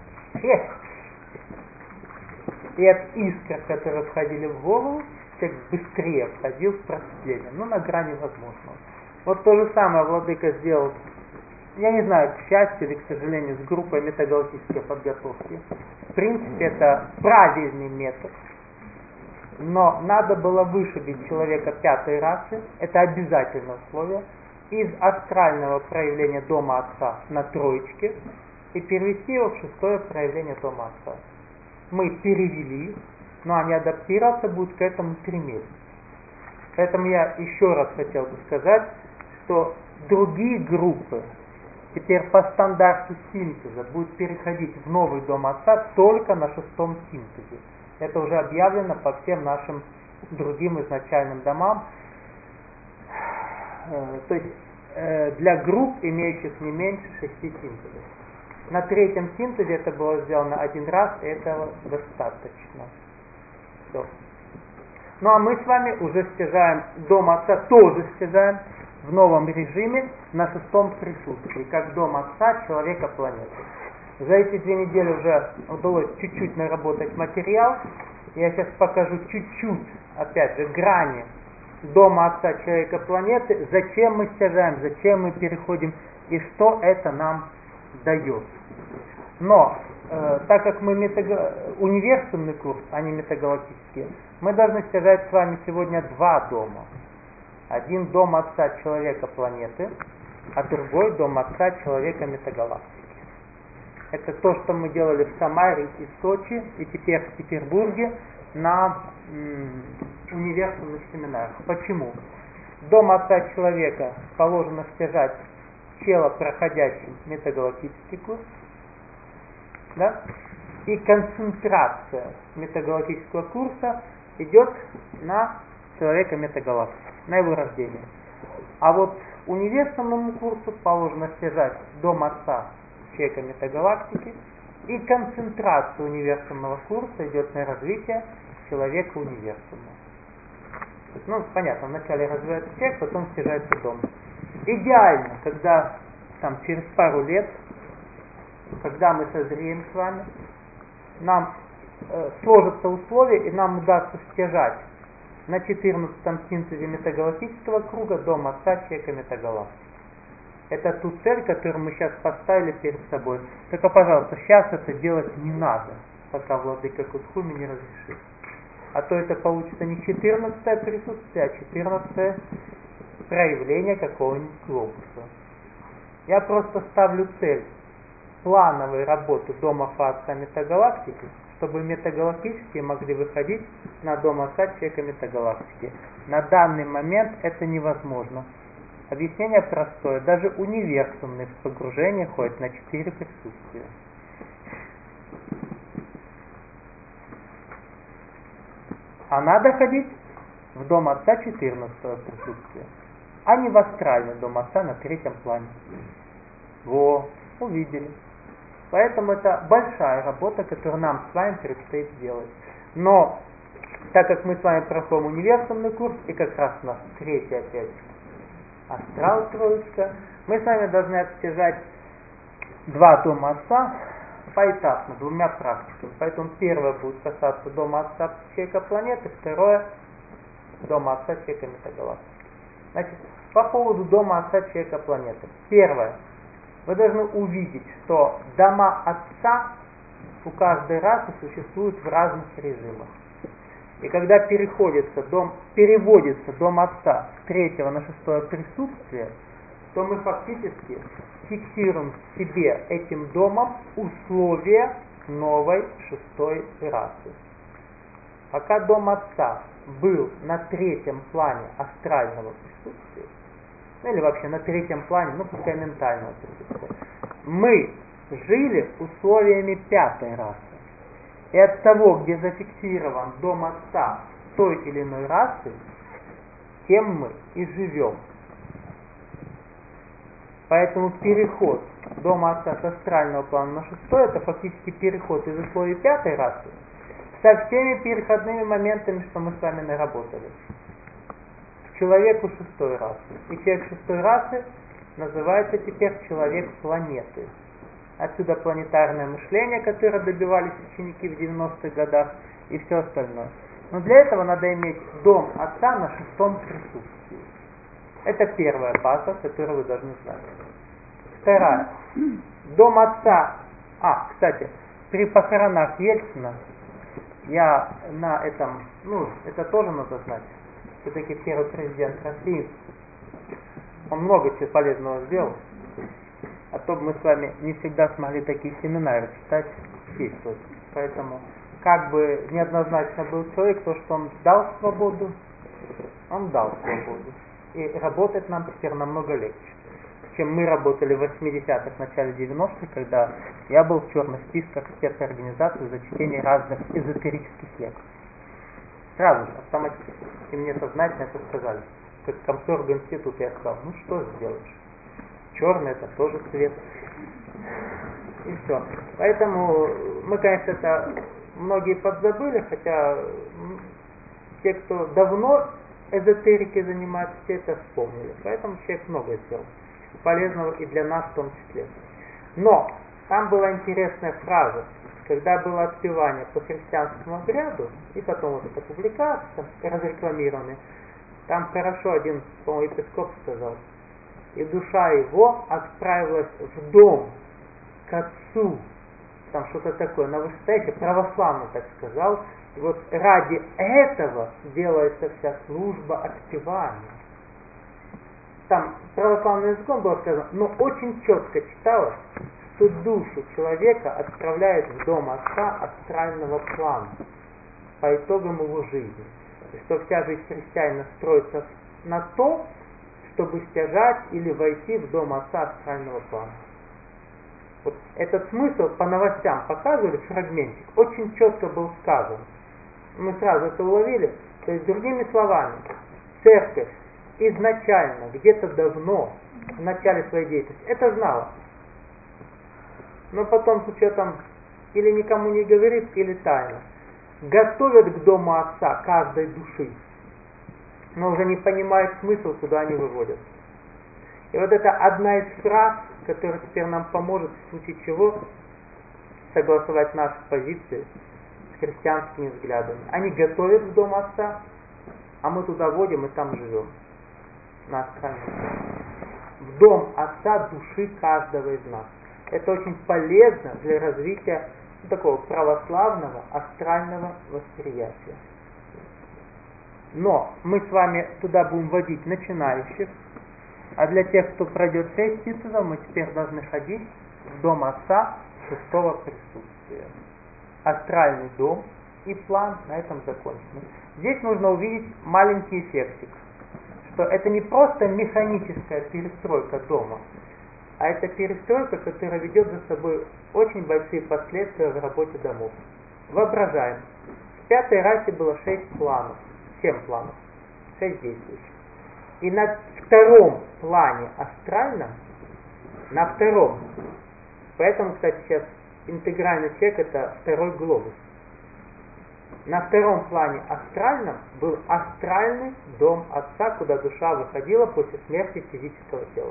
И от искр, которые входили в голову, человек быстрее входил в просветление, но на грани возможного. Вот то же самое владыка сделал, я не знаю, к счастью или к сожалению, с группой метагалактической подготовки. В принципе, это правильный метод, но надо было вышибить человека пятой расы, это обязательное условие, из астрального проявления дома Отца на троечке и перевести его в шестое проявление дома Отца. Мы перевели, но они адаптироваться будут к этому три месяца. Поэтому я еще раз хотел бы сказать, что другие группы теперь по стандарту синтеза будут переходить в новый дом Отца только на шестом синтезе. Это уже объявлено по всем нашим другим изначальным домам. То есть для групп, имеющих не меньше шести синтезов. На третьем синтезе это было сделано один раз, и этого достаточно. Все. Ну а мы с вами уже стяжаем дом Отца, тоже стяжаем в новом режиме на шестом присутствии, как дом Отца человека планеты. За эти две недели уже удалось чуть-чуть наработать материал. Я сейчас покажу чуть-чуть, опять же, грани дома Отца человека планеты, зачем мы стяжаем, зачем мы переходим и что это нам дает. Но, э, так как мы метаго... универсальный курс, а не метагалактический, мы должны стяжать с вами сегодня два дома. Один дом Отца Человека планеты, а другой дом Отца Человека метагалактики. Это то, что мы делали в Самаре и Сочи, и теперь в Петербурге на м, универсальных семинарах. Почему? Дом Отца Человека положено стяжать тело, проходящим метагалактический курс, да? И концентрация метагалактического курса идет на человека метагалактики, на его рождение. А вот универсальному курсу положено стяжать дом Отца Человека метагалактики, и концентрация универсального курса идет на развитие человека универсального. Ну, понятно, вначале развивается человек, потом стяжается дом. Идеально, когда там через пару лет, когда мы созреем с вами, нам э, сложатся условия, и нам удастся стяжать на четырнадцатом синтезе метагалактического круга дом Отца Человека метагалактики. Это ту цель, которую мы сейчас поставили перед собой. Только, пожалуйста, сейчас это делать не надо, пока Владыка Кутхуми не разрешит. А то это получится не четырнадцатое присутствие, а четырнадцатое проявление какого-нибудь глобуса. Я просто ставлю цель плановой работы дома Отца метагалактики, чтобы метагалактические могли выходить на дом Отца Человека метагалактики. На данный момент это невозможно. Объяснение простое. Даже универсальные в погружение ходят на четыре присутствия. А надо ходить в дом Отца четырнадцатого присутствия, а не в астральный дом Отца на третьем плане. Во, увидели. Поэтому это большая работа, которую нам с вами предстоит сделать. Но, так как мы с вами проходим универсальный курс, и как раз у нас третий опять астрал троечка, мы с вами должны отстежать два дома Отца поэтапно, двумя практиками. Поэтому первое будет касаться дома Отца Человека планеты, второе дома Отца Человека метагалактики. Значит, по поводу дома Отца Человека планеты. Первое. Вы должны увидеть, что дома Отца у каждой расы существуют в разных режимах. И когда переходится дом, переводится дом Отца с третьего на шестое присутствие, то мы фактически фиксируем в себе этим домом условия новой шестой расы. Пока дом Отца был на третьем плане астрального присутствия, ну или вообще на третьем плане, ну пускай ментального присутствия, мы жили условиями пятой расы. И от того, где зафиксирован дом Отца той или иной расы, тем мы и живем. Поэтому переход дома Отца с астрального плана на шестой, это фактически переход из условий пятой расы со всеми переходными моментами, что мы с вами наработали, к человеку шестой расы. И человек шестой расы называется теперь человек планеты. Отсюда планетарное мышление, которое добивались ученики в девяностых годах, и все остальное. Но для этого надо иметь дом Отца на шестом присутствии. Это первая база, которую вы должны знать. Вторая. Дом Отца. А, кстати, при похоронах Ельцина я на этом, ну, это тоже надо знать. Все-таки первый президент России, он много чего полезного сделал. А то бы мы с вами не всегда смогли такие семинары читать, действовать. Поэтому, как бы неоднозначно был человек, то, что он дал свободу, он дал свободу. И работать нам теперь намного легче, чем мы работали в восьмидесятых, в начале девяностых, когда я был в черных списках всех организаций за чтение разных эзотерических лекций. Сразу же, автоматически. И мне сознательно это сказали. Как комсорг институт я сказал, ну что сделаешь? Черный это тоже цвет. И все. Поэтому мы, конечно, это многие подзабыли, хотя те, кто давно эзотерикой занимаются, все это вспомнили. Поэтому человек много сделал. Полезного и для нас в том числе. Но там была интересная фраза, когда было отпевание по христианскому обряду, и потом вот эта публикация, разрекламированная, там хорошо один, по-моему, епископ сказал, и душа его отправилась в дом к Отцу. Там что-то такое, на вышестоящее, православно так сказал. И вот ради этого делается вся служба отпевания. Там православным языком было сказано, но очень четко читалось, что душу человека отправляет в дом Отца астрального плана по итогам его жизни. И что вся жизнь христианина строится на то, чтобы стяжать или войти в дом Отца астрального плана. Вот этот смысл по новостям показывали, фрагментик, очень четко был сказан. Мы сразу это уловили. То есть, другими словами, церковь изначально, где-то давно, в начале своей деятельности, это знала. Но потом с учетом или никому не говорит, или тайно, готовят к дому Отца каждой души, но уже не понимают смысл, куда они выводят. И вот это одна из фраз, которая теперь нам поможет, в случае чего, согласовать наши позиции с христианскими взглядами. Они готовят в дом Отца, а мы туда водим и там живем. На астральном плане. В дом Отца души каждого из нас. Это очень полезно для развития такого православного астрального восприятия. Но мы с вами туда будем водить начинающих, а для тех, кто пройдет шесть титулов, мы теперь должны ходить в дом Отца шестого присутствия. Астральный дом и план на этом закончен. Здесь нужно увидеть маленький эффектик, что это не просто механическая перестройка дома, а это перестройка, которая ведет за собой очень большие последствия в работе домов. Воображаем, в пятой расе было шесть планов, семь планов, шесть действующих. И на втором плане астральном, на втором, поэтому, кстати, сейчас интегральный человек это второй глобус. На втором плане астральном был астральный дом Отца, куда душа выходила после смерти физического тела.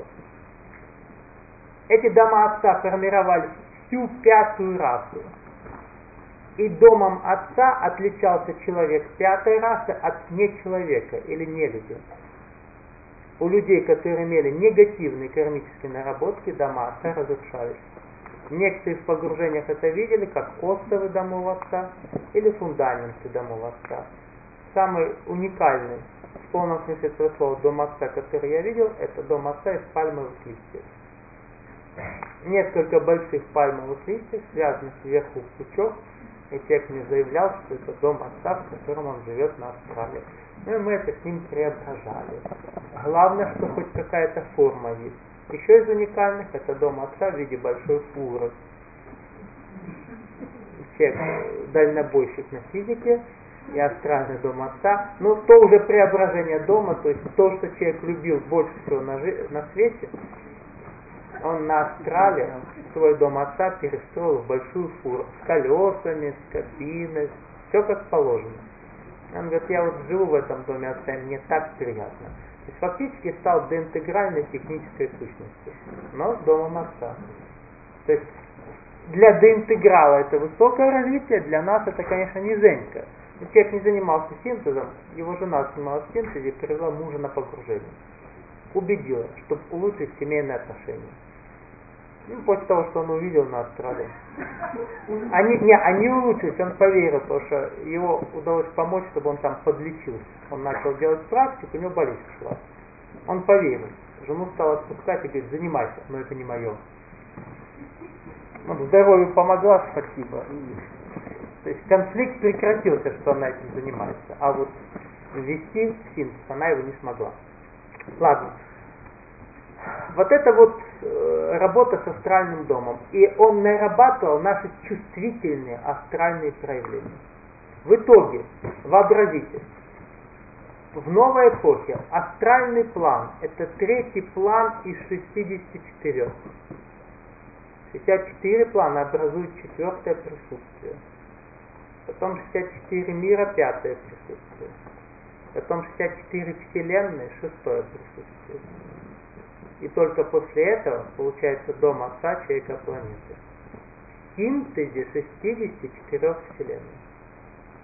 Эти дома Отца формировали всю пятую расу. И домом Отца отличался человек пятой расы от нечеловека или нелюдя. У людей, которые имели негативные кармические наработки, дома Отца разрушались. Некоторые в погружениях это видели, как остовы домов Отца или фундаменты домов Отца. Самый уникальный, в полном смысле этого слова, дом Отца, который я видел, это дом Отца из пальмовых листьев. Несколько больших пальмовых листьев, связанных сверху в пучок, и человек мне заявлял, что это дом Отца, в котором он живет на астрале. Ну и мы это с ним преображали. Главное, что хоть какая-то форма есть. Еще из уникальных это дом Отца в виде большой фуры. Человек дальнобойщик на физике и астральный дом Отца. Но то уже преображение дома, то есть то, что человек любил больше всего на, жи- на свете, он на астрале свой дом Отца перестроил в большую фуру с колесами, с кабиной, все как положено. Он говорит, я вот живу в этом доме Отца, и мне так приятно. То есть фактически стал доинтегральной технической сущностью, но с домом Отца. То есть для доинтеграла это высокое развитие, для нас это, конечно, низенько. Но человек не занимался синтезом, его жена занималась синтезом и привела мужа на погружение. Убедила, чтобы улучшить семейные отношения. Ну, после того, что он увидел на астрале. Они, не, они улучшились, он поверил, потому что его удалось помочь, чтобы он там подлечился. Он начал делать практику, у него болезнь шла. Он поверил. Жену стал отпускать и говорит, занимайся, но это не мое. Вот здоровью помогла, спасибо. И, то есть конфликт прекратился, что она этим занимается. А вот ввести в синтез она его не смогла. Ладно. Вот это вот э, работа с астральным домом. И он нарабатывал наши чувствительные астральные проявления. В итоге, вообразите, в новой эпохе астральный план – это третий план из шестидесяти четырёх. шестьдесят четыре плана образуют четвертое присутствие. Потом шестьдесят четыре мира – пятое присутствие. Потом шестьдесят четыре вселенные – шестое присутствие. И только после этого получается дом Отца, человека, планеты. В синтезе шестидесяти четырёх вселенных.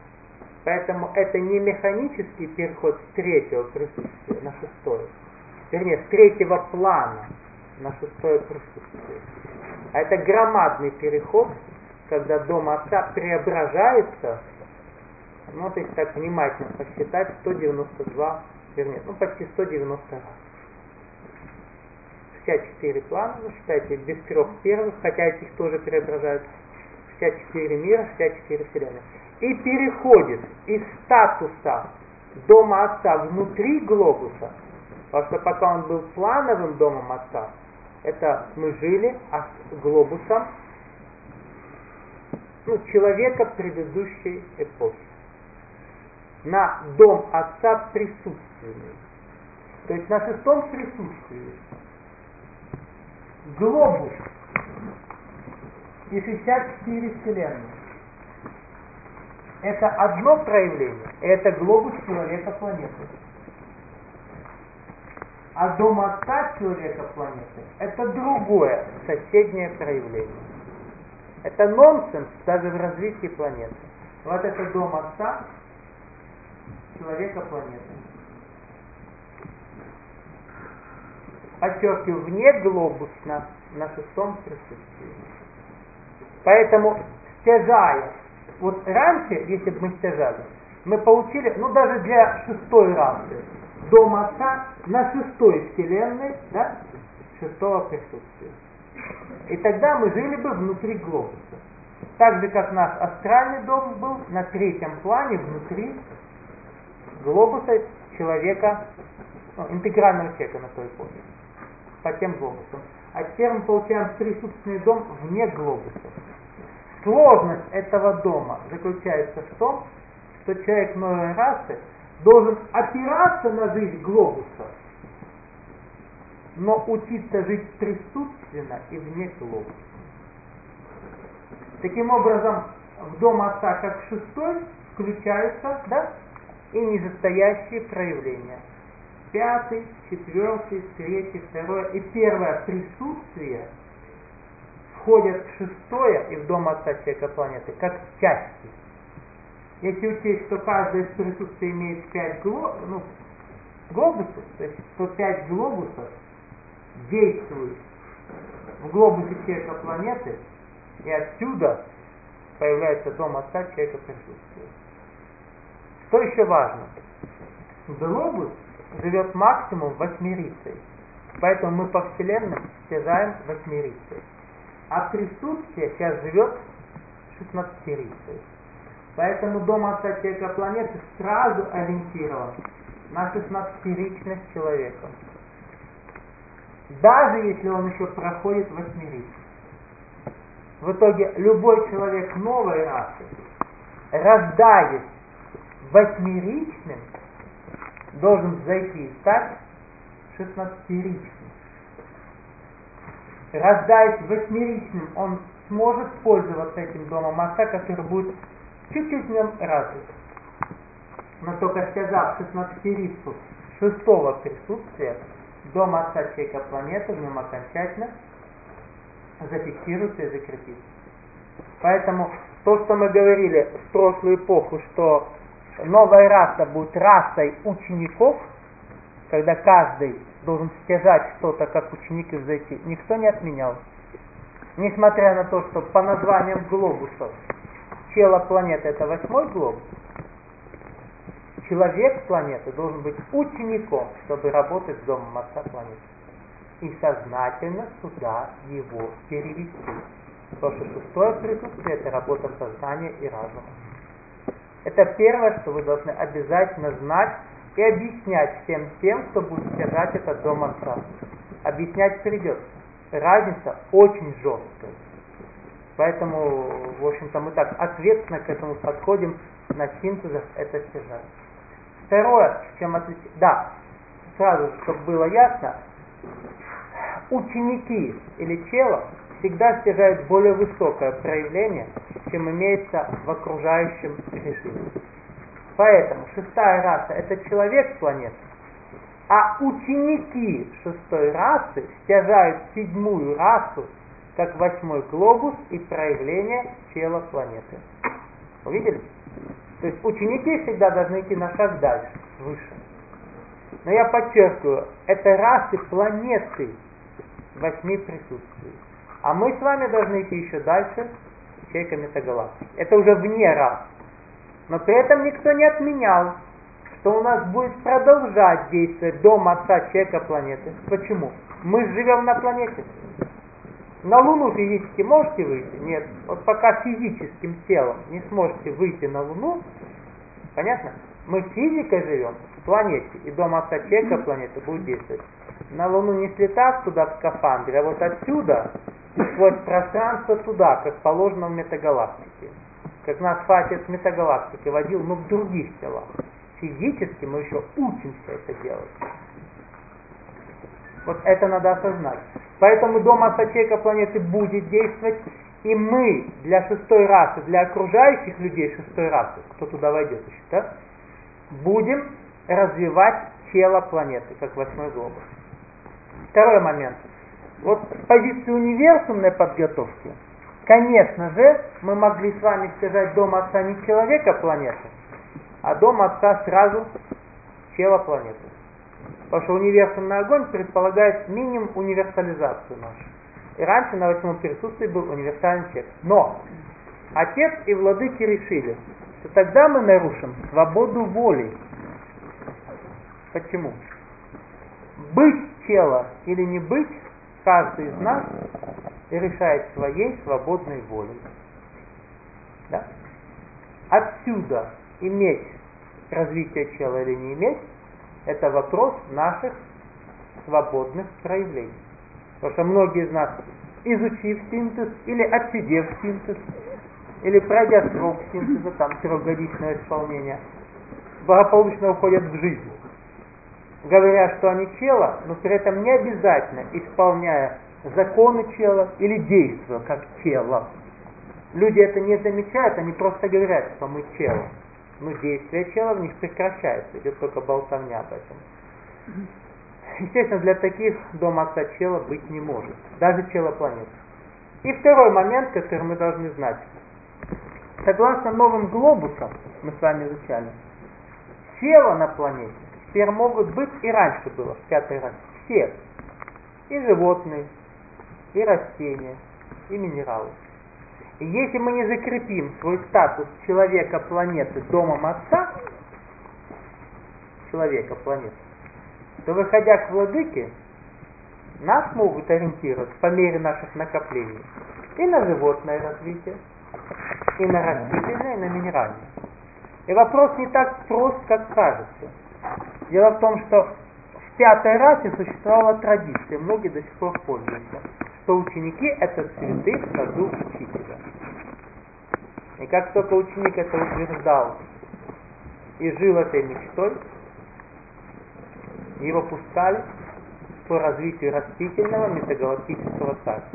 Поэтому это не механический переход с третьего присутствия на шестое, вернее, с третьего плана на шестое присутствие. А это громадный переход, когда дом Отца преображается, ну, вот если так внимательно посчитать, сто девяносто два, вернее, ну, почти сто девяносто раз. шестьдесят четыре плана, ну, считайте, без трех первых, хотя этих тоже преображают, шестьдесят четыре мира, шестьдесят четыре вселенные. И переходит из статуса дома Отца внутри глобуса, потому что пока он был плановым домом Отца, это мы жили а с глобусом, ну, человека предыдущей эпохи, на дом Отца присутственный. То есть на шестом присутствии глобус и шестьдесят четыре вселенные. Это одно проявление, это глобус человека-планеты. А дом Отца человека-планеты это другое, соседнее проявление. Это нонсенс даже в развитии планеты. Вот это дом Отца человека-планеты. Подчеркиваю, вне глобусно на шестом присутствии. Поэтому, стяжая, вот раньше, если бы мы стяжали, мы получили, ну даже для шестой расы, дом Отца на шестой вселенной, да, шестого присутствия. И тогда мы жили бы внутри глобуса. Так же, как наш астральный дом был на третьем плане внутри глобуса человека, ну, интегрального человека на той эпохе, по тем глобусам. А теперь мы получаем присутственный дом вне глобуса. Сложность этого дома заключается в том, что человек новой расы должен опираться на жизнь глобуса, но учиться жить присутственно и вне глобуса. Таким образом, в дом Отца как шестой включаются, да, и нижестоящие проявления. Пятый, четвертый, третий, второе и первое присутствие входят в шестое и в дом Отца человека планеты как части. Если учесть, что каждое из присутствий имеет пять гло, ну, глобусов, то есть то пять глобусов действуют в глобусе человека планеты, и отсюда появляется дом Отца человека присутствия. Что еще важно? Глобус живет максимум восьмерицей, поэтому мы по вселенным стяжаем восьмерицей. А присутствие сейчас живет шестнадцатерицей. Поэтому дом Отца человека планеты сразу ориентирован на шестнадцатеричность человека. Даже если он еще проходит восьмерицу. В итоге любой человек новой расы, рождаясь восьмеричным, должен зайти и стать шестнадцатеричным. Рождаясь восьмеричным, он сможет пользоваться этим домом Отца, который будет чуть-чуть в нем развит. Но только стяжав шестнадцатерицу шестого присутствия, дом Отца человека планеты в нем окончательно зафиксируется и закрепится. Поэтому то, что мы говорили в прошлую эпоху, что новая раса будет расой учеников, когда каждый должен стяжать что-то как ученик и зайти, никто не отменял. Несмотря на то, что по названиям глобусов тело планеты это восьмой глобус, человек планеты должен быть учеником, чтобы работать с домом Отца планеты. И сознательно сюда его перевести. Потому что шестое присутствие это работа сознания и разума. Это первое, что вы должны обязательно знать и объяснять всем тем, кто будет стяжать этот дом Отца. Объяснять придется. Разница очень жесткая. Поэтому, в общем-то, мы так ответственно к этому подходим на синтезах это стяжать. Второе, чем отличить... Да, сразу, чтобы было ясно, ученики или тело всегда стяжают более высокое проявление, чем имеется в окружающем режиме. Поэтому шестая раса это человек планеты, а ученики шестой расы стяжают седьмую расу как восьмой глобус и проявление тела планеты. Увидели? То есть ученики всегда должны идти на шаг дальше, выше. Но я подчеркиваю, это расы планеты восьми присутствий. А мы с вами должны идти еще дальше, ячейка метагалактики. Это уже вне рас. Но при этом никто не отменял, что у нас будет продолжать действовать дом Отца человека планеты. Почему? Мы живем на планете. На Луну физически можете выйти? Нет. Вот пока физическим телом не сможете выйти на Луну, понятно? Мы физикой живем в планете, и дом Отца человека планеты будет действовать. На Луну не слетав туда в скафандре, а вот отсюда, сквозь пространство туда, как положено в метагалактике. Как нас Отец метагалактики водил, но в других телах. Физически мы еще учимся это делать. Вот это надо осознать. Поэтому дом Отца человека планеты будет действовать, и мы для шестой расы, для окружающих людей шестой расы, кто туда войдет еще, да, будем развивать тело планеты, как восьмой глобус. Второй момент. Вот с позиции универсумной подготовки, конечно же, мы могли с вами сказать дом Отца не человека планеты, а дом Отца сразу тело планеты. Потому что универсумный огонь предполагает минимум универсализацию нашу. И раньше на восьмом присутствии был универсальный человек. Но Отец и владыки решили, что тогда мы нарушим свободу воли. Почему? Быть тело или не быть, каждый из нас решает своей свободной волей. Да? Отсюда иметь развитие тела или не иметь, это вопрос наших свободных проявлений. Потому что многие из нас, изучив синтез, или отсидев синтез, или пройдя срок синтеза, там трехгодичное исполнение, благополучно уходят в жизнь, говоря, что они тело, но при этом не обязательно исполняя законы тела или действуя как тело. Люди это не замечают, они просто говорят, что мы тело. Но действие тела в них прекращается, идет только болтовня об этом. Естественно, для таких дом Отца тела быть не может, даже тело планеты. И второй момент, который мы должны знать. Согласно новым глобусам, мы с вами изучали, тело на планете теперь могут быть, и раньше было, в пятый раз, все. И животные, и растения, и минералы. И если мы не закрепим свой статус человека планеты домом Отца, человека планеты, то, выходя к владыке, нас могут ориентировать по мере наших накоплений и на животное развитие, и на растительное, и на минеральное. И вопрос не так прост, как кажется. Дело в том, что в пятой расе существовала традиция, многие до сих пор пользуются, что ученики — это цветы в саду учителя. И как только ученик это утверждал и жил этой мечтой, его пускали по развитию растительного метагалактического царства.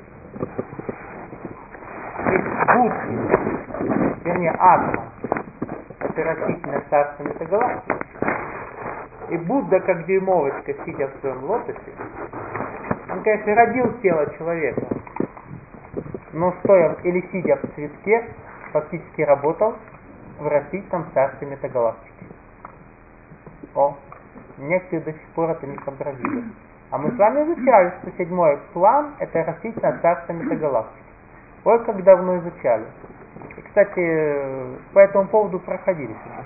То есть Будда, вернее Атма, это растительное царство метагалактики. И Будда, как дюймовочка, сидя в своем лотосе, он, конечно, родил тело человека, но стоя или сидя в цветке, фактически работал в растительном царстве метагалактики. О, некоторые до сих пор это не сообразили. А мы с вами изучали, что седьмой план — это растительное царство метагалактики. Ой, как давно изучали. И, кстати, по этому поводу проходили сюда.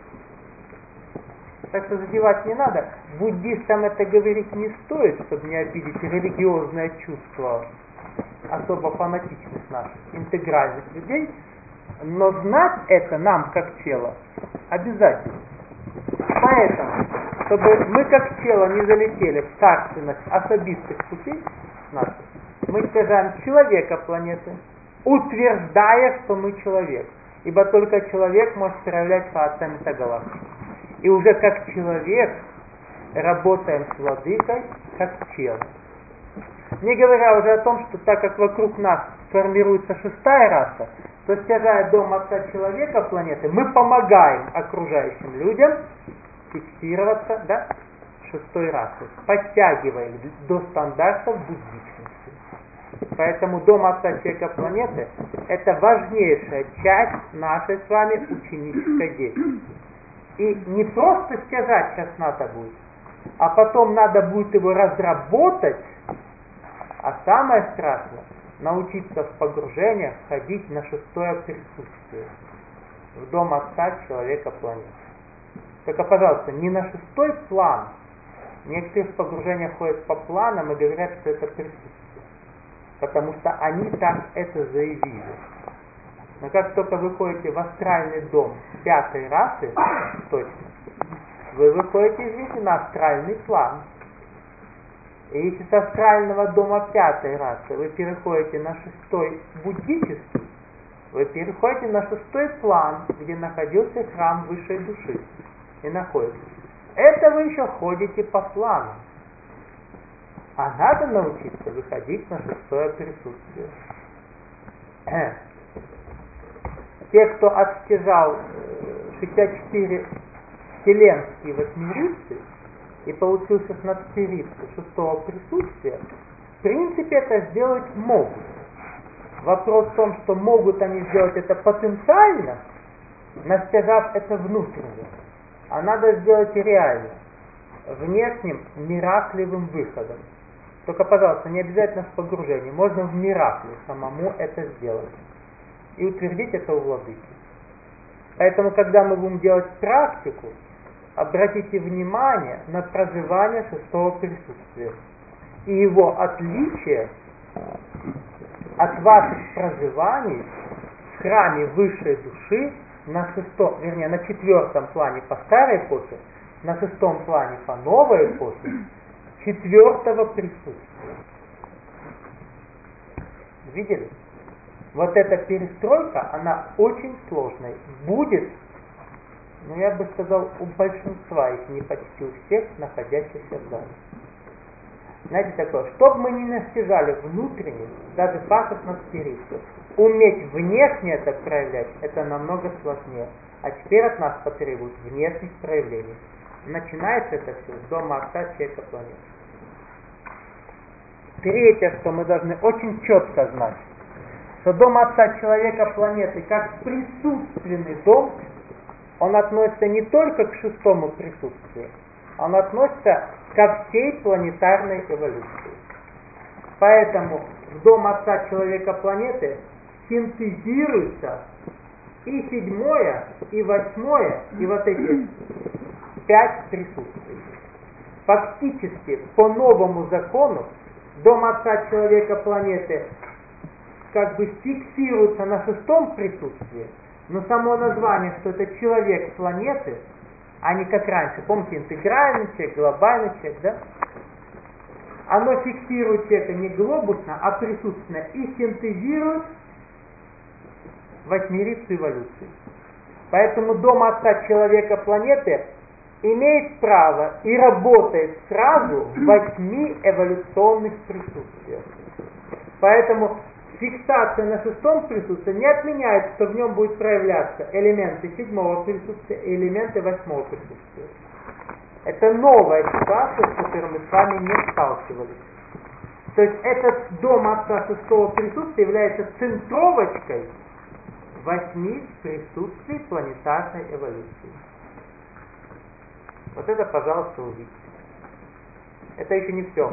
Так что задевать не надо. Буддистам это говорить не стоит, чтобы не обидеть религиозное чувство особо фанатичных наших, интегральных людей. Но знать это нам, как тело, обязательно. Поэтому, чтобы мы, как тело, не залетели в царственность особистых путей наших, мы сказаем человека планеты, утверждая, что мы человек. Ибо только человек может проявлять фаата метагалактики. И уже как человек работаем с владыкой, как тело. Не говоря уже о том, что так как вокруг нас формируется шестая раса, то, стяжая дом Отца человека планеты, мы помогаем окружающим людям фиксироваться, да, шестой расы, подтягиваем до стандартов буддичности. Поэтому дом Отца человека планеты — это важнейшая часть нашей с вами ученической деятельности. И не просто стяжать сейчас надо будет, а потом надо будет его разработать, а самое страшное — научиться в погружениях входить на шестое присутствие, в дом Отца человека планеты. Только, пожалуйста, не на шестой план. Некоторые в погружениях ходят по планам и говорят, что это присутствие, потому что они так это заявили. Но как только вы ходите в астральный дом пятой расы, точно, вы выходите, извините, на астральный план. И если с астрального дома пятой расы вы переходите на шестой буддический, вы переходите на шестой план, где находился храм высшей души. И находитесь. Это вы еще ходите по плану. А надо научиться выходить на шестое присутствие. Те, кто отстяжал шестьдесят четыре вселенские восьмерицы и получил шестнадцатерицы шестого присутствия, в принципе это сделать могут. Вопрос в том, что могут они сделать это потенциально, настяжав это внутренне. А надо сделать и реально, внешним мираклевым выходом. Только, пожалуйста, не обязательно в погружении, можно в миракле самому это сделать. И утвердить это у владыки. Поэтому, когда мы будем делать практику, обратите внимание на проживание шестого присутствия и его отличие от ваших проживаний в храме высшей души на шестом, вернее, на четвертом плане по старой эпохе, на шестом плане по новой эпохе, четвертого присутствия. Видели? Вот эта перестройка, она очень сложная. Будет, ну я бы сказал, у большинства, если не почти у всех, находящихся в зале. Знаете такое, чтобы мы не настижали внутренне, даже по шестнадцатерицу, уметь внешне это проявлять, это намного сложнее. А теперь от нас потребуют внешних проявлений. Начинается это все с дома Отца человека планеты. Третье, что мы должны очень четко знать, что дом Отца человека планеты, как присутственный дом, он относится не только к шестому присутствию, он относится ко всей планетарной эволюции. Поэтому в дом Отца человека планеты синтезируется и седьмое, и восьмое, и вот эти пять присутствий. Фактически, по новому закону, дом Отца человека планеты как бы фиксируется на шестом присутствии, но само название, что это человек планеты, а не как раньше, помните, интегральный человек, глобальный человек, да? Оно фиксирует человека не глобусно, а присутственно и синтезирует восьмерицу эволюции. Поэтому дом Отца человека планеты имеет право и работает сразу в восьми эволюционных присутствиях. Поэтому фиксация на шестом присутствии не отменяет, что в нем будут проявляться элементы седьмого присутствия и элементы восьмого присутствия. Это новая ситуация, с которой мы с вами не сталкивались. То есть этот дом Отца шестого присутствия является центровочкой восьми присутствий планетарной эволюции. Вот это, пожалуйста, увидите. Это еще не все.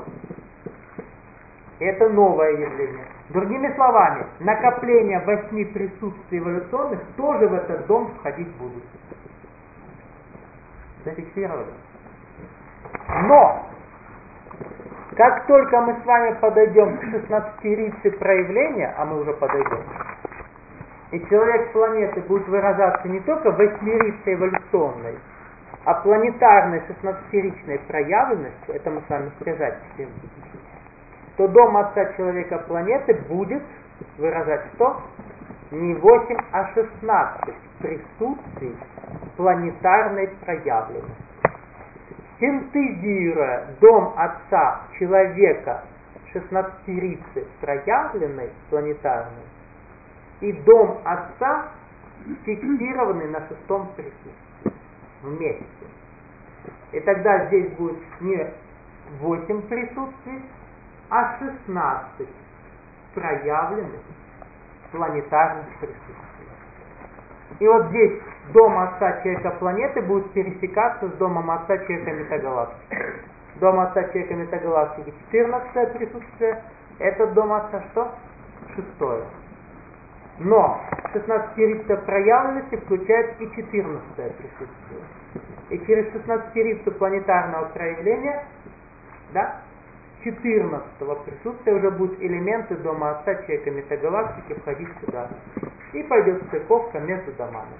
Это новое явление. Другими словами, накопление восьми присутствий эволюционных тоже в этот дом входить будут. Зафиксировали? Но, как только мы с вами подойдем к шестнадцатерице проявления, а мы уже подойдем, и человек планеты будет выражаться не только восьмерицей эволюционной, а планетарной шестнадцатеричной проявленностью, это мы с вами связать теперь, то дом Отца человека планеты будет выражать что? Не восемь, а шестнадцать присутствий планетарной проявленности. Синтезируя дом Отца человека шестнадцатерицы проявленной планетарной и дом Отца, фиксированный на шестом присутствии вместе. И тогда здесь будет не восемь присутствий, а шестнадцать проявленных планетарных присутствий. И вот здесь дом отца человека планеты будет пересекаться с домом отца человека метагалактики. Дом отца человека метагалактики четырнадцатое присутствие, этот дом отца что? Шестое. Но шестнадцатирицая проявленности включает и четырнадцатое присутствие. И через шестнадцатирицу планетарного проявления, да, четырнадцатого присутствия уже будут элементы дома отца человека метагалактики входить сюда. И пойдет стыковка между домами.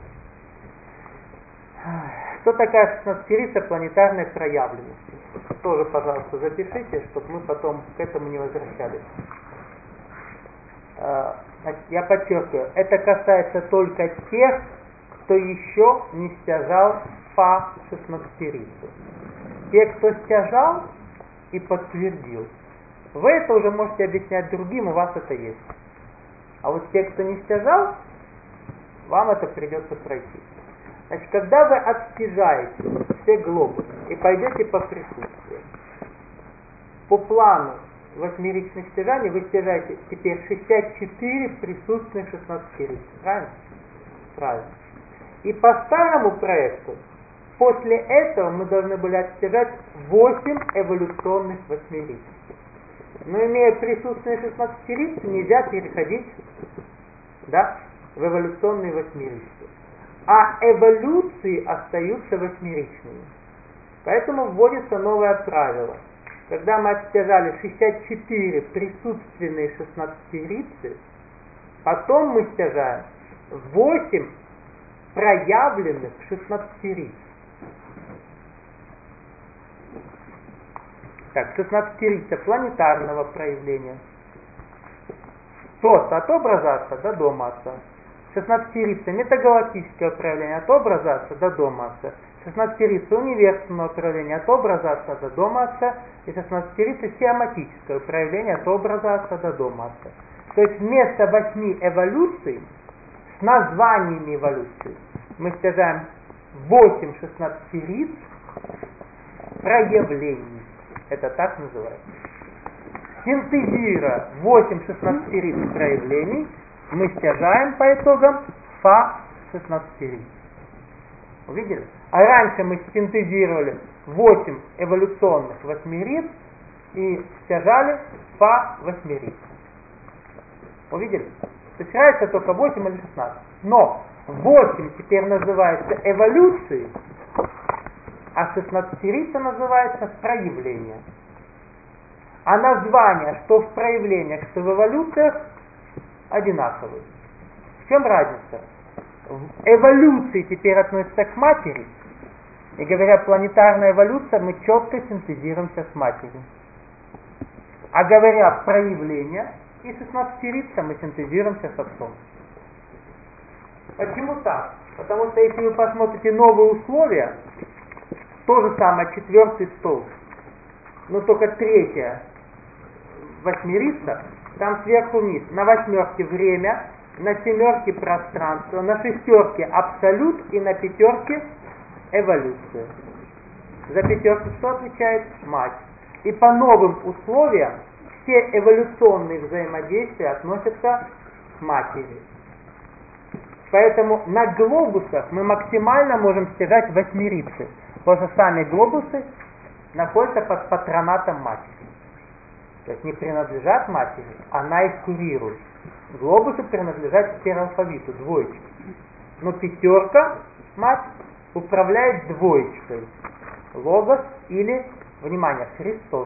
Что такая шестнадцатирица планетарной проявленности? Тоже, пожалуйста, запишите, чтобы мы потом к этому не возвращались. Значит, я подчеркиваю, это касается только тех, кто еще не стяжал фа шестнадцатирицу. Те, кто стяжал и подтвердил, вы это уже можете объяснять другим, у вас это есть. А вот те, кто не стяжал, вам это придется пройти. Значит, когда вы отстяжаете все глобусы и пойдете по присутствию, по плану восьмеричных стяжаний вы стяжаете теперь шестьдесят четыре присутственных шестнадцатириц. Правильно? Правильно. И по старому проекту, после этого мы должны были отстяжать восемь эволюционных восьмериц. Но имея присутственные шестнадцатирицы, нельзя переходить, да, в эволюционные восьмеричные. А эволюции остаются восьмеричными. Поэтому вводится новое правило. Когда мы отстяжали шестьдесят четыре присутственные шестнадцатирицы, потом мы стяжаем восемь проявленных шестнадцатириц. Так, шестнадцатирица планетарного проявления. Просто от образа отца до дома отца. шестнадцатирица метагалактического проявления от образа отца до дома отца. шестнадцатирица универсального проявления от образа отца до дома отца. И шестнадцатирица сиоматического проявления от образа отца до дома отца. То есть вместо восьми эволюций с названиями эволюций мы стяжаем восемь шестнадцатириц проявлений. Это так называется. Синтезируя восемь шестнадцатириц проявлений, мы стяжаем по итогам фа шестнадцатириц. Увидели? А раньше мы синтезировали восемь эволюционных восьмериц и стяжали фа восьмериц. Увидели? То есть разница только восемь или шестнадцать. Но восемь теперь называется эволюцией, а шестнадцатирица называется проявление. А названия, что в проявлениях, что в эволюциях, одинаковые. В чем разница? В эволюции теперь относится к матери, и говоря планетарная эволюция, мы четко синтезируемся с матерью. А говоря проявления и шестнадцатирица, мы синтезируемся с отцом. Почему так? Потому что если вы посмотрите новые условия, то же самое четвертый столб, но только третья восьмерица, там сверху вниз, на восьмерке время, на семерке пространство, на шестерке абсолют и на пятерке эволюция. За пятерку что отвечает? Мать. И по новым условиям все эволюционные взаимодействия относятся к матери. Поэтому на глобусах мы максимально можем стяжать восьмерицы, потому что сами глобусы находятся под патронатом матери. То есть не принадлежат матери, она их курирует. Глобусы принадлежат теперь алфавиту, двоечке. Но пятерка, мать, управляет двоечкой. Логос или, внимание, Христос.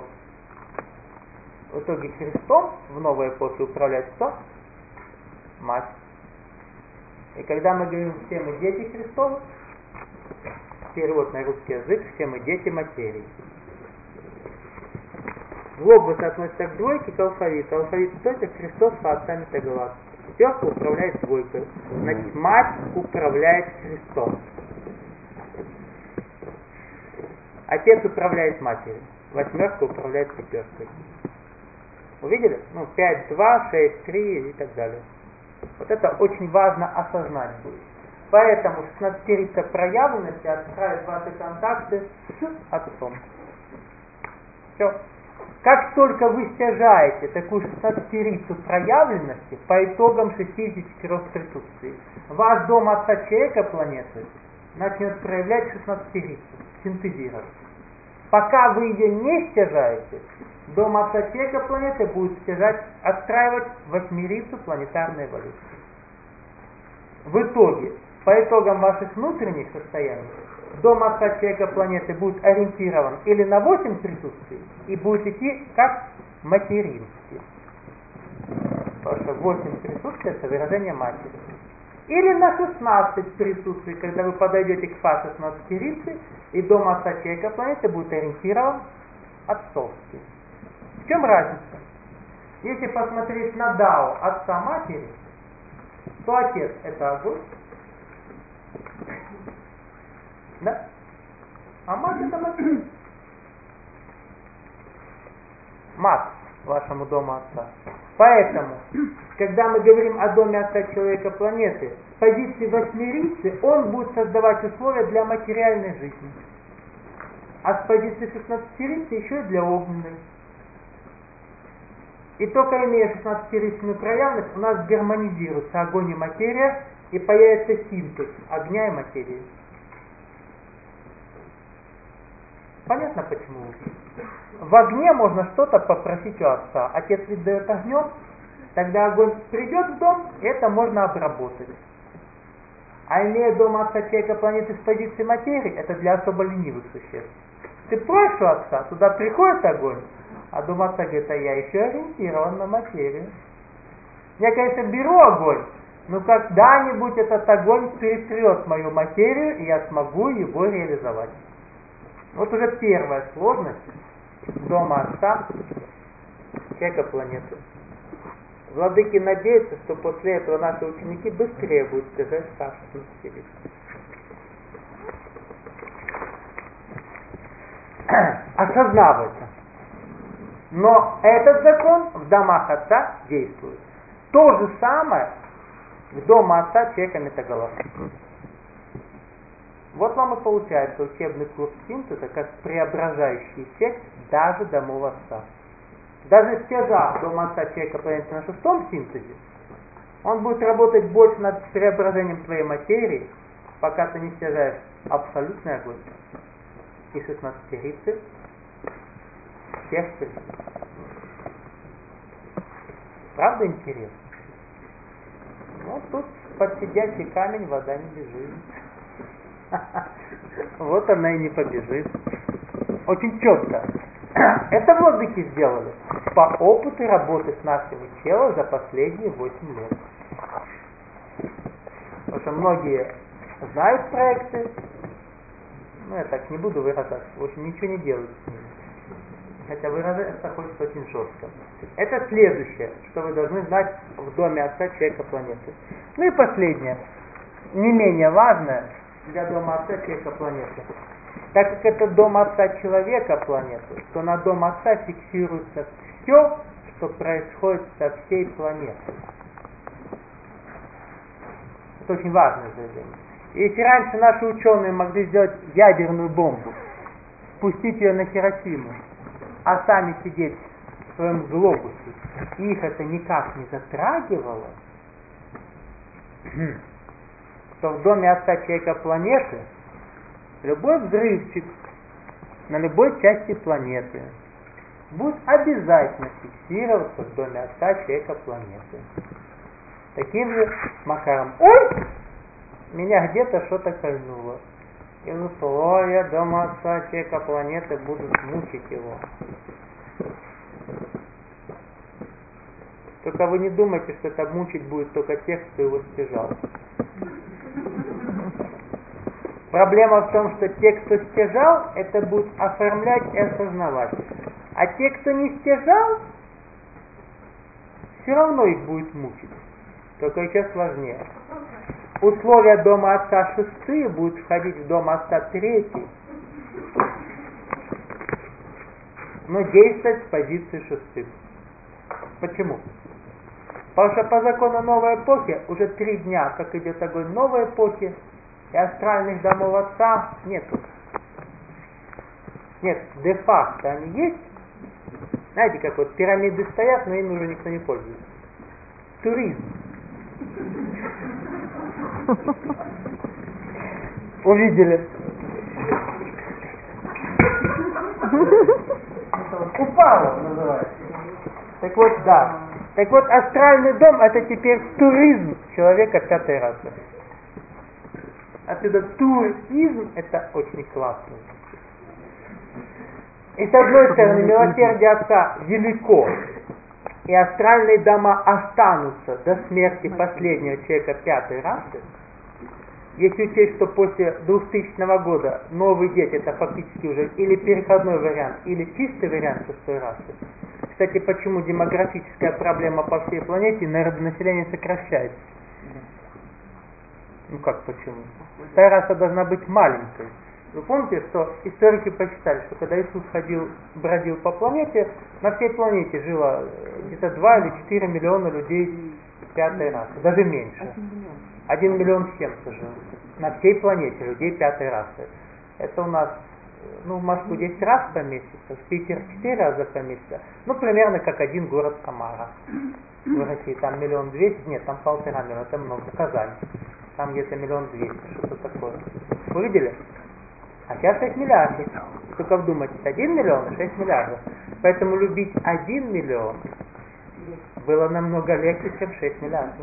В итоге Христом в новой эпохе управляет кто? Мать. И когда мы говорим «все мы дети Христовы», перевод на русский язык, все мы дети материи. Глобус относится к двойке, к алфавиту. Алфавит кто это? Христос по отца метагалактики. Пятерка управляет двойкой. Значит, мать управляет Христом. Отец управляет матерью. Восьмерка управляет пятеркой. Увидели? Ну, пять, два, шесть, три и так далее. Вот это очень важно осознать будет. Поэтому шестнадцатирица проявленности открывает ваши контакты с отцом. Все. Как только вы стяжаете такую шестнадцатерицу проявленности по итогам шестидесяти четырёх присутствий, ваш дом отца человека планеты начнет проявлять шестнадцатерицу, синтезировать. Пока вы ее не стяжаете, дом отца человека планеты будет стяжать, отстраивать восьмерицу планетарной эволюции. В итоге, по итогам ваших внутренних состояний, дом отца человека планеты будет ориентирован или на восемь присутствий и будет идти как материнский. Потому что восемь присутствий это выражение матери. Или на шестнадцать присутствий, когда вы подойдете к фазе шестнадцатерицы, и дом отца человека планеты будет ориентирован отцовский. В чем разница? Если посмотреть на дао отца матери, то отец это огонь, да? А мать это материя. Мать вашему дому отца. Поэтому, когда мы говорим о доме отца человека планеты, с позиции восьмерицы он будет создавать условия для материальной жизни. А с позиции шестнадцатерицы еще и для огненной. И только имея шестнадцатеричную проявленность, у нас гармонизируется огонь и материя, и появится синтез огня и материи. Понятно почему? В огне можно что-то попросить у отца. Отец ведь дает огнем, тогда огонь придет в дом, и это можно обработать. А имея дом отца человека планеты с позиции материи, это для особо ленивых существ. Ты просишь у отца, туда приходит огонь, а дом отца говорит, а я еще ориентирован на материю. Я, конечно, беру огонь, но когда-нибудь этот огонь перетрет мою материю, и я смогу его реализовать. Вот уже первая сложность дома отца человека планеты. Владыки надеются, что после этого наши ученики быстрее будут стяжать старшую шестнадцатерицу. Осознав это. Но этот закон в домах отца действует. То же самое в дома отца человека метагалактики. Вот вам и получается учебный курс синтеза как преображающий эффект даже домов отца. Даже стяжав дом отца человека планеты на шестом синтезе, он будет работать больше над преображением твоей материи, пока ты не стяжаешь абсолютный огонь и шестнадцатерицы всех присутствует. Правда интересно? Ну, тут под сидячий камень вода не бежит. Вот она и не побежит. Очень четко. Это владыки сделали по опыту работы с нашими телом за последние восемь лет. Потому что многие знают проекты, ну я так не буду выражаться, в общем ничего не делают с ними. Хотя выражаться хочется очень жестко. Это следующее, что вы должны знать в доме отца человека планеты. Ну и последнее, не менее важное для дома отца человека планеты. Так как это дом отца человека планеты, то на дом отца фиксируется все, что происходит со всей планетой. Это очень важное заявление. Если раньше наши ученые могли сделать ядерную бомбу, спустить ее на Хиросиму, а сами сидеть в своем глобусе, и их это никак не затрагивало, то в доме отца человека планеты любой взрывчик на любой части планеты будет обязательно фиксироваться в доме отца человека планеты. Таким же макаром. Ой! Меня где-то что-то кольнуло. И условия дома отца человека планеты будут мучить его. Только вы не думайте, что это мучить будет только тех, кто его стяжал. Проблема в том, что те, кто стяжал, это будут оформлять и осознавать. А те, кто не стяжал, все равно их будет мучить. Только еще сложнее. Условия дома отца шестые будут входить в дом отца третий, но действовать с позиции шестых. Почему? Потому что по закону новой эпохи уже три дня, как идет огонь новой эпохи, и астральных домов отца нету. Нет, де-факто они есть, Знаете, как вот пирамиды стоят, но ими уже никто не пользуется. Туризм. Увидели. Это вот Купала называется. Так вот, да. Так вот, астральный дом — это теперь туризм человека пятой расы. Отсюда туризм — это очень классно. И с одной стороны, милосердие Отца велико, и астральные дома останутся до смерти последнего человека пятой расы. Если учесть, что после двухтысячного года новый дети — это фактически уже или переходной вариант, или чистый вариант шестой расы. Кстати, почему демографическая проблема по всей планете, народонаселение сокращается? Ну как почему? Шестая раса должна быть маленькой. Вы помните, что историки посчитали, что когда Иисус ходил, бродил по планете, на всей планете жило где-то два или четыре миллиона людей пятой расы, даже меньше. Один миллион с чем-то жил. На всей планете людей пятой расы. Это у нас, ну, в Москву десять раз поместится, в Питер четыре раза поместится. Ну, примерно как один город Самара. В России там миллион двести, нет, там полтора миллиона, это много. Казань. Там где-то миллион двести, что-то такое. Вы видели? А сейчас шесть миллиардов. Только вдумайтесь, один миллион и шесть миллиардов. Поэтому любить один миллион было намного легче, чем шесть миллиардов.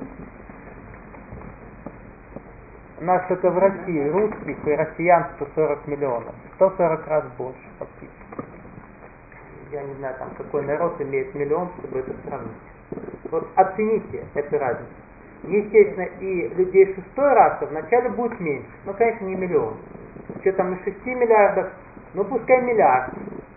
У нас только в России русских и россиян сто сорок миллионов. сто сорок раз больше фактически. Я не знаю, там какой народ имеет миллион, чтобы это сравнить. Вот оцените эту разницу. Естественно, и людей шестой расы вначале будет меньше. Ну, конечно, не миллион. Что там из шести миллиардов, ну пускай миллиард.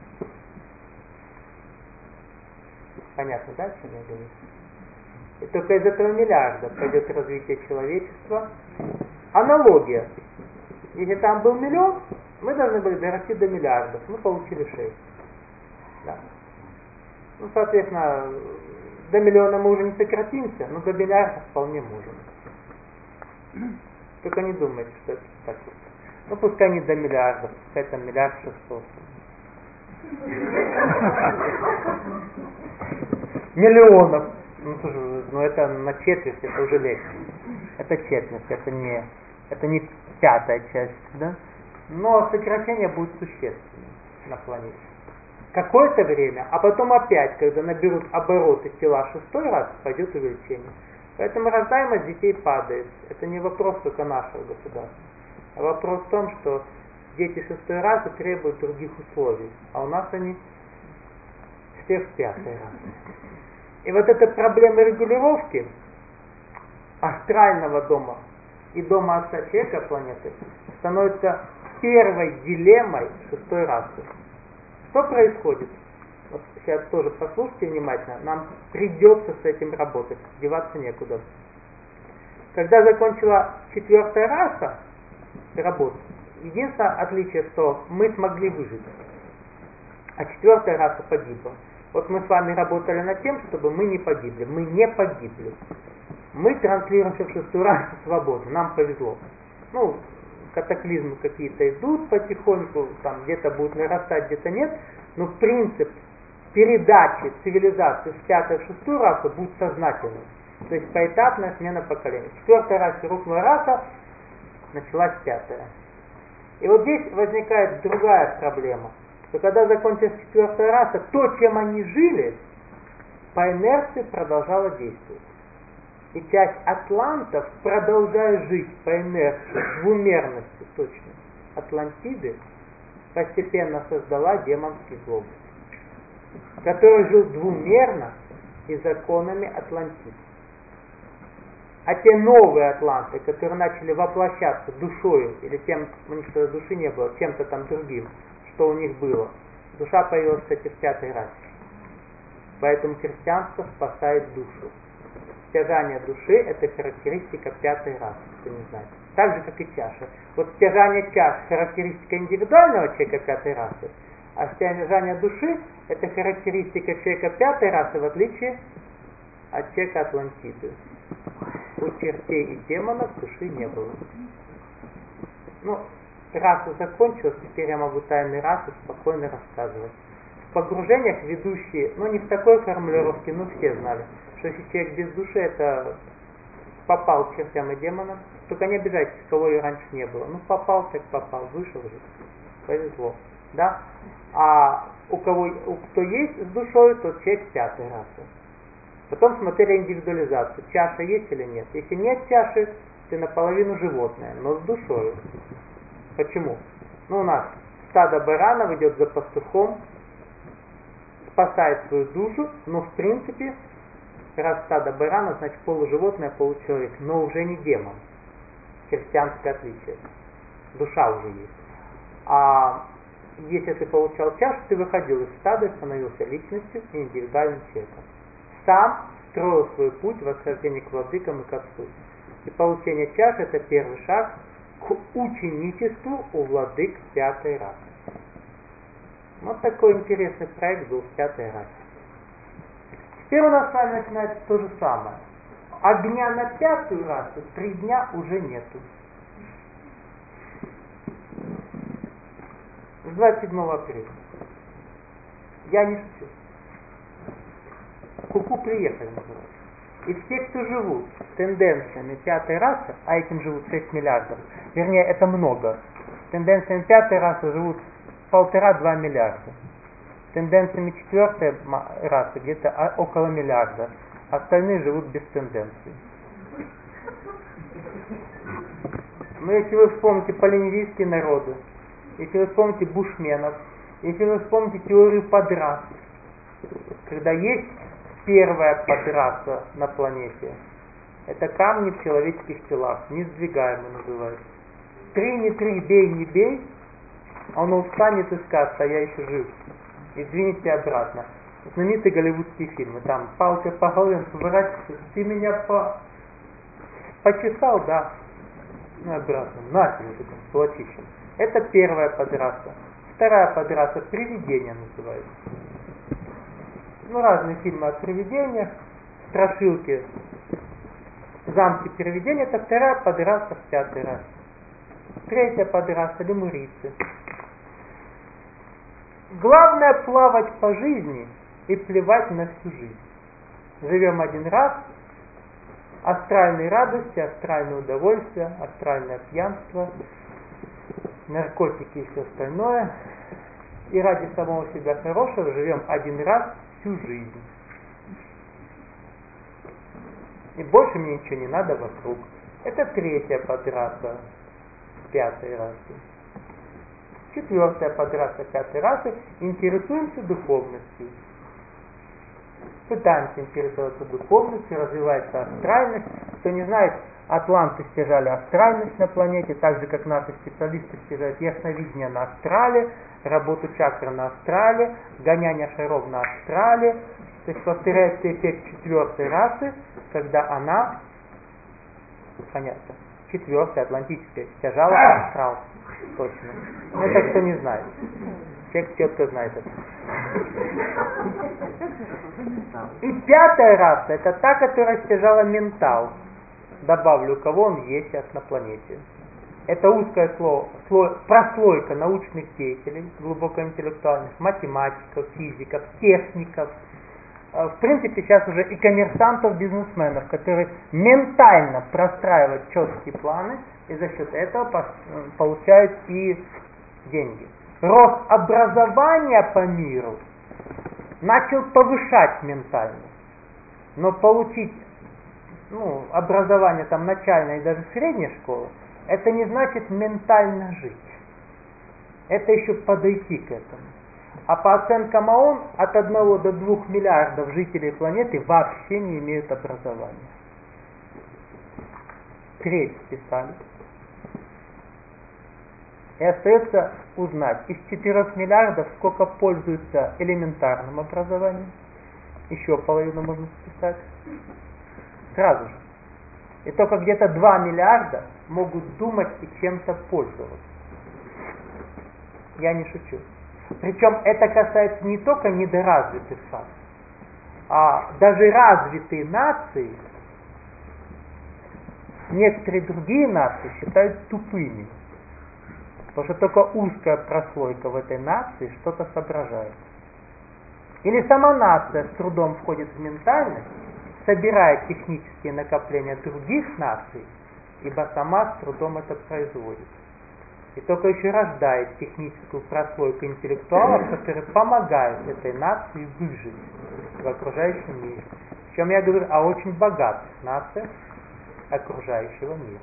Понятно, да, о чем я говорю? И только из этого миллиарда пойдет развитие человечества. Аналогия. Если там был миллион, мы должны были дорасти до миллиардов. Мы получили шесть. Да. Ну, соответственно, до миллиона мы уже не сократимся, но до миллиарда вполне можем. Только не думайте, что это так вот. Ну, пускай не до миллиардов, пускай там миллиард шестьсот. Миллионов. Ну, слушай, ну это на четверть, это уже легче. Это четверть, это не, это не пятая часть, да? Но сокращение будет существенным на планете. Какое-то время, а потом опять, когда наберут обороты тела шестой расы, пойдет увеличение. Поэтому рождаемость детей падает. Это не вопрос только нашего государства. А вопрос в том, что дети шестой расы требуют других условий, а у нас они все в пятой расе. И вот эта проблема регулировки астрального дома и дома отца человека планеты становится первой дилеммой шестой расы. Что происходит? Вот сейчас тоже послушайте внимательно, нам придется с этим работать, деваться некуда. Когда закончила четвертая раса работу, единственное отличие, что мы смогли выжить, а четвертая раса погибла. Вот мы с вами работали над тем, чтобы мы не погибли. Мы не погибли. Мы транслируемся в шестую расу свободу. Нам повезло. Ну, катаклизмы какие-то идут потихоньку, там где-то будет нарастать, где-то нет. Но принцип передачи цивилизации с пятой в шестую расу будет сознательным. То есть поэтапная смена поколений. В четвертой расе рухнула раса, началась пятая. И вот здесь возникает другая проблема. Что когда закончилась четвертая раса, то, чем они жили, по инерции продолжало действовать. И часть атлантов, продолжая жить по инерции, двумерности точно, Атлантиды, постепенно создала демонский глобус, который жил двумерно и законами Атлантид. А те новые атланты, которые начали воплощаться душою, или тем, у них что души не было, чем-то там другим, что у них было. Душа появилась, кстати, в пятой расе. Поэтому христианство спасает душу. Стяжание души – это характеристика пятой расы, кто не знает. Так же, как и чаша. Вот стяжание чаш – характеристика индивидуального человека пятой расы, а стяжание души – это характеристика человека пятой расы, в отличие от человека Атлантиды. У чертей и демонов души не было. Ну, раса закончилась, теперь я могу тайны расы спокойно рассказывать. погружениях ведущие, ну не в такой формулировке, но все знали, что если человек без души, это попал к чертям и демонам. Только не обижайтесь, кого ее раньше не было. Ну попал, так попал, вышел же. Повезло. Да? А у кого, у кто есть с душой, тот человек пятой расы. Потом смотрели индивидуализацию. Чаша есть или нет. Если нет чаши, ты наполовину животное, но с душой. Почему? Ну у нас стадо баранов идет за пастухом, спасает свою душу, но в принципе, раз стадо баранов, значит полуживотное, получеловек, но уже не демон. Христианское отличие. Душа уже есть. А если ты получал чашу, ты выходил из стада и становился личностью и индивидуальным человеком. Сам строил свой путь восхождения к владыкам и к Отцу. И получение чаши — это первый шаг к ученичеству у владык пятой расы. Вот такой интересный проект был в пятой расе. Теперь у нас с вами начинается то же самое. Огня на пятую расу три дня уже нету. С двадцать седьмого апреля. Я не шучу. Ку-ку приехали, называется. И все, кто живут тенденциями пятой расы, а этим живут шесть миллиардов, вернее, это много. Тенденциями пятой расы живут полтора-два миллиарда. Тенденциями четвертой расы где-то около миллиарда. Остальные живут без тенденций. Но если вы вспомните полинезийские народы, если вы вспомните бушменов, если вы вспомните теорию подрас, когда есть первая подраса на планете, это камни в человеческих телах, несдвигаемые называются. Три, не три, бей, не бей, он устанет и скажет, а я еще жив. И двинете обратно. Знаменитые голливудские фильмы, там палка по голове, поворачивается, ты меня по... почесал, да, ну обратно, нафиг, вот таким кулачищем. Это первая подраса. Вторая подраса — привидение называется. Ну, разные фильмы о привидениях, страшилки, замки привидений — это вторая подраса в пятой расе. Третья подраса — лемурийцы. Главное — плавать по жизни и плевать на всю жизнь. Живем один раз, астральные радости, астральное удовольствие, астральное пьянство, наркотики и все остальное. И ради самого себя хорошего живем один раз всю жизнь. И больше мне ничего не надо вокруг. Это третья подраса пятой расы. Четвертая подраса пятой расы. Интересуемся духовностью. Пытаемся интересоваться духовностью, развивается астральность. Кто не знает, атланты стяжали астральность на планете, так же как наши специалисты стяжают ясновидение на астрале, работу чакры на астрале, гоняние шаров на астрале. То есть повторяется эффект четвертой расы, когда она, понятно, четвертая атлантическая стяжала астрал. Точно. Но это кто не знает. Человек четко знает это. И пятая раса — это та, которая стяжала ментал. Добавлю, у кого он есть сейчас на планете. Это узкое слово, слой, прослойка научных деятелей, глубокоинтеллектуальных, математиков, физиков, техников. В принципе, сейчас уже и коммерсантов, бизнесменов, которые ментально простраивают четкие планы и за счет этого получают и деньги. Рост образования по миру начал повышать ментальность, но получить ну, образование там начальной и даже средней школы, это не значит ментально жить. Это еще подойти к этому. А по оценкам ООН, от одного до двух миллиардов жителей планеты вообще не имеют образования. Треть списали. И остается узнать, из четырёх миллиардов сколько пользуются элементарным образованием. Еще половину можно списать. Сразу же. И только где-то два миллиарда могут думать и чем-то пользоваться. Я не шучу. Причем это касается не только недоразвитых рас, а даже развитые нации, некоторые другие нации считают тупыми. Потому что только узкая прослойка в этой нации что-то соображает. Или сама нация с трудом входит в ментальность, собирает технические накопления других наций, ибо сама с трудом это производит. И только еще рождает техническую прослойку интеллектуалов, которые помогают этой нации выжить в окружающем мире. Причем я говорю о очень богатых нациях окружающего мира,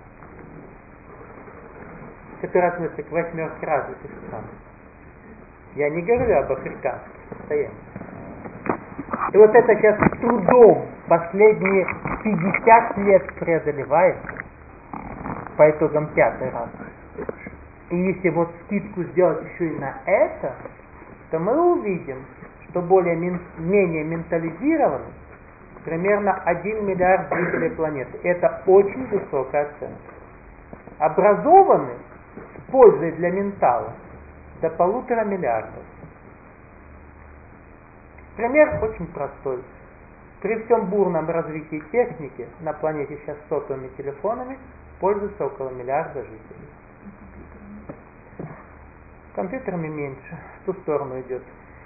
которые относятся к восьмерке развитых стран. Я не говорю об африканских состояниях. И вот это сейчас с трудом последние пятьдесят лет преодолевается по итогам пятой расы. И если вот скидку сделать еще и на это, то мы увидим, что более менее ментализированы примерно один миллиард жителей планеты. Это очень высокая оценка. Образованы с пользой для ментала до полутора миллиардов. Пример очень простой. При всем бурном развитии техники на планете сейчас сотовыми телефонами пользуются около миллиарда жителей. Компьютерами меньше, в ту сторону идет.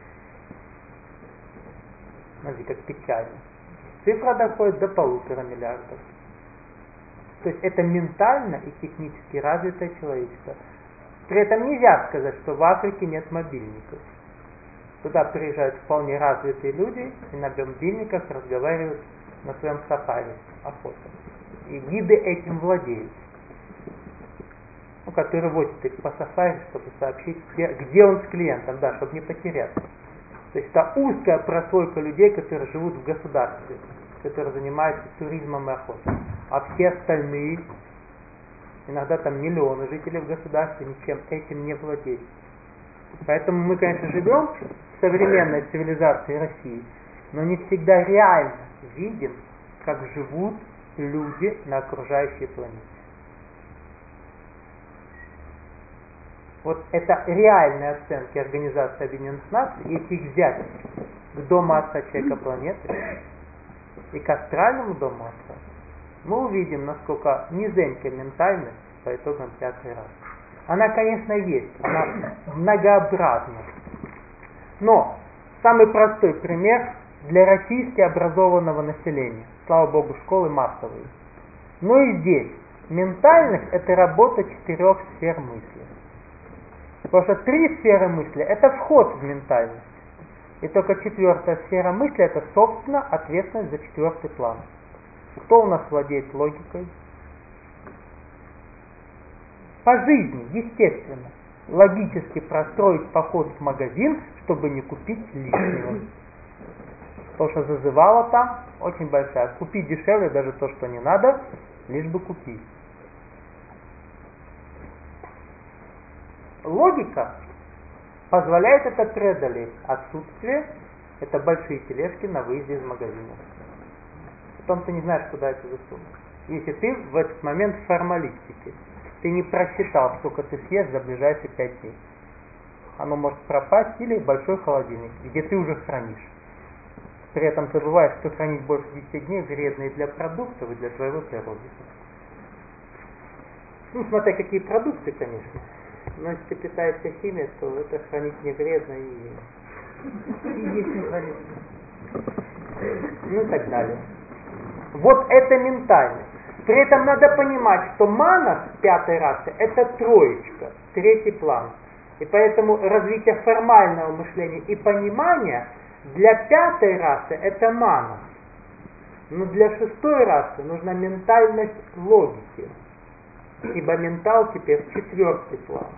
Смотрите, как печально. Цифра доходит до полутора миллиардов. То есть это ментально и технически развитое человечество. При этом нельзя сказать, что в Африке нет мобильников. Туда приезжают вполне развитые люди и на мобильниках разговаривают на своем сафари, охота. И гиды этим владеют. Ну, которые возят их по сафари, чтобы сообщить, где, где он с клиентом, да, чтобы не потеряться. То есть это узкая прослойка людей, которые живут в государстве, которые занимаются туризмом и охотой. А все остальные, иногда там миллионы жителей в государстве, ничем этим не владеют. Поэтому мы, конечно, живем в современной цивилизации России, но не всегда реально видим, как живут люди на окружающей планете. Вот это реальные оценки Организации Объединенных Наций, если их взять к дому отца человека планеты и к астральному дому отца, мы увидим, насколько низенькая ментальность по итогам пятой расы. Она, конечно, есть, она многообразна. Но самый простой пример для российски образованного населения. Слава Богу, школы массовые. Но и здесь ментальность – это работа четырех сфер мысли. Потому что три сферы мысли – это вход в ментальность. И только четвертая сфера мысли – это, собственно, ответственность за четвертый план. Кто у нас владеет логикой? По жизни, естественно, логически простроить поход в магазин, чтобы не купить лишнего. То, что зазывало там, очень большая. Купить дешевле даже то, что не надо, лишь бы купить. Логика позволяет это преодолеть. Отсутствие – это большие тележки на выезде из магазина. Потом ты не знаешь, куда это засунуть. Если ты в этот момент в формалистике, ты не просчитал, сколько ты съешь за ближайшие пять дней. Оно может пропасть, или большой холодильник, где ты уже хранишь. При этом забываешь, что хранить больше десяти дней вредно и для продуктов, и для твоего здоровья. Ну, смотря какие продукты, конечно. Но если ты питаешься химией, то это хранить не вредно и, и есть не вредно. Ну и так далее. Вот это ментальность. При этом надо понимать, что манас пятой расы – это троечка, третий план. И поэтому развитие формального мышления и понимания для пятой расы – это манас. Но для шестой расы нужна ментальность логики. Ибо ментал теперь четвертый план.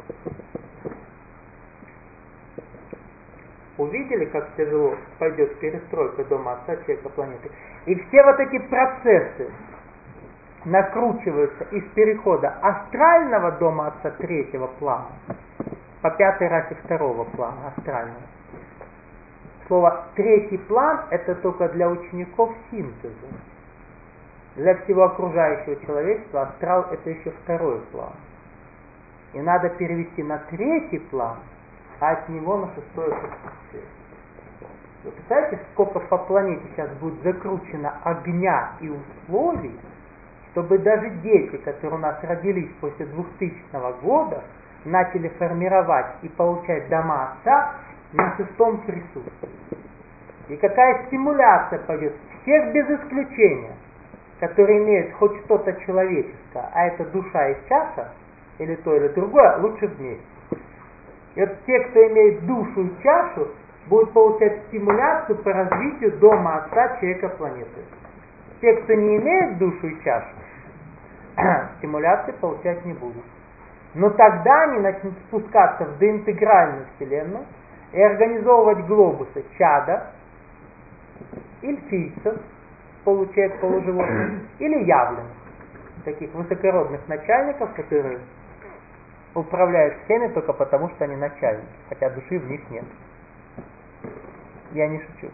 Увидели, как тяжело пойдет перестройка дома отца человека планеты? И все вот эти процессы накручиваются из перехода астрального дома отца третьего плана по пятой расе второго плана астрального. Слово «третий план» — это только для учеников синтеза. Для всего окружающего человечества астрал — это еще второй план. И надо перевести на третий план, а от него на шестое присутствие. Вы представляете, сколько по планете сейчас будет закручено огня и условий, чтобы даже дети, которые у нас родились после двухтысячного года, начали формировать и получать дома отца на шестом присутствии. и какая стимуляция пойдет, всех без исключения, которые имеют хоть что-то человеческое, а это душа и чаша, или то, или другое, лучше вместе. И вот те, кто имеет душу и чашу, будут получать стимуляцию по развитию дома Отца человека планеты. Те, кто не имеет душу и чашу, стимуляции получать не будут. Но тогда они начнут спускаться в доинтегральную Вселенную и организовывать глобусы чада, эльфийцев, получает полуживотных, или явленных, таких высокородных начальников, которые управляют всеми только потому, что они начальники, хотя души в них нет. Я не шучу.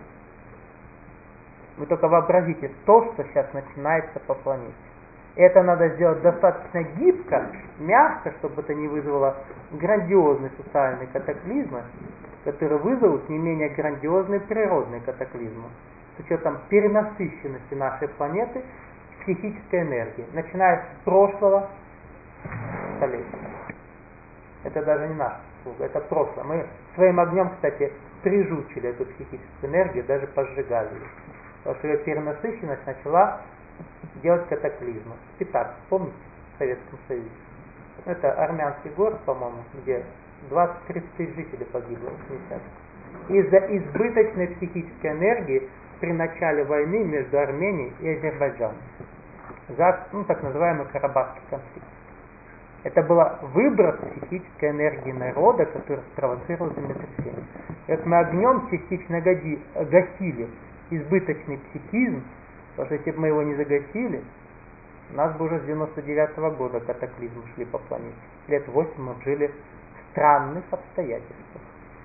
Вы только вообразите то, что сейчас начинается по планете. Это надо сделать достаточно гибко, мягко, чтобы это не вызвало грандиозные социальные катаклизмы, которые вызовут не менее грандиозные природные катаклизмы, с учетом перенасыщенности нашей планеты психической энергией, начиная с прошлого столетия. Это даже не наша заслуга, это прошлое. Мы своим огнем, кстати, прижучили эту психическую энергию, даже поджигали ее. Потому что ее перенасыщенность начала делать катаклизмы. Спитак, помните, в Советском Союзе? Это армянский город, по-моему, где двадцать-тридцать тысяч жителей погибло в восьмидесятых. Из-за избыточной психической энергии при начале войны между Арменией и Азербайджаном. За, ну, так называемый Карабахский конфликт. Это был выброс психической энергии народа, который спровоцировал землетрясение. И вот мы огнем частично годи, гасили избыточный психизм, потому что если бы мы его не загасили, у нас бы уже с девяносто девятого года катаклизмы шли по планете. Лет восемь мы жили в странных обстоятельствах.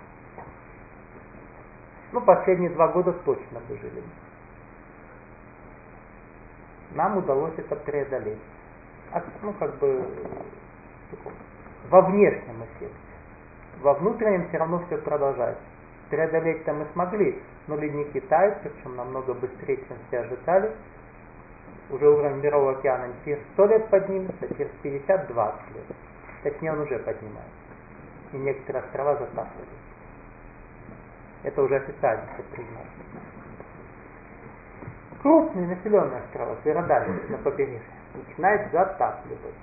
Ну, последние два года точно бы жили. Нам удалось это преодолеть. А, ну, как бы во внешнем эффекте. Во внутреннем все равно все продолжается. Преодолеть-то мы смогли, но ледники тают, причем намного быстрее, чем все ожидали. Уже уровень Мирового океана через сто лет поднимется, через пятьдесят-двадцать лет. Точнее, он уже поднимается. И некоторые острова затапливают. Это уже официально все признано. Крупные населенные острова, Северодальные на побережье, начинает затапливать.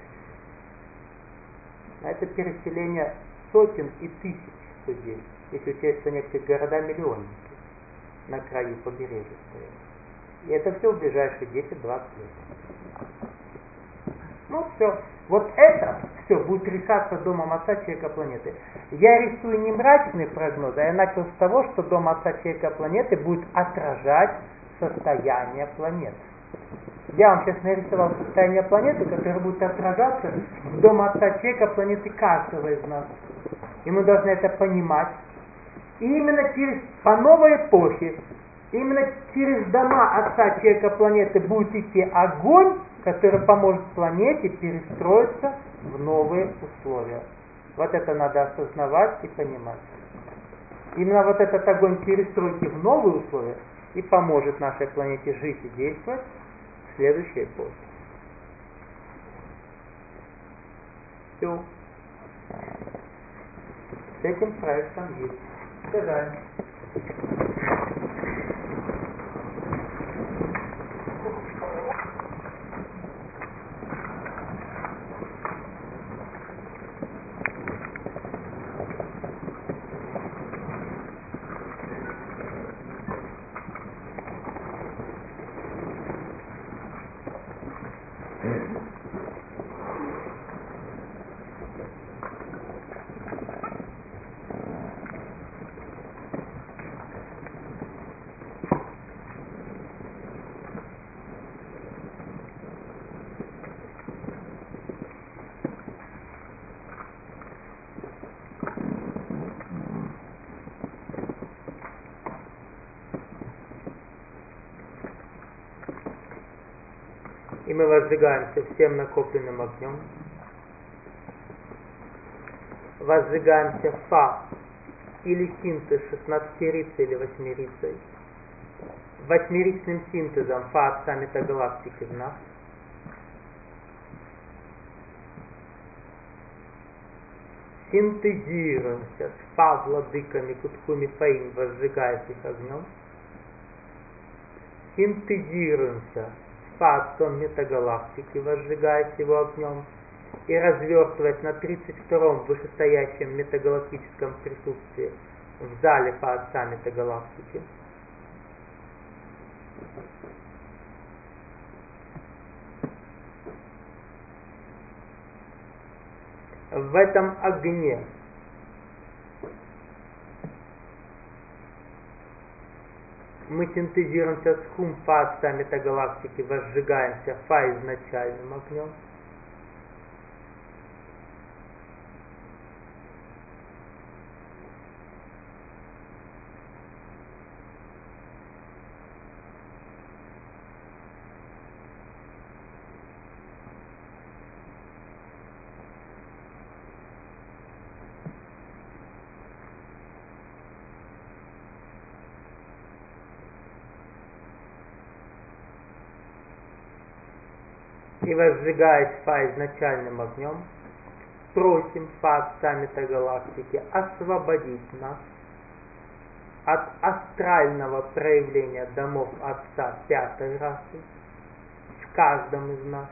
А это переселение сотен и тысяч людей. Если учесть, что некоторые города миллионники на краю побережья стоят. И это все в ближайшие десять-двадцать лет. Ну все. Вот это все будет решаться Домом Отца Человека Планеты. Я рисую не мрачные прогнозы, а я начал с того, что Дом Отца Человека Планеты будет отражать состояние планеты. Я вам сейчас нарисовал состояние планеты, которое будет отражаться в Дом Отца Человека Планеты каждого из нас. И мы должны это понимать. И именно через, по новой эпохе, именно через дома Отца Человека Планеты будет идти огонь, который поможет планете перестроиться в новые условия. Вот это надо осознавать и понимать. Именно вот этот огонь перестройки в новые условия и поможет нашей планете жить и действовать в следующей эпохе. Все. С этим проектом есть. Сказали. И мы возжигаемся всем накопленным огнем. Возжигаемся фа или синтез шестнадцатерицей или восьмерицей. Восьмеричным синтезом фа отца метагалактики в нас. синтезируемся с Фа владыками Кутхуми Фаин, возжигаясь их огнем, синтезируемся с Фа отцом метагалактики, возжигаясь его огнем, и развертываясь на тридцать втором вышестоящем метагалактическом присутствии в зале Фа отца метагалактики. В этом огне мы синтезируемся с Хум Фа отца метагалактики, возжигаемся Фа изначальным огнем. И возжигаясь Фа изначальным огнем, просим Фа отца метагалактики освободить нас от астрального проявления домов Отца пятой расы в каждом из нас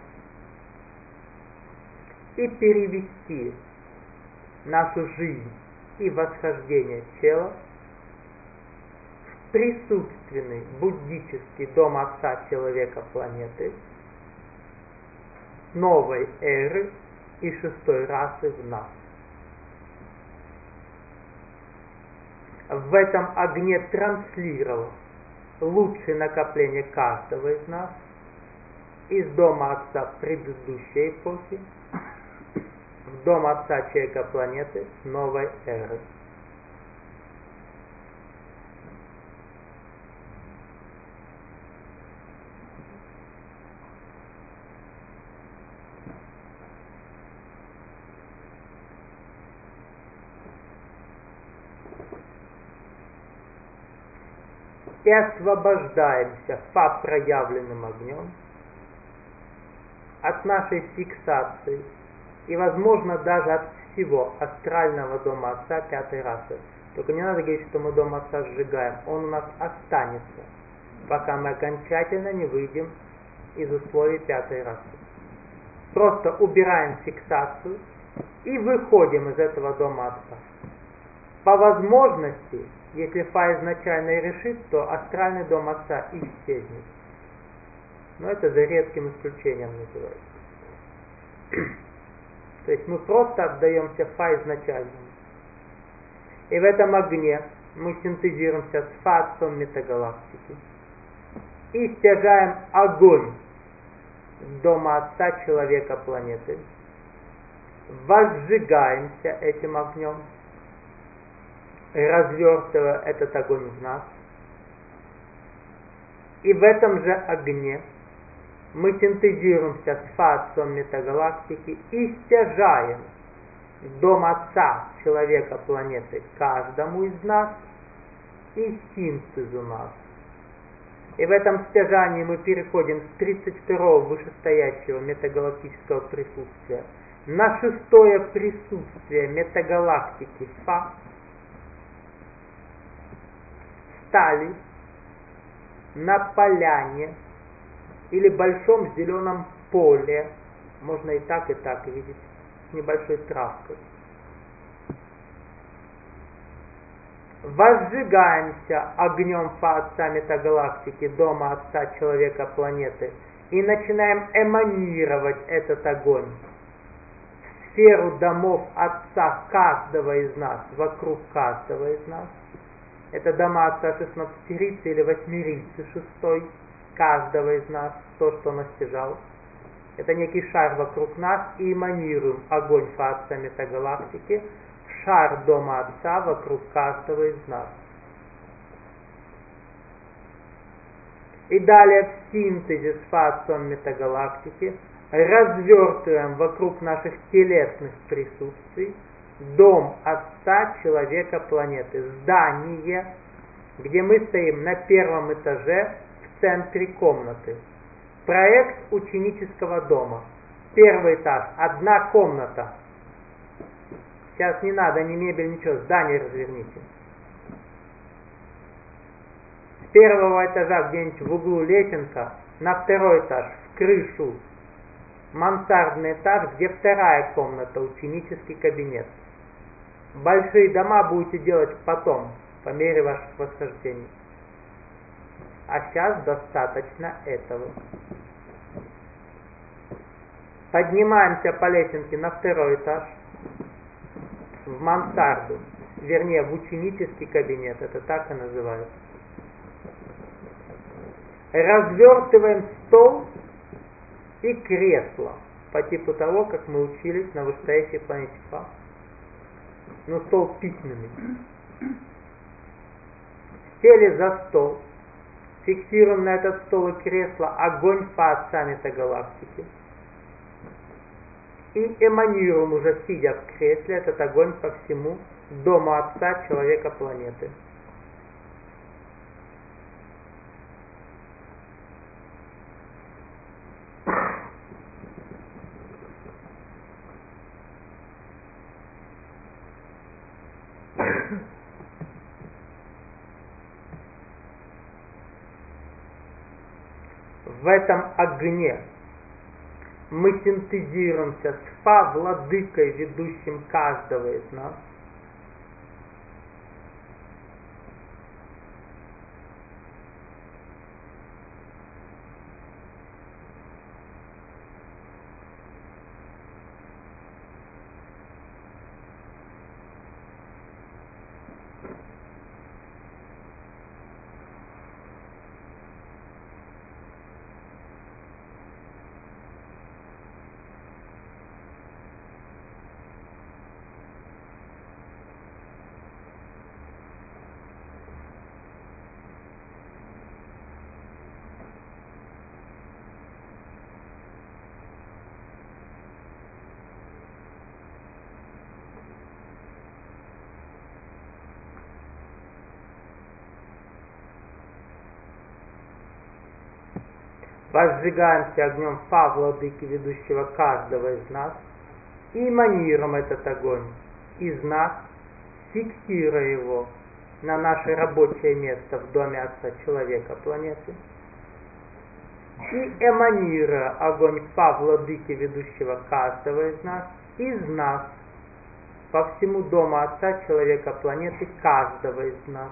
и перевести нашу жизнь и восхождение тела в присутственный буддический дом Отца человека планеты, новой эры и шестой расы в нас. В этом огне транслировав лучшее накопление каждого из нас из дома Отца предыдущей эпохи в дом Отца человека планеты новой эры. И освобождаемся Фа проявленным огнем от нашей фиксации и, возможно, даже от всего астрального дома Отца пятой расы. Только не надо говорить, что мы дом Отца сжигаем. Он у нас останется, пока мы окончательно не выйдем из условий пятой расы. Просто убираем фиксацию и выходим из этого дома Отца. По возможности, если Фа изначально и решит, то астральный дом Отца исчезнет. Но это за редким исключением называется. То есть мы просто отдаемся Фа изначальному. И в этом огне мы синтезируемся с Фа отцом метагалактики и стяжаем огонь дома Отца человека планеты. Возжигаемся этим огнем, развертывая этот огонь в нас. И в этом же огне мы синтезируемся с Фа отцом метагалактики и стяжаем дом Отца человека планеты каждому из нас и синтезу нас. И в этом стяжании мы переходим с тридцать второго вышестоящего метагалактического присутствия на шестое присутствие метагалактики Фа. Стали на поляне или большом зеленом поле, можно и так, и так видеть, с небольшой травкой. Возжигаемся огнем Фа отца метагалактики, дома Отца человека планеты, и начинаем эманировать этот огонь в сферу домов Отца каждого из нас, вокруг каждого из нас. Это дома Отца шестнадцатерицы или восьмерицы шестой каждого из нас, то, что он стяжал. Это некий шар вокруг нас, и эманируем огонь Фа отца метагалактики в шар дома Отца вокруг каждого из нас. И далее в синтезе с Фа отцом метагалактики развертываем вокруг наших телесных присутствий дом Отца человека планеты, здание, где мы стоим на первом этаже в центре комнаты. Проект ученического дома. Первый этаж, одна комната. Сейчас не надо ни мебель, ничего, здание разверните. С первого этажа где-нибудь в углу лесенка, на второй этаж, в крышу, мансардный этаж, где вторая комната, ученический кабинет. Большие дома будете делать потом, по мере ваших восхождений. А сейчас достаточно этого. Поднимаемся по лесенке на второй этаж, в мансарду, вернее, в ученический кабинет, это так и называют. Развертываем стол и кресло, по типу того, как мы учились на вышестоящей планете Фа. Но стол письменный. Сели за стол, фиксируем на этот стол и кресло огонь Фа саммита галактики. И эманируем, уже сидя в кресле, этот огонь по всему дому Отца человека планеты. В этом огне мы синтезируемся с Фа, владыкой, ведущим каждого из нас. Возжигаемся огнем Фа, владыки, ведущего каждого из нас, и эманируем этот огонь из нас, фиксируя его на наше рабочее место в доме Отца человека планеты, и эманируя огонь Фа, владыки, ведущего каждого из нас, из нас, по всему дому Отца человека планеты каждого из нас.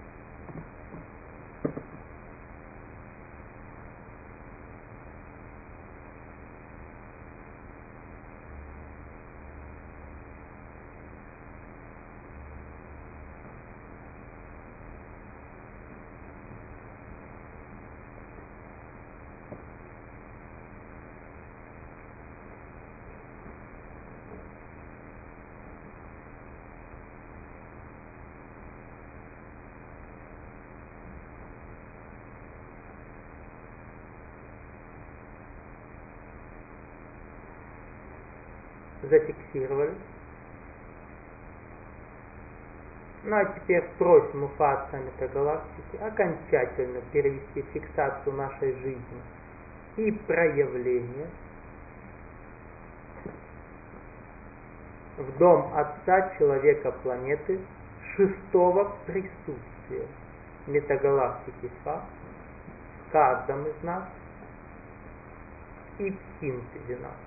Зафиксировали. Ну а теперь просим у Фа саммита галактики окончательно перевести фиксацию нашей жизни и проявления в дом Отца человека планеты шестого присутствия метагалактики Фа в каждом из нас и в синтезе нас.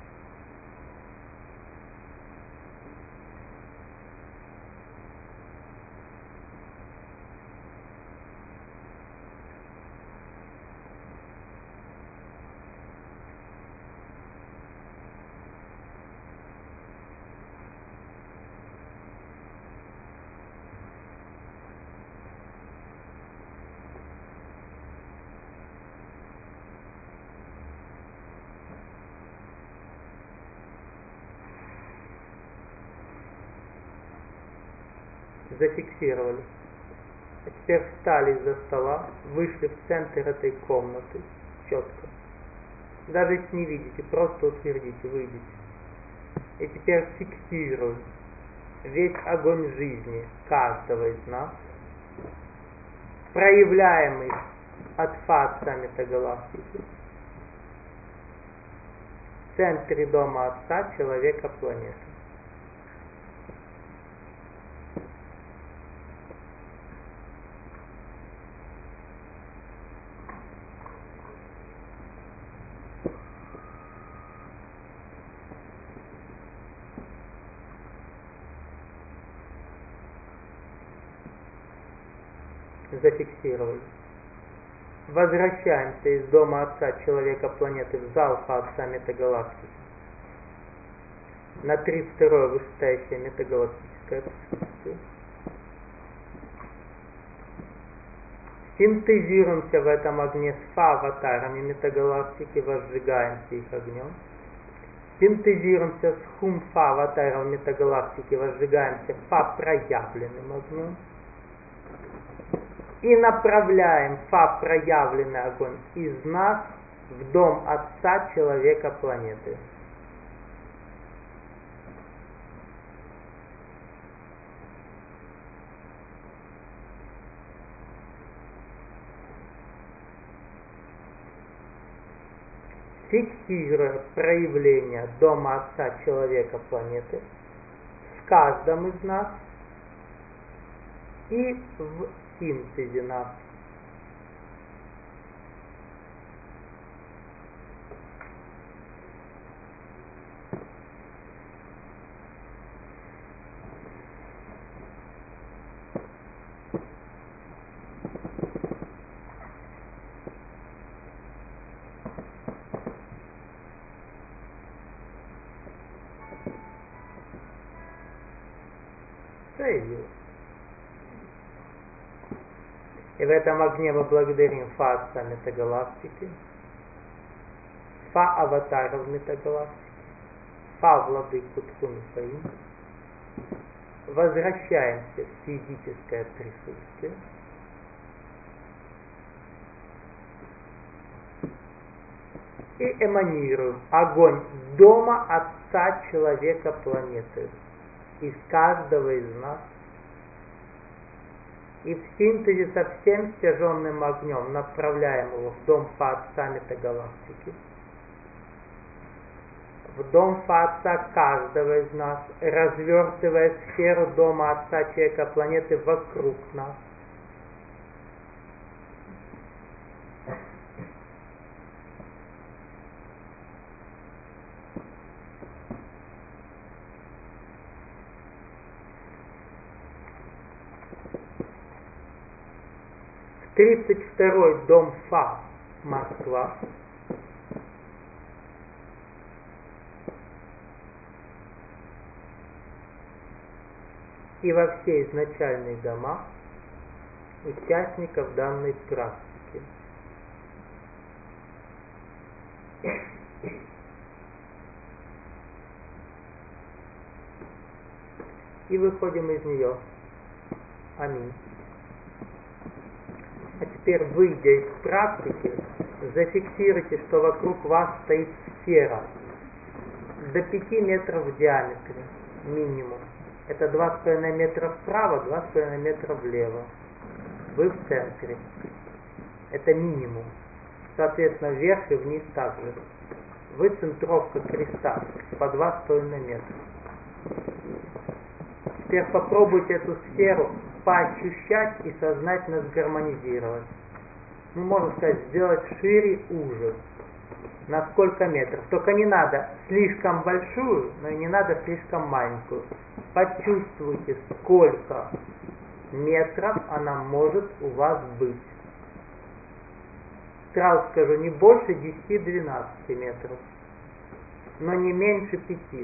Зафиксировали. А теперь встали из-за стола, вышли в центр этой комнаты, четко. Даже если не видите, просто утвердите, выйдите. И теперь фиксируем весь огонь жизни каждого из нас, проявляемый от Фа саммита галактики, в центре дома Отца человека планеты. Зафиксировали. Возвращаемся из дома Отца Человека планеты в зал Отца метагалактики. На тридцать второе вышестоящее метагалактическое присутствие. Синтезируемся в этом огне с фа-аватарами метагалактики, возжигаемся их огнем. Синтезируемся с хум-фа-аватаром метагалактики, возжигаемся фа-проявленным огнем. И направляем фа-проявленный огонь из нас в дом Отца Человека планеты. Фиксируя проявление дома Отца Человека планеты в каждом из нас и в синтезе нас. Проявилось. И в этом огне мы благодарим Фа Отца метагалактики, Фа аватаров метагалактики, Фа владыку Тху-Михаим. Возвращаемся в физическое присутствие. И эманируем огонь дома Отца Человека планеты из каждого из нас. И в синтезе со всем стяженным огнем направляем его в дом Фа Отца метагалактики, в дом Фа Отца каждого из нас, развертывая сферу дома Отца Человека планеты вокруг нас. тридцать второй дом Фа, Москва. И во все изначальные дома участников данной практики. И выходим из нее. Аминь. А теперь, выйдя из практики, зафиксируйте, что вокруг вас стоит сфера до пяти метров в диаметре, минимум. Это два с половиной метра вправо, два с половиной метра влево. Вы в центре. Это минимум. Соответственно, вверх и вниз также. Вы центровка креста по два с половиной метра. Теперь попробуйте эту сферу поощущать и сознательно сгармонизировать. Ну, можно сказать, сделать шире, уже. На сколько метров? Только не надо слишком большую, но и не надо слишком маленькую. Почувствуйте, сколько метров она может у вас быть. Сразу скажу, не больше десяти-двенадцати метров, но не меньше пяти.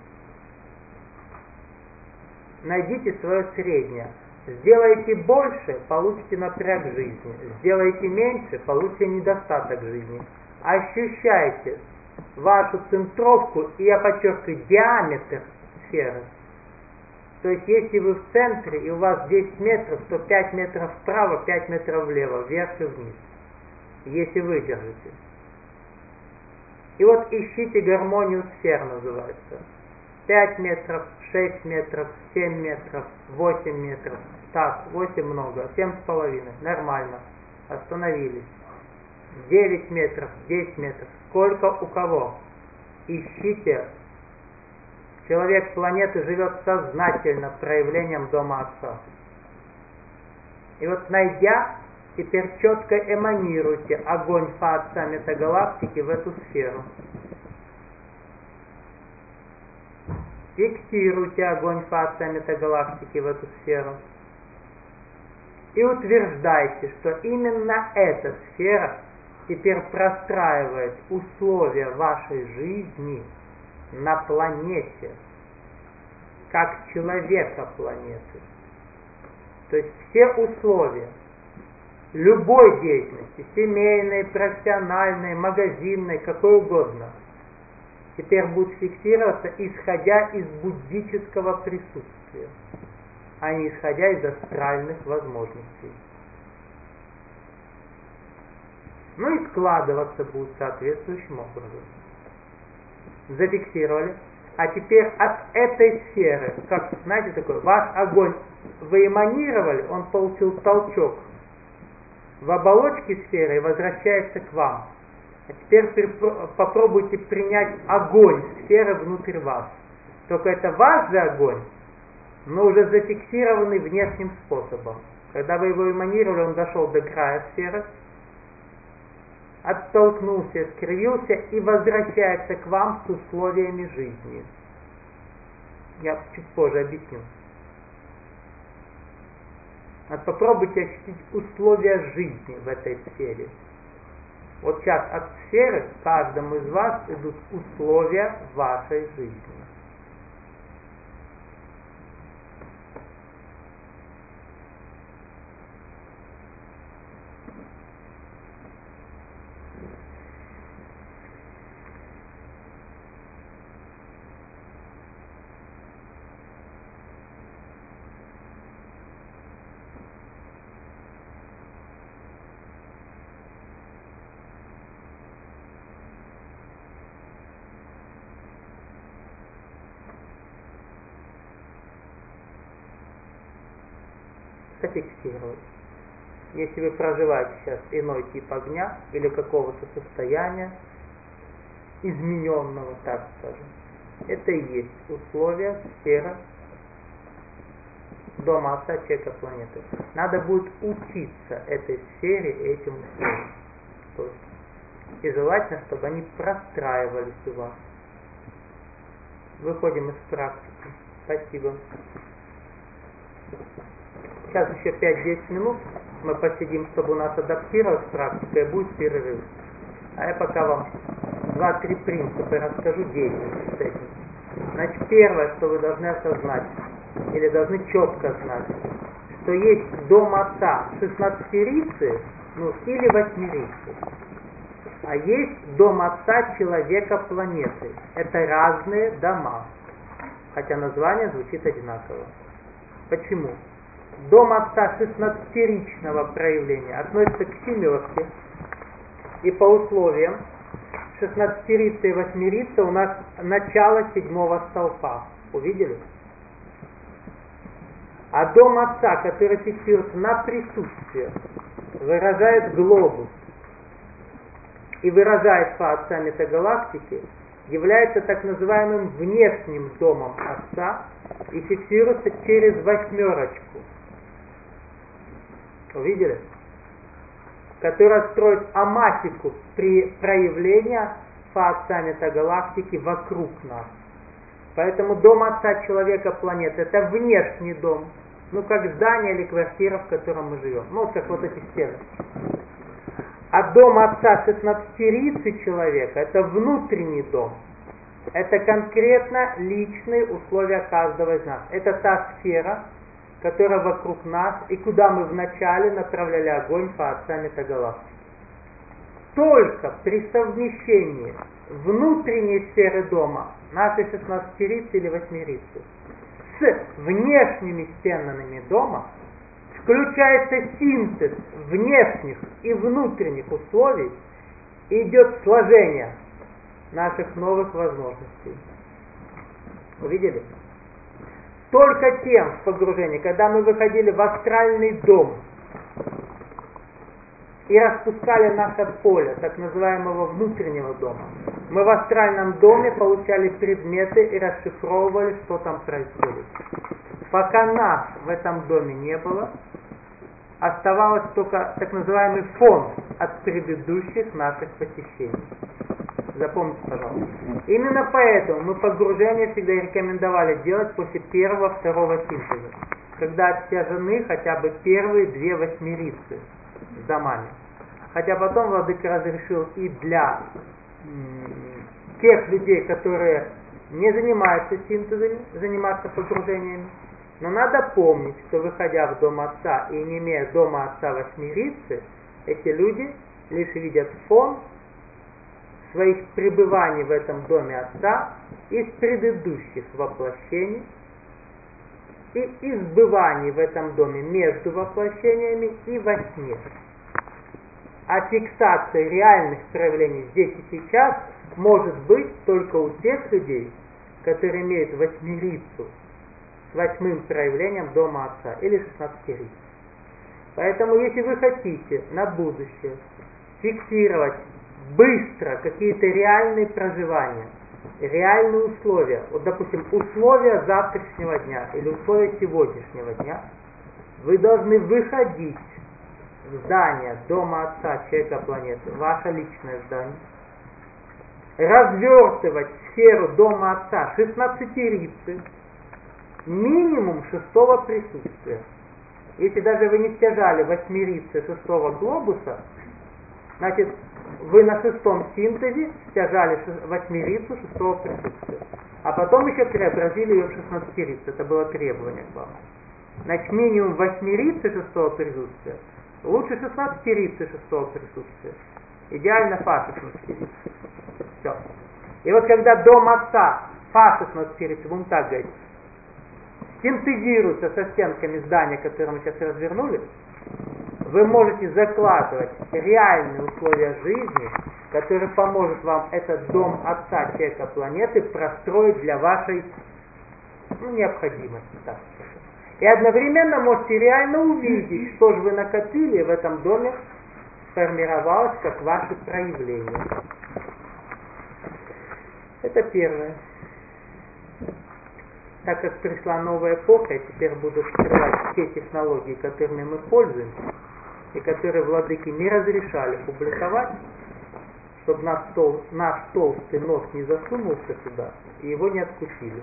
Найдите свое среднее. Сделайте больше, получите напряг жизни. Сделайте меньше, получите недостаток жизни. Ощущайте вашу центровку, и я подчеркиваю, диаметр сферы. То есть, если вы в центре, и у вас десять метров, то пять метров вправо, пять метров влево, вверх и вниз. Если выдержите. И вот ищите гармонию сфер, называется. пять метров, шесть метров, семь метров, восемь метров. Так, восемь много, семь с половиной, нормально. Остановились. девять метров, десять метров. Сколько у кого? Ищите. Человек планеты живет сознательно проявлением дома Отца. И вот найдя, теперь четко эманируйте огонь Фа Отца метагалактики в эту сферу. Фиксируйте огонь Фа Отца метагалактики в эту сферу. и утверждаете, что именно эта сфера теперь простраивает условия вашей жизни на планете, как человека планеты. То есть все условия любой деятельности, семейной, профессиональной, магазинной, какой угодно, теперь будут фиксироваться, исходя из буддического присутствия, а не исходя из астральных возможностей. Ну и складываться будут соответствующим образом. Зафиксировали. А теперь от этой сферы, как, знаете, такой, ваш огонь вы эманировали, он получил толчок в оболочке сферы и возвращается к вам. А теперь попробуйте принять огонь сферы внутрь вас. Только это ваш же огонь, но уже зафиксированный внешним способом. Когда вы его эманировали, он дошел до края сферы, оттолкнулся, скривился и возвращается к вам с условиями жизни. Я чуть позже объясню. А попробуйте ощутить условия жизни в этой сфере. Вот сейчас от сферы каждому из вас идут условия вашей жизни. Зафиксировать. Если вы проживаете сейчас иной тип огня или какого-то состояния, измененного, так скажем, это и есть условия, сфера дома Отца человека планеты. Надо будет учиться этой сфере и этим условиям. То есть, и желательно, чтобы они простраивались у вас. Выходим из практики. Спасибо. Сейчас еще пять-десять минут мы посидим, чтобы у нас адаптировалась практика, и будет перерыв. А я пока вам два-три принципа расскажу действий с этим. Значит, первое, что вы должны осознать, или должны четко знать, что есть дом Отца шестнадцатерицы, ну, или восьмерицы, а есть дом Отца человека планеты. Это разные дома, хотя название звучит одинаково. Почему? Дом Отца шестнадцатеричного проявления относится к семерке, и по условиям шестнадцатерица и восьмерица у нас начало седьмого столпа. Увидели? А дом Отца, который фиксируется на присутствие, выражает глобус и выражает по Отца метагалактики, является так называемым внешним домом Отца и фиксируется через восьмерочку. Увидели? Которая строит аматику при проявлении Отца метагалактики вокруг нас. Поэтому дом Отца человека планеты — это внешний дом, ну как здание или квартира, в котором мы живем. Ну вот как вот эти стены. А дом Отца шестнадцатерицы человека — это внутренний дом. Это конкретно личные условия каждого из нас. Это та сфера, которая вокруг нас, и куда мы вначале направляли огонь по Отца метагалактики. Только при совмещении внутренней сферы дома, нашей шестнадцатерицы или восьмерицы, с внешними стенами дома, включается синтез внешних и внутренних условий, и идет сложение наших новых возможностей. Увидели? Только тем в погружении, когда мы выходили в астральный дом и распускали наше поле, так называемого внутреннего дома, мы в астральном доме получали предметы и расшифровывали, что там происходит. Пока нас в этом доме не было, оставалось только так называемый фон от предыдущих наших посещений. Запомните, пожалуйста. Именно поэтому мы погружение всегда рекомендовали делать после первого-второго синтеза. когда отсяжены хотя бы первые две восьмерицы с домами. Хотя потом владыка разрешил и для м, тех людей, которые не занимаются синтезами, заниматься погружениями. Но надо помнить, что выходя в дом отца и не имея дома отца восьмерицы, эти люди лишь видят фон своих пребываний в этом доме отца из предыдущих воплощений и избываний в этом доме между воплощениями и во сне. А фиксация реальных проявлений здесь и сейчас может быть только у тех людей, которые имеют восьмерицу с восьмым проявлением дома отца или шестнадцатерицу. Поэтому если вы хотите на будущее фиксировать быстро какие-то реальные проживания, реальные условия, вот, допустим, условия завтрашнего дня или условия сегодняшнего дня, вы должны выходить в здание дома отца человека планеты, ваше личное здание, развертывать сферу дома отца шестнадцатерицы, минимум шестого присутствия. Если даже вы не стяжали восьмерицы шестого глобуса, значит, вы на шестом синтезе стяжали восьмерицу шестого присутствия. А потом еще преобразили ее в шестнадцатерицу. Это было требование к вам. Значит, минимум восьмерицы шестого присутствия, лучше шестнадцатерицы шестого присутствия. Идеально фа шестнадцатерицы. Все. И вот когда дом отца, фа шестнадцатерицы, будем так говорить, синтезируется со стенками здания, которое мы сейчас развернули, вы можете закладывать реальные условия жизни, которые поможет вам этот дом отца человека планеты простроить для вашей, ну, необходимости, так сказать. И одновременно можете реально увидеть, что же вы накопили в этом доме, сформировалось как ваши проявления. Это первое. Так как пришла новая эпоха, я теперь буду скрывать все технологии, которыми мы пользуемся, и которые владыки не разрешали публиковать, чтобы наш, тол, наш толстый нос не засунулся сюда, и его не откусили.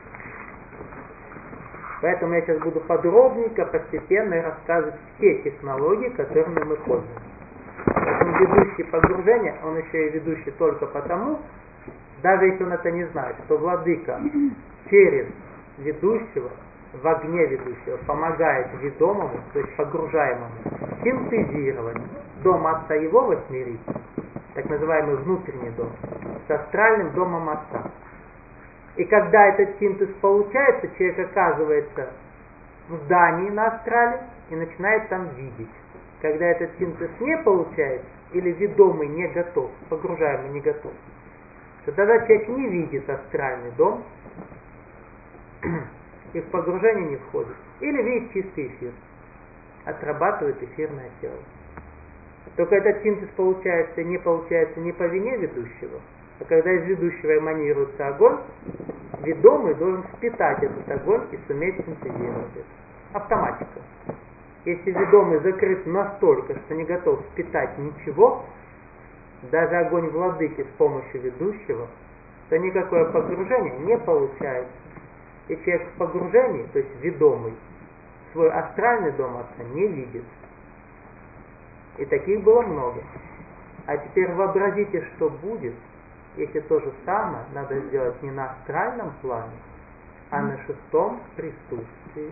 Поэтому я сейчас буду подробненько, постепенно рассказывать все технологии, которыми мы пользуемся. Поэтому ведущий погружения, он еще и ведущий только потому, даже если он это не знает, что владыка через ведущего, в огне ведущего, помогает ведомому, то есть погружаемому, синтезировать дом отца его восьмерицы, так называемый внутренний дом, с астральным домом отца. И когда этот синтез получается, человек оказывается в здании на астрале и начинает там видеть. Когда этот синтез не получается, или ведомый не готов, погружаемый не готов, то тогда человек не видит астральный дом и в погружение не входит. Или видит чистый эфир, отрабатывает эфирное тело. Только этот синтез получается, не получается не по вине ведущего, а когда из ведущего эманируется огонь, ведомый должен впитать этот огонь и суметь синтезировать это. Автоматика. Если ведомый закрыт настолько, что не готов впитать ничего, даже огонь владыки с помощью ведущего, то никакое погружение не получается. И человек в погружении, то есть ведомый, свой астральный дом отца не видит. И таких было много. А теперь вообразите, что будет, если то же самое надо сделать не на астральном плане, а на шестом присутствии.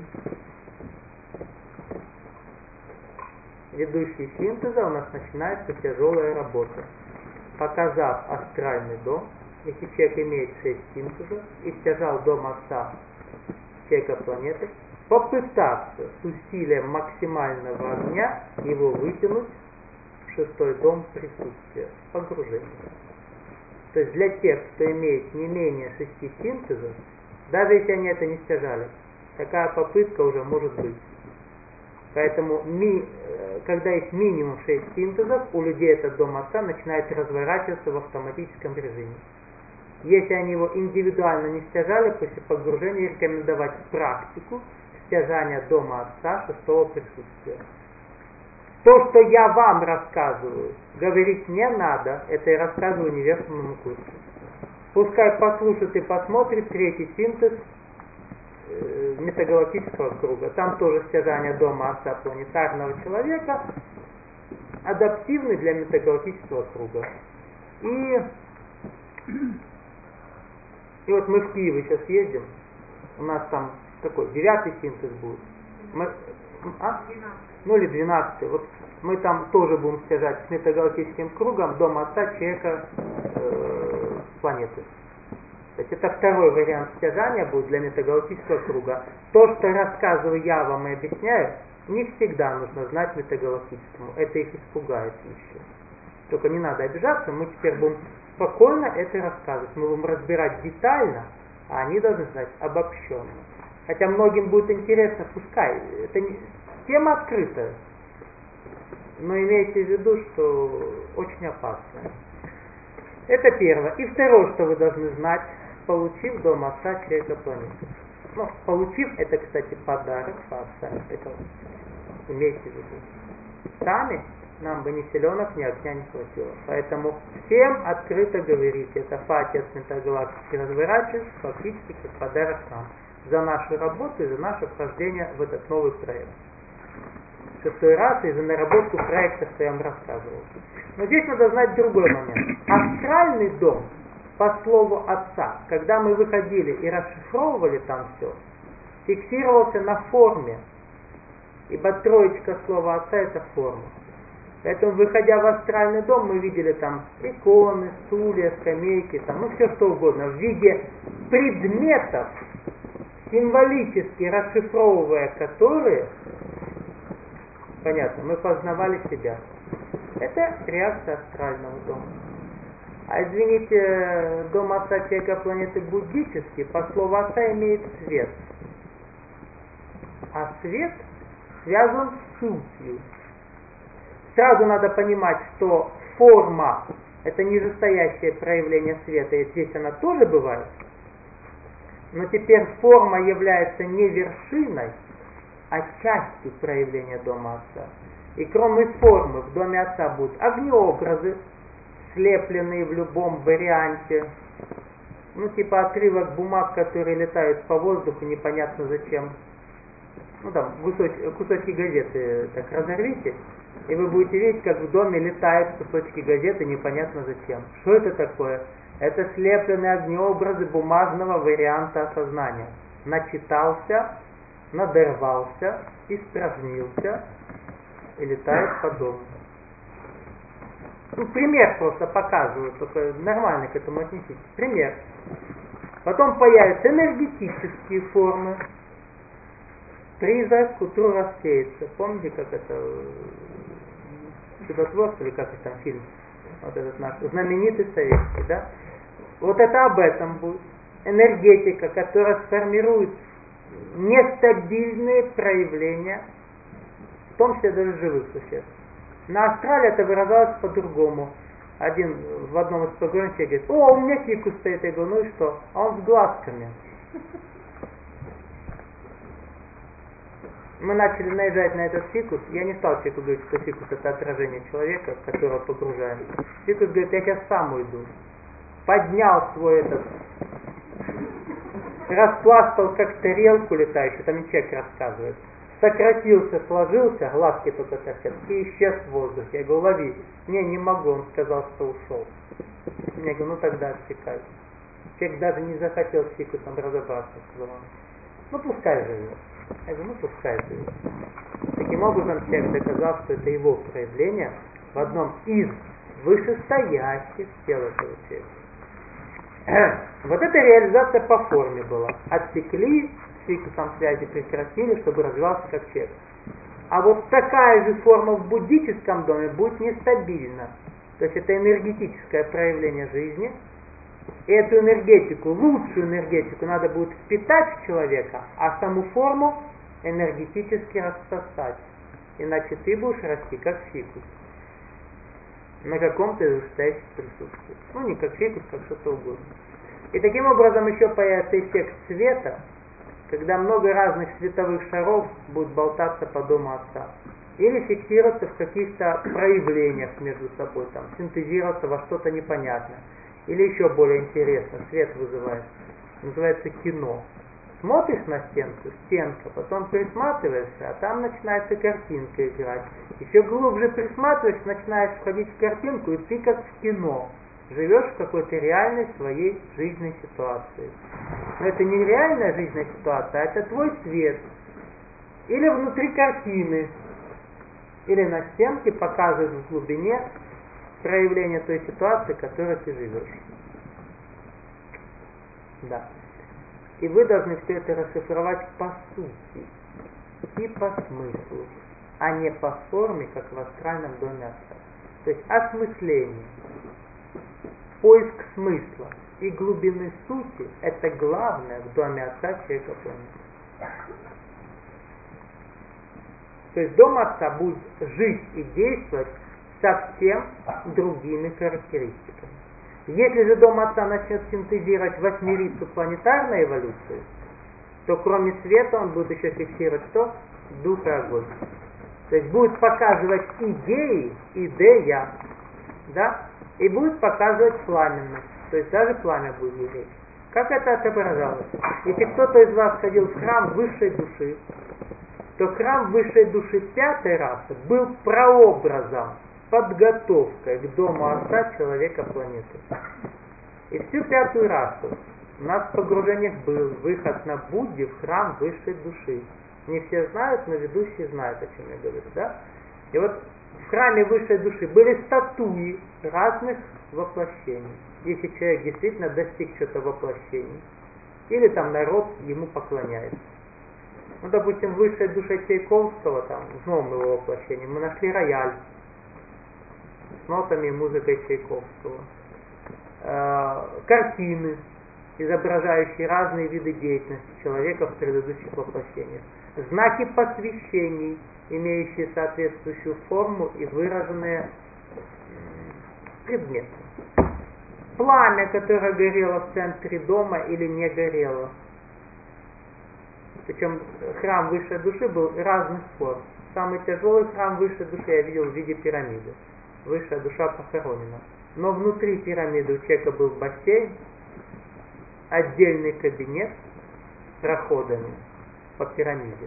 Ведущий синтеза у нас начинается тяжелая работа. Показав астральный дом, если человек имеет шесть синтезов и стяжал дом отца человека планеты, попытаться с усилием максимального огня его вытянуть в шестой дом присутствия, погружения. То есть для тех, кто имеет не менее шести синтезов, даже если они это не стяжали, такая попытка уже может быть. Поэтому, ми, когда есть минимум шесть синтезов, у людей этот дом отца начинает разворачиваться в автоматическом режиме. Если они его индивидуально не стяжали, после погружения рекомендовать практику стяжания дома отца шестого присутствия. То, что я вам рассказываю, говорить не надо, это я рассказываю неверному курсу. Пускай послушает и посмотрит третий синтез э, метагалактического круга. Там тоже стяжание дома Отца планетарного человека адаптивны для метагалактического круга. И, и вот мы в Киеве сейчас ездим, у нас там такой девятый синтез будет. Мы, а? Ну или двенадцатый. Вот мы там тоже будем стяжать с метагалактическим кругом дом Отца человека э, планеты. То есть это второй вариант стяжания будет для метагалактического круга. То, что рассказываю я вам и объясняю, не всегда нужно знать метагалактическому. Это их испугает еще. Только не надо обижаться, мы теперь будем спокойно это рассказывать. Мы будем разбирать детально, а они должны знать обобщенно. Хотя многим будет интересно, пускай. Это не... Тема открытая. Но имейте в виду, что очень опасная. Это первое. И второе, что вы должны знать, получив дом Отца человека планеты. Ну, получив, это, кстати, подарок Отца. Это имейте в виду. Сами нам бы ни селенок, ни огня не хватило. Поэтому всем открыто говорите, это Фатия с метагалактики разворачивается фактически как подарок нам. За нашу работу и за наше вхождение в этот новый проект. Шестой раз и за наработку проекта, что я вам рассказывал. Но здесь надо знать другой момент. Астральный дом, по слову Отца, когда мы выходили и расшифровывали там все, фиксировался на форме. Ибо троечка слова Отца — это форма. Поэтому, выходя в астральный дом, мы видели там иконы, стулья, скамейки, там, ну все что угодно, в виде предметов, символически расшифровывая которые, понятно, мы познавали себя. Это реакция астрального дома. А извините, дом Отца человека планеты буддический, по слову Отца, имеет свет. А свет связан с сутью. Сразу надо понимать, что форма — это нижестоящее проявление света, и здесь она тоже бывает. Но теперь форма является не вершиной, а частью проявления дома Отца. И кроме формы в доме Отца будут огнеобразы, слепленные в любом варианте. Ну, типа отрывок бумаг, которые летают по воздуху, непонятно зачем. Ну, там, кусочки, кусочки газеты так разорвите, и вы будете видеть, как в доме летают кусочки газеты, непонятно зачем. Что это такое? Это слепленные огнеобразы бумажного варианта осознания. Начитался, надорвался, испражнился и летает по дому. Ну, пример просто показываю, только нормально к этому отнеситесь. Пример. Потом появятся энергетические формы. Призрак к утру рассеется. Помните, как это чудотворство, или как это там фильм, вот этот наш знаменитый советский, да? Вот это об этом будет. Энергетика, которая сформирует нестабильные проявления, в том числе даже живых существ. На астрале это выражалось по-другому. Один в одном из пограничей говорит: о, у меня фикус стоит. Я говорю: ну и что? А он с глазками. Мы начали наезжать на этот фикус. Я не стал человеку говорить, что фикус — это отражение человека, в которого погружаем. Фикус говорит: я сейчас сам уйду. Поднял свой этот, распластал как тарелку летающую, там и человек рассказывает. Сократился, сложился, глазки только торчат, и исчез в воздухе. Я говорю: лови. Не, не могу, он сказал, что ушел. Я говорю: ну тогда отсекай. Человек даже не захотел с фикусом разобраться, сказал он. Ну пускай живет. Я говорю: ну пускай живет. Таким образом, человек доказал, что это его проявление в одном из вышестоящих тел этого человека. Вот эта реализация по форме была. Отсекли, с фикусом связи прекратили, чтобы развивался как человек. А вот такая же форма в буддическом доме будет нестабильна. То есть это энергетическое проявление жизни. И эту энергетику, лучшую энергетику надо будет впитать в человека, а саму форму энергетически рассосать. Иначе ты будешь расти как фикус. На каком-то из вышестоящих присутствий. Ну не как фикус, как что-то угодно. И таким образом еще появится эффект света, когда много разных световых шаров будут болтаться по дому Отца. Или фиксироваться в каких-то проявлениях между собой, там, синтезироваться во что-то непонятное. Или еще более интересно, свет вызывает. Называется кино. Смотришь на стенку, стенка, потом присматриваешься, а там начинается картинка играть. Еще глубже присматриваешься, начинаешь входить в картинку, и ты как в кино. Живешь в какой-то реальной своей жизненной ситуации. Но это не реальная жизненная ситуация, а это твой свет. Или внутри картины, или на стенке показывают в глубине проявление той ситуации, в которой ты живешь. Да. И вы должны все это расшифровать по сути и по смыслу, а не по форме, как в астральном доме отца. То есть осмысление, поиск смысла и глубины сути – это главное в доме отца человека планеты. То есть дом отца будет жить и действовать совсем другими характеристиками. Если же дом отца начнет синтезировать восьмерицу планетарной эволюции, то кроме света он будет еще фиксировать что? Дух и огонь. То есть будет показывать идеи, идея, да? И будет показывать пламенность. То есть даже пламя будет гореть. Как это отображалось? Если кто-то из вас ходил в храм высшей души, то храм высшей души пятой расы был прообразом, подготовкой к дому отца человека планеты. И всю пятую расу у нас в погружениях был выход на Будде в храм высшей души. Не все знают, но ведущие знают, о чем я говорю, да? И вот в храме высшей души были статуи разных воплощений. Если человек действительно достиг чего-то воплощений, или там народ ему поклоняется. Ну, допустим, в высшей душе Чайковского, там, в новом его воплощении, мы нашли рояль с нотами и музыкой Чайковского. Э, картины, изображающие разные виды деятельности человека в предыдущих воплощениях. Знаки посвящений, имеющие соответствующую форму и выраженные предметы. Пламя, которое горело в центре дома или не горело. Причем храм высшей души был разных форм. Самый тяжелый храм высшей души я видел в виде пирамиды. Высшая душа похоронена. Но внутри пирамиды у человека был бассейн, отдельный кабинет с проходами по пирамиде.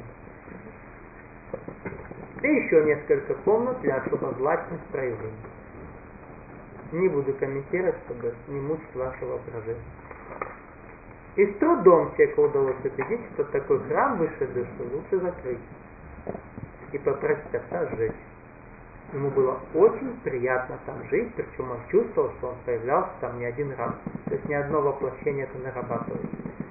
И еще несколько комнат для особо злачных проявлений. Не буду комментировать, чтобы не мучить ваше воображение. И с трудом человеку удалось убедить, что такой храм высшей души лучше закрыть и попросить отца сжечь. Ему было очень приятно там жить, причем он чувствовал, что он появлялся там не один раз. То есть ни одно воплощение это нарабатывает.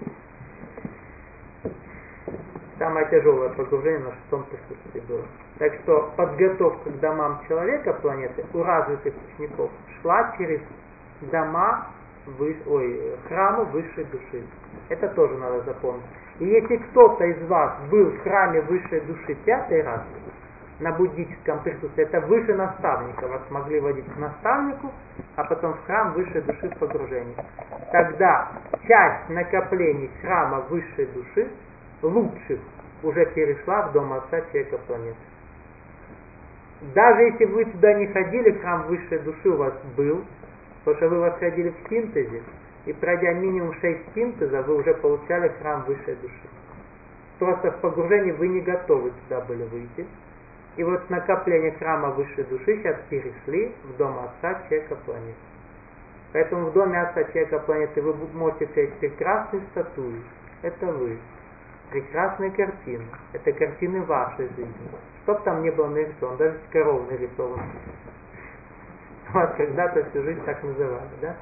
Самое тяжелое погружение на шестом присутствии было. Так что подготовка к домам человека планеты у развитых учеников шла через дома, вы, ой, храмы высшей души. Это тоже надо запомнить. И если кто-то из вас был в храме высшей души пятой расы, на буддическом присутствии, это выше наставника, вас могли водить к наставнику, а потом в храм высшей души в погружении. Тогда часть накоплений храма высшей души, лучших, уже перешла в дом отца человека планеты. Даже если вы туда не ходили, храм высшей души у вас был, потому что вы восходили в синтезе, и пройдя минимум шесть синтезов, вы уже получали храм высшей души. Просто в погружении вы не готовы туда были выйти. И вот накопление храма высшей души сейчас перешли в дом отца человека планеты. Поэтому в доме отца человека планеты вы можете встретить прекрасные статуи. Это вы. Прекрасные картины. Это картины вашей жизни. Чтоб там не было нарисовано, даже коров нарисовано. Вас когда-то всю жизнь так называли, да?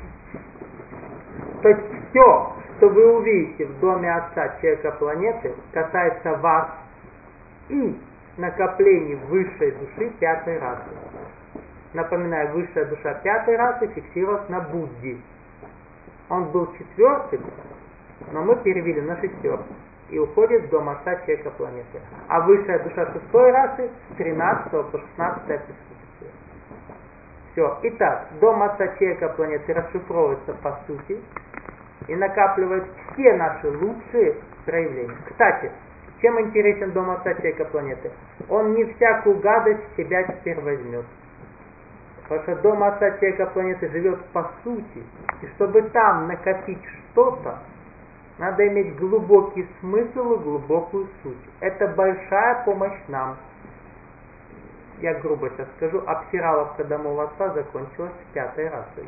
То есть все, что вы увидите в доме отца человека планеты, касается вас и накоплений высшей души пятой расы. Напоминаю, высшая душа пятой расы фиксировалась на Будде. Он был четвертым, но мы перевели на шестерку и уходит в дом отца человека планеты. А высшая душа шестой расы с тринадцатого по шестнадцатое присутствие. Все. Итак, дом отца человека планеты расшифровывается по сути и накапливает все наши лучшие проявления. Кстати, чем интересен дом отца человека планеты? Он не всякую гадость в себя теперь возьмет. Потому что дом отца человека планеты живет по сути. И чтобы там накопить что-то, Надо иметь глубокий смысл и глубокую суть. Это большая помощь нам. Я грубо сейчас скажу, обсираловка домов отца закончилась пятой расой.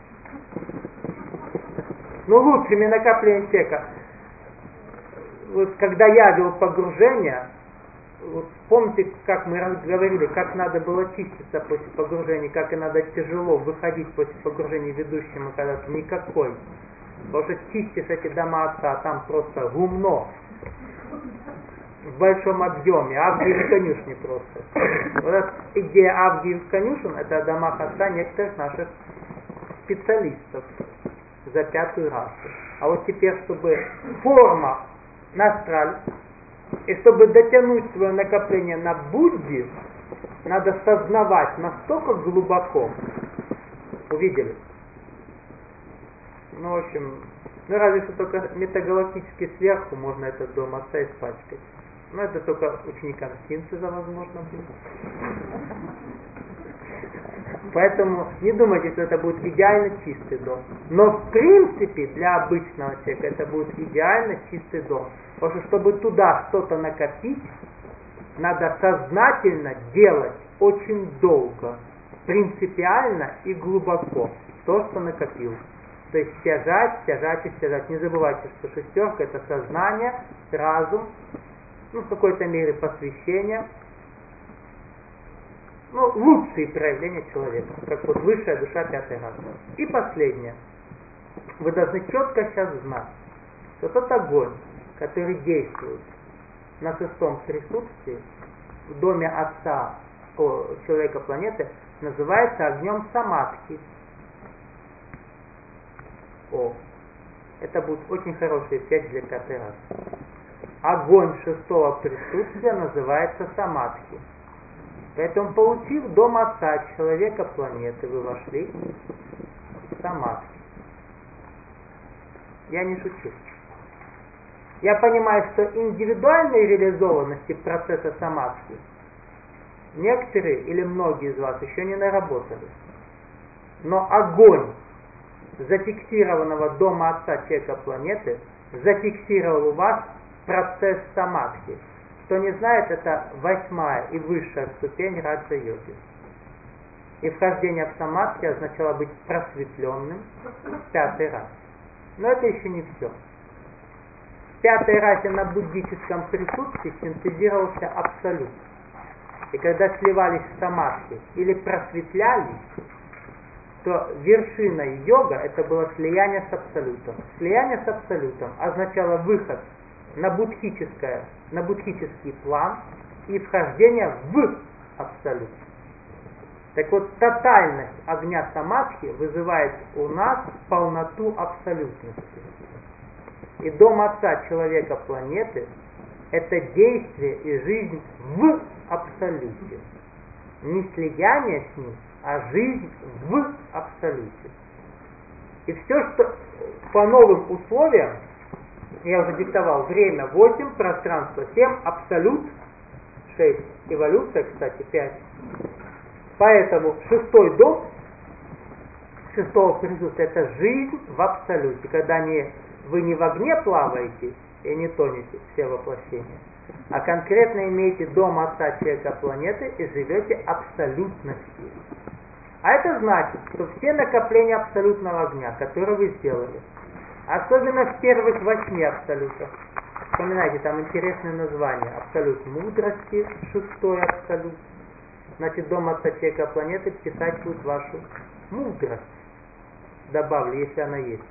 Но лучшими накоплением человека, вот когда я вел погружение, вот помните, как мы говорили, как надо было чиститься после погружения, как и надо тяжело выходить после погружения ведущему когда-то никакой. Потому что чистишь эти дома отца, там просто гумно в большом объеме, Авгиев конюшни просто. Вот эта идея Авгиев конюшен, это о домах отца некоторых наших специалистов за пятую расу. А вот теперь, чтобы форма настраль, и чтобы дотянуть свое накопление на Будде, надо сознавать настолько глубоко. Увидели? Ну, в общем, ну разве что только метагалактически сверху можно этот дом отца испачкать. Но это только ученикам синтеза возможно будет. Поэтому не думайте, что это будет идеально чистый дом. Но в принципе для обычного человека это будет идеально чистый дом. Потому что чтобы туда что-то накопить, надо сознательно делать очень долго, принципиально и глубоко то, что накопил. То есть стяжать, стяжать и стяжать. Не забывайте, что шестерка это сознание, разум, ну в какой-то мере посвящение. Ну, лучшие проявления человека, как вот высшая душа пятой расы. И последнее. Вы должны четко сейчас знать, что тот огонь, который действует на шестом присутствии в доме отца о, человека планеты, называется огнем самадхи. О, это будет очень хороший эффект для пятой расы. Огонь шестого присутствия называется самадхи. Поэтому, получив дом отца человека планеты, вы вошли в самадхи. Я не шучу. Я понимаю, что индивидуальной реализованности процесса самадхи некоторые или многие из вас еще не наработали. Но огонь зафиксированного дома отца человека планеты зафиксировал у вас процесс самадхи. Кто не знает, это восьмая и высшая ступень раджа-йоги. И вхождение в самадхи означало быть просветленным в пятой расе. Но это еще не все. В пятой расе на буддическом присутствии синтезировался абсолют. И когда сливались в самадхи или просветлялись, то вершиной йога это было слияние с абсолютом. Слияние с абсолютом означало выход на буддхическое, на буддхический план и вхождение в абсолют. Так вот, тотальность огня самадхи вызывает у нас полноту абсолютности. И дом отца человека планеты – это действие и жизнь в абсолюте. Не слияние с ним, а жизнь в абсолюте. И все, что по новым условиям, я уже диктовал, время восемь, пространство семь, абсолют шесть, эволюция, кстати, пять. Поэтому шестой дом, шестого присутствия, это жизнь в абсолюте, когда не, вы не в огне плаваете и не тонете, все воплощения, а конкретно имеете дом отца человека планеты и живете абсолютностью. А это значит, что все накопления абсолютного огня, которые вы сделали, особенно в первых восьми абсолютах, вспоминайте, там интересное название, абсолют мудрости, шестой абсолют, значит, дом отца человека планеты вписать будет вашу мудрость, добавлю, если она есть.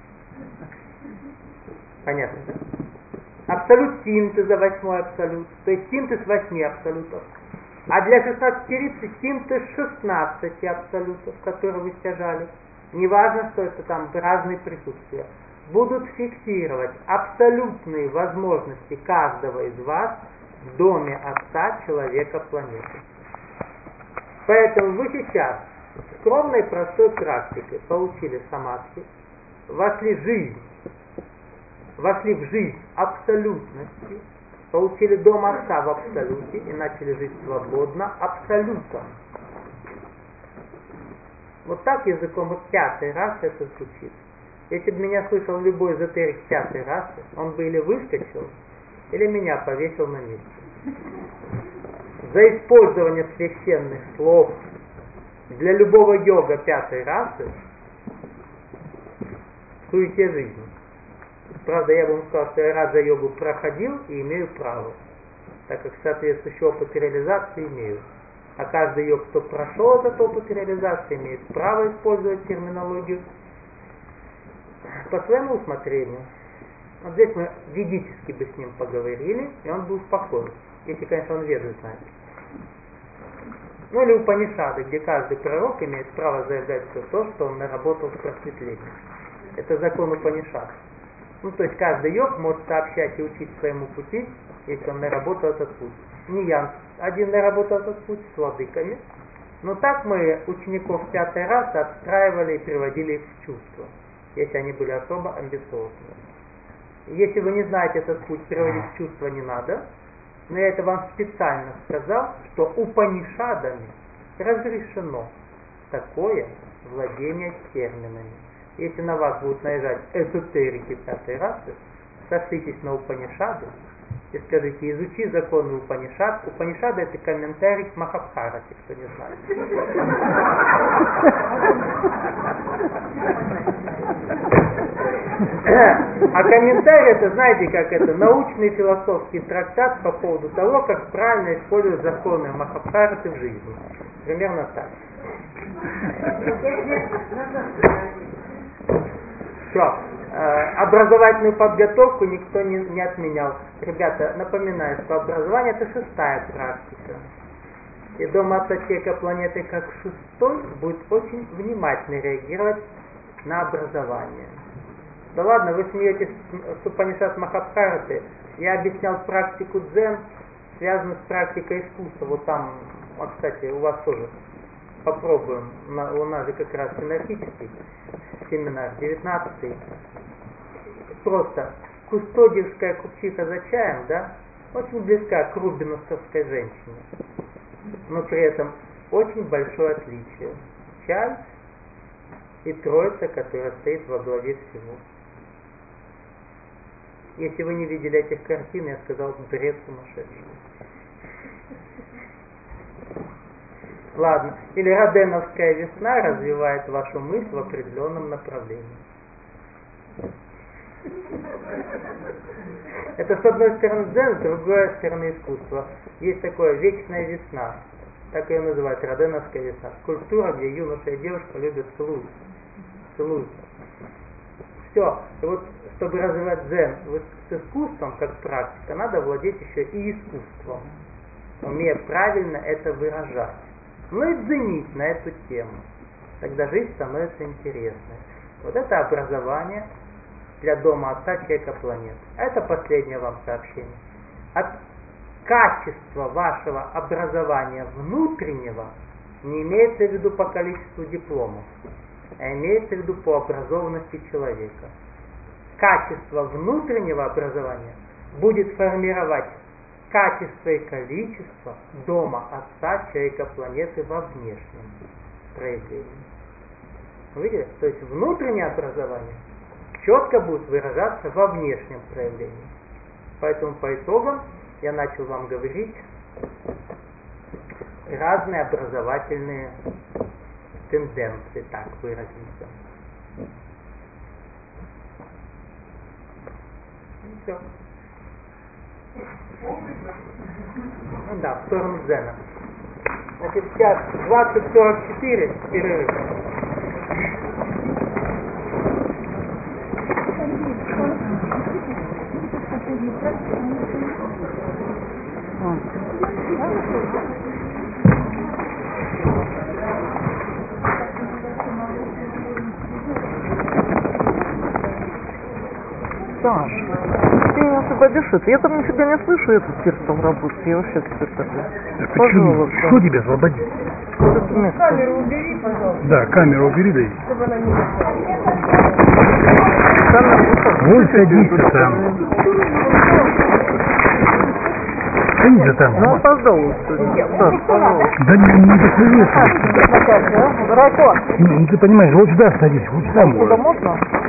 Понятно, да? Абсолют синтеза, восьмой абсолют, то есть синтез восьми абсолютов. А для шестнадцатирицы синтез шестнадцати абсолютов, которые вы стяжали. Неважно, что это там разные присутствия. Будут фиксировать абсолютные возможности каждого из вас в доме отца человека планеты. Поэтому вы сейчас скромной простой практикой получили самадхи, вошли в жизнь, вошли в жизнь абсолютности, получили дом отца в абсолюте и начали жить свободно абсолютом. Вот так языком вот пятый раз это звучит. Если бы меня слышал любой эзотерик пятой расы, он бы или выскочил, или меня повесил на месте. За использование священных слов для любого йога пятой расы в суете жизни. Правда, я бы вам сказал, что я раджа-йогу проходил и имею право, так как соответствующий опыт реализации имею. А каждый йог, кто прошел этот опыт реализации, имеет право использовать терминологию по своему усмотрению. Вот здесь мы ведически бы с ним поговорили, и он бы успокоился, если, конечно, он веду знает. Ну или Упанишады, где каждый пророк имеет право заявлять все то, что он наработал в просветлении. Это закон Упанишад. Ну, то есть каждый йог может сообщать и учить своему пути, если он наработал этот путь. Не я один наработал этот путь с владыками, но так мы учеников пятой расы отстраивали и приводили их в чувство, если они были особо амбициозны. Если вы не знаете этот путь, приводить в чувство не надо, но я это вам специально сказал, что Упанишадами разрешено такое владение терминами. Если на вас будут наезжать эзотерики пятой расы, сошлитесь на Упанишады и скажите: изучи законы Упанишад. Упанишады — это комментарий к Махабхарате, кто не знает. А комментарий — это, знаете, как это, научный философский трактат по поводу того, как правильно использовать законы Махабхараты в жизни. Примерно так. Все. Образовательную подготовку никто не, не отменял. Ребята, напоминаю, что образование — это шестая практика. И Дома Отца Человека Планеты как шестой будет очень внимательно реагировать на образование. Да ладно, вы смеетесь с Упанишад Махабхараты. Я объяснял практику дзен, связанную с практикой искусства. Вот там, вот, кстати, у вас тоже попробуем. У нас же как раз синергический семинар, девятнадцатый. Просто кустодиевская купчиха за чаем, да, очень близка к рубиновской женщине. Но при этом очень большое отличие. Чай и Троица, которая стоит во главе всего. Если вы не видели этих картин, я сказал, бред сумасшедший. Ладно. Или Роденовская весна развивает вашу мысль в определенном направлении. Это с одной стороны дзен, с другой стороны искусство. Есть такое вечная весна. Так ее называют, Роденовская весна. Скульптура, где юноша и девушка любят целуются. Целуются. Все. И вот, чтобы развивать дзен с искусством, как практика, надо владеть еще и искусством, умея правильно это выражать. Ну и дзенить на эту тему. Тогда жизнь становится интересной. Вот это образование для Дома Отца Человека Планеты. Это последнее вам сообщение. От качества вашего образования внутреннего не имеется в виду по количеству дипломов, а имеется в виду по образованности человека. Качество внутреннего образования будет формировать качество и количество Дома Отца Человека Планеты во внешнем проявлении. Вы видели? То есть внутреннее образование четко будет выражаться во внешнем проявлении. Поэтому по итогам я начал вам говорить разные образовательные тенденции, так выразиться. Все. Ну да, в сторону дзена. Значит, сейчас двадцать сорок четыре, перерыв. Саш, ты не освободишь это? Я там нифига не слышу этот перстом работать. Я вообще теперь такой. Пожалуйста. Что тебе освободить? Камеру убери, пожалуйста. Да, камеру убери, дай. Чтобы она не мешала. Вот садись там. Садись там. Ну, пожалуйста. Саш, пожалуйста. Да не, не подходи. Дуракон. Ну, ты понимаешь, вот сюда садись, вот сюда Куда можно. можно?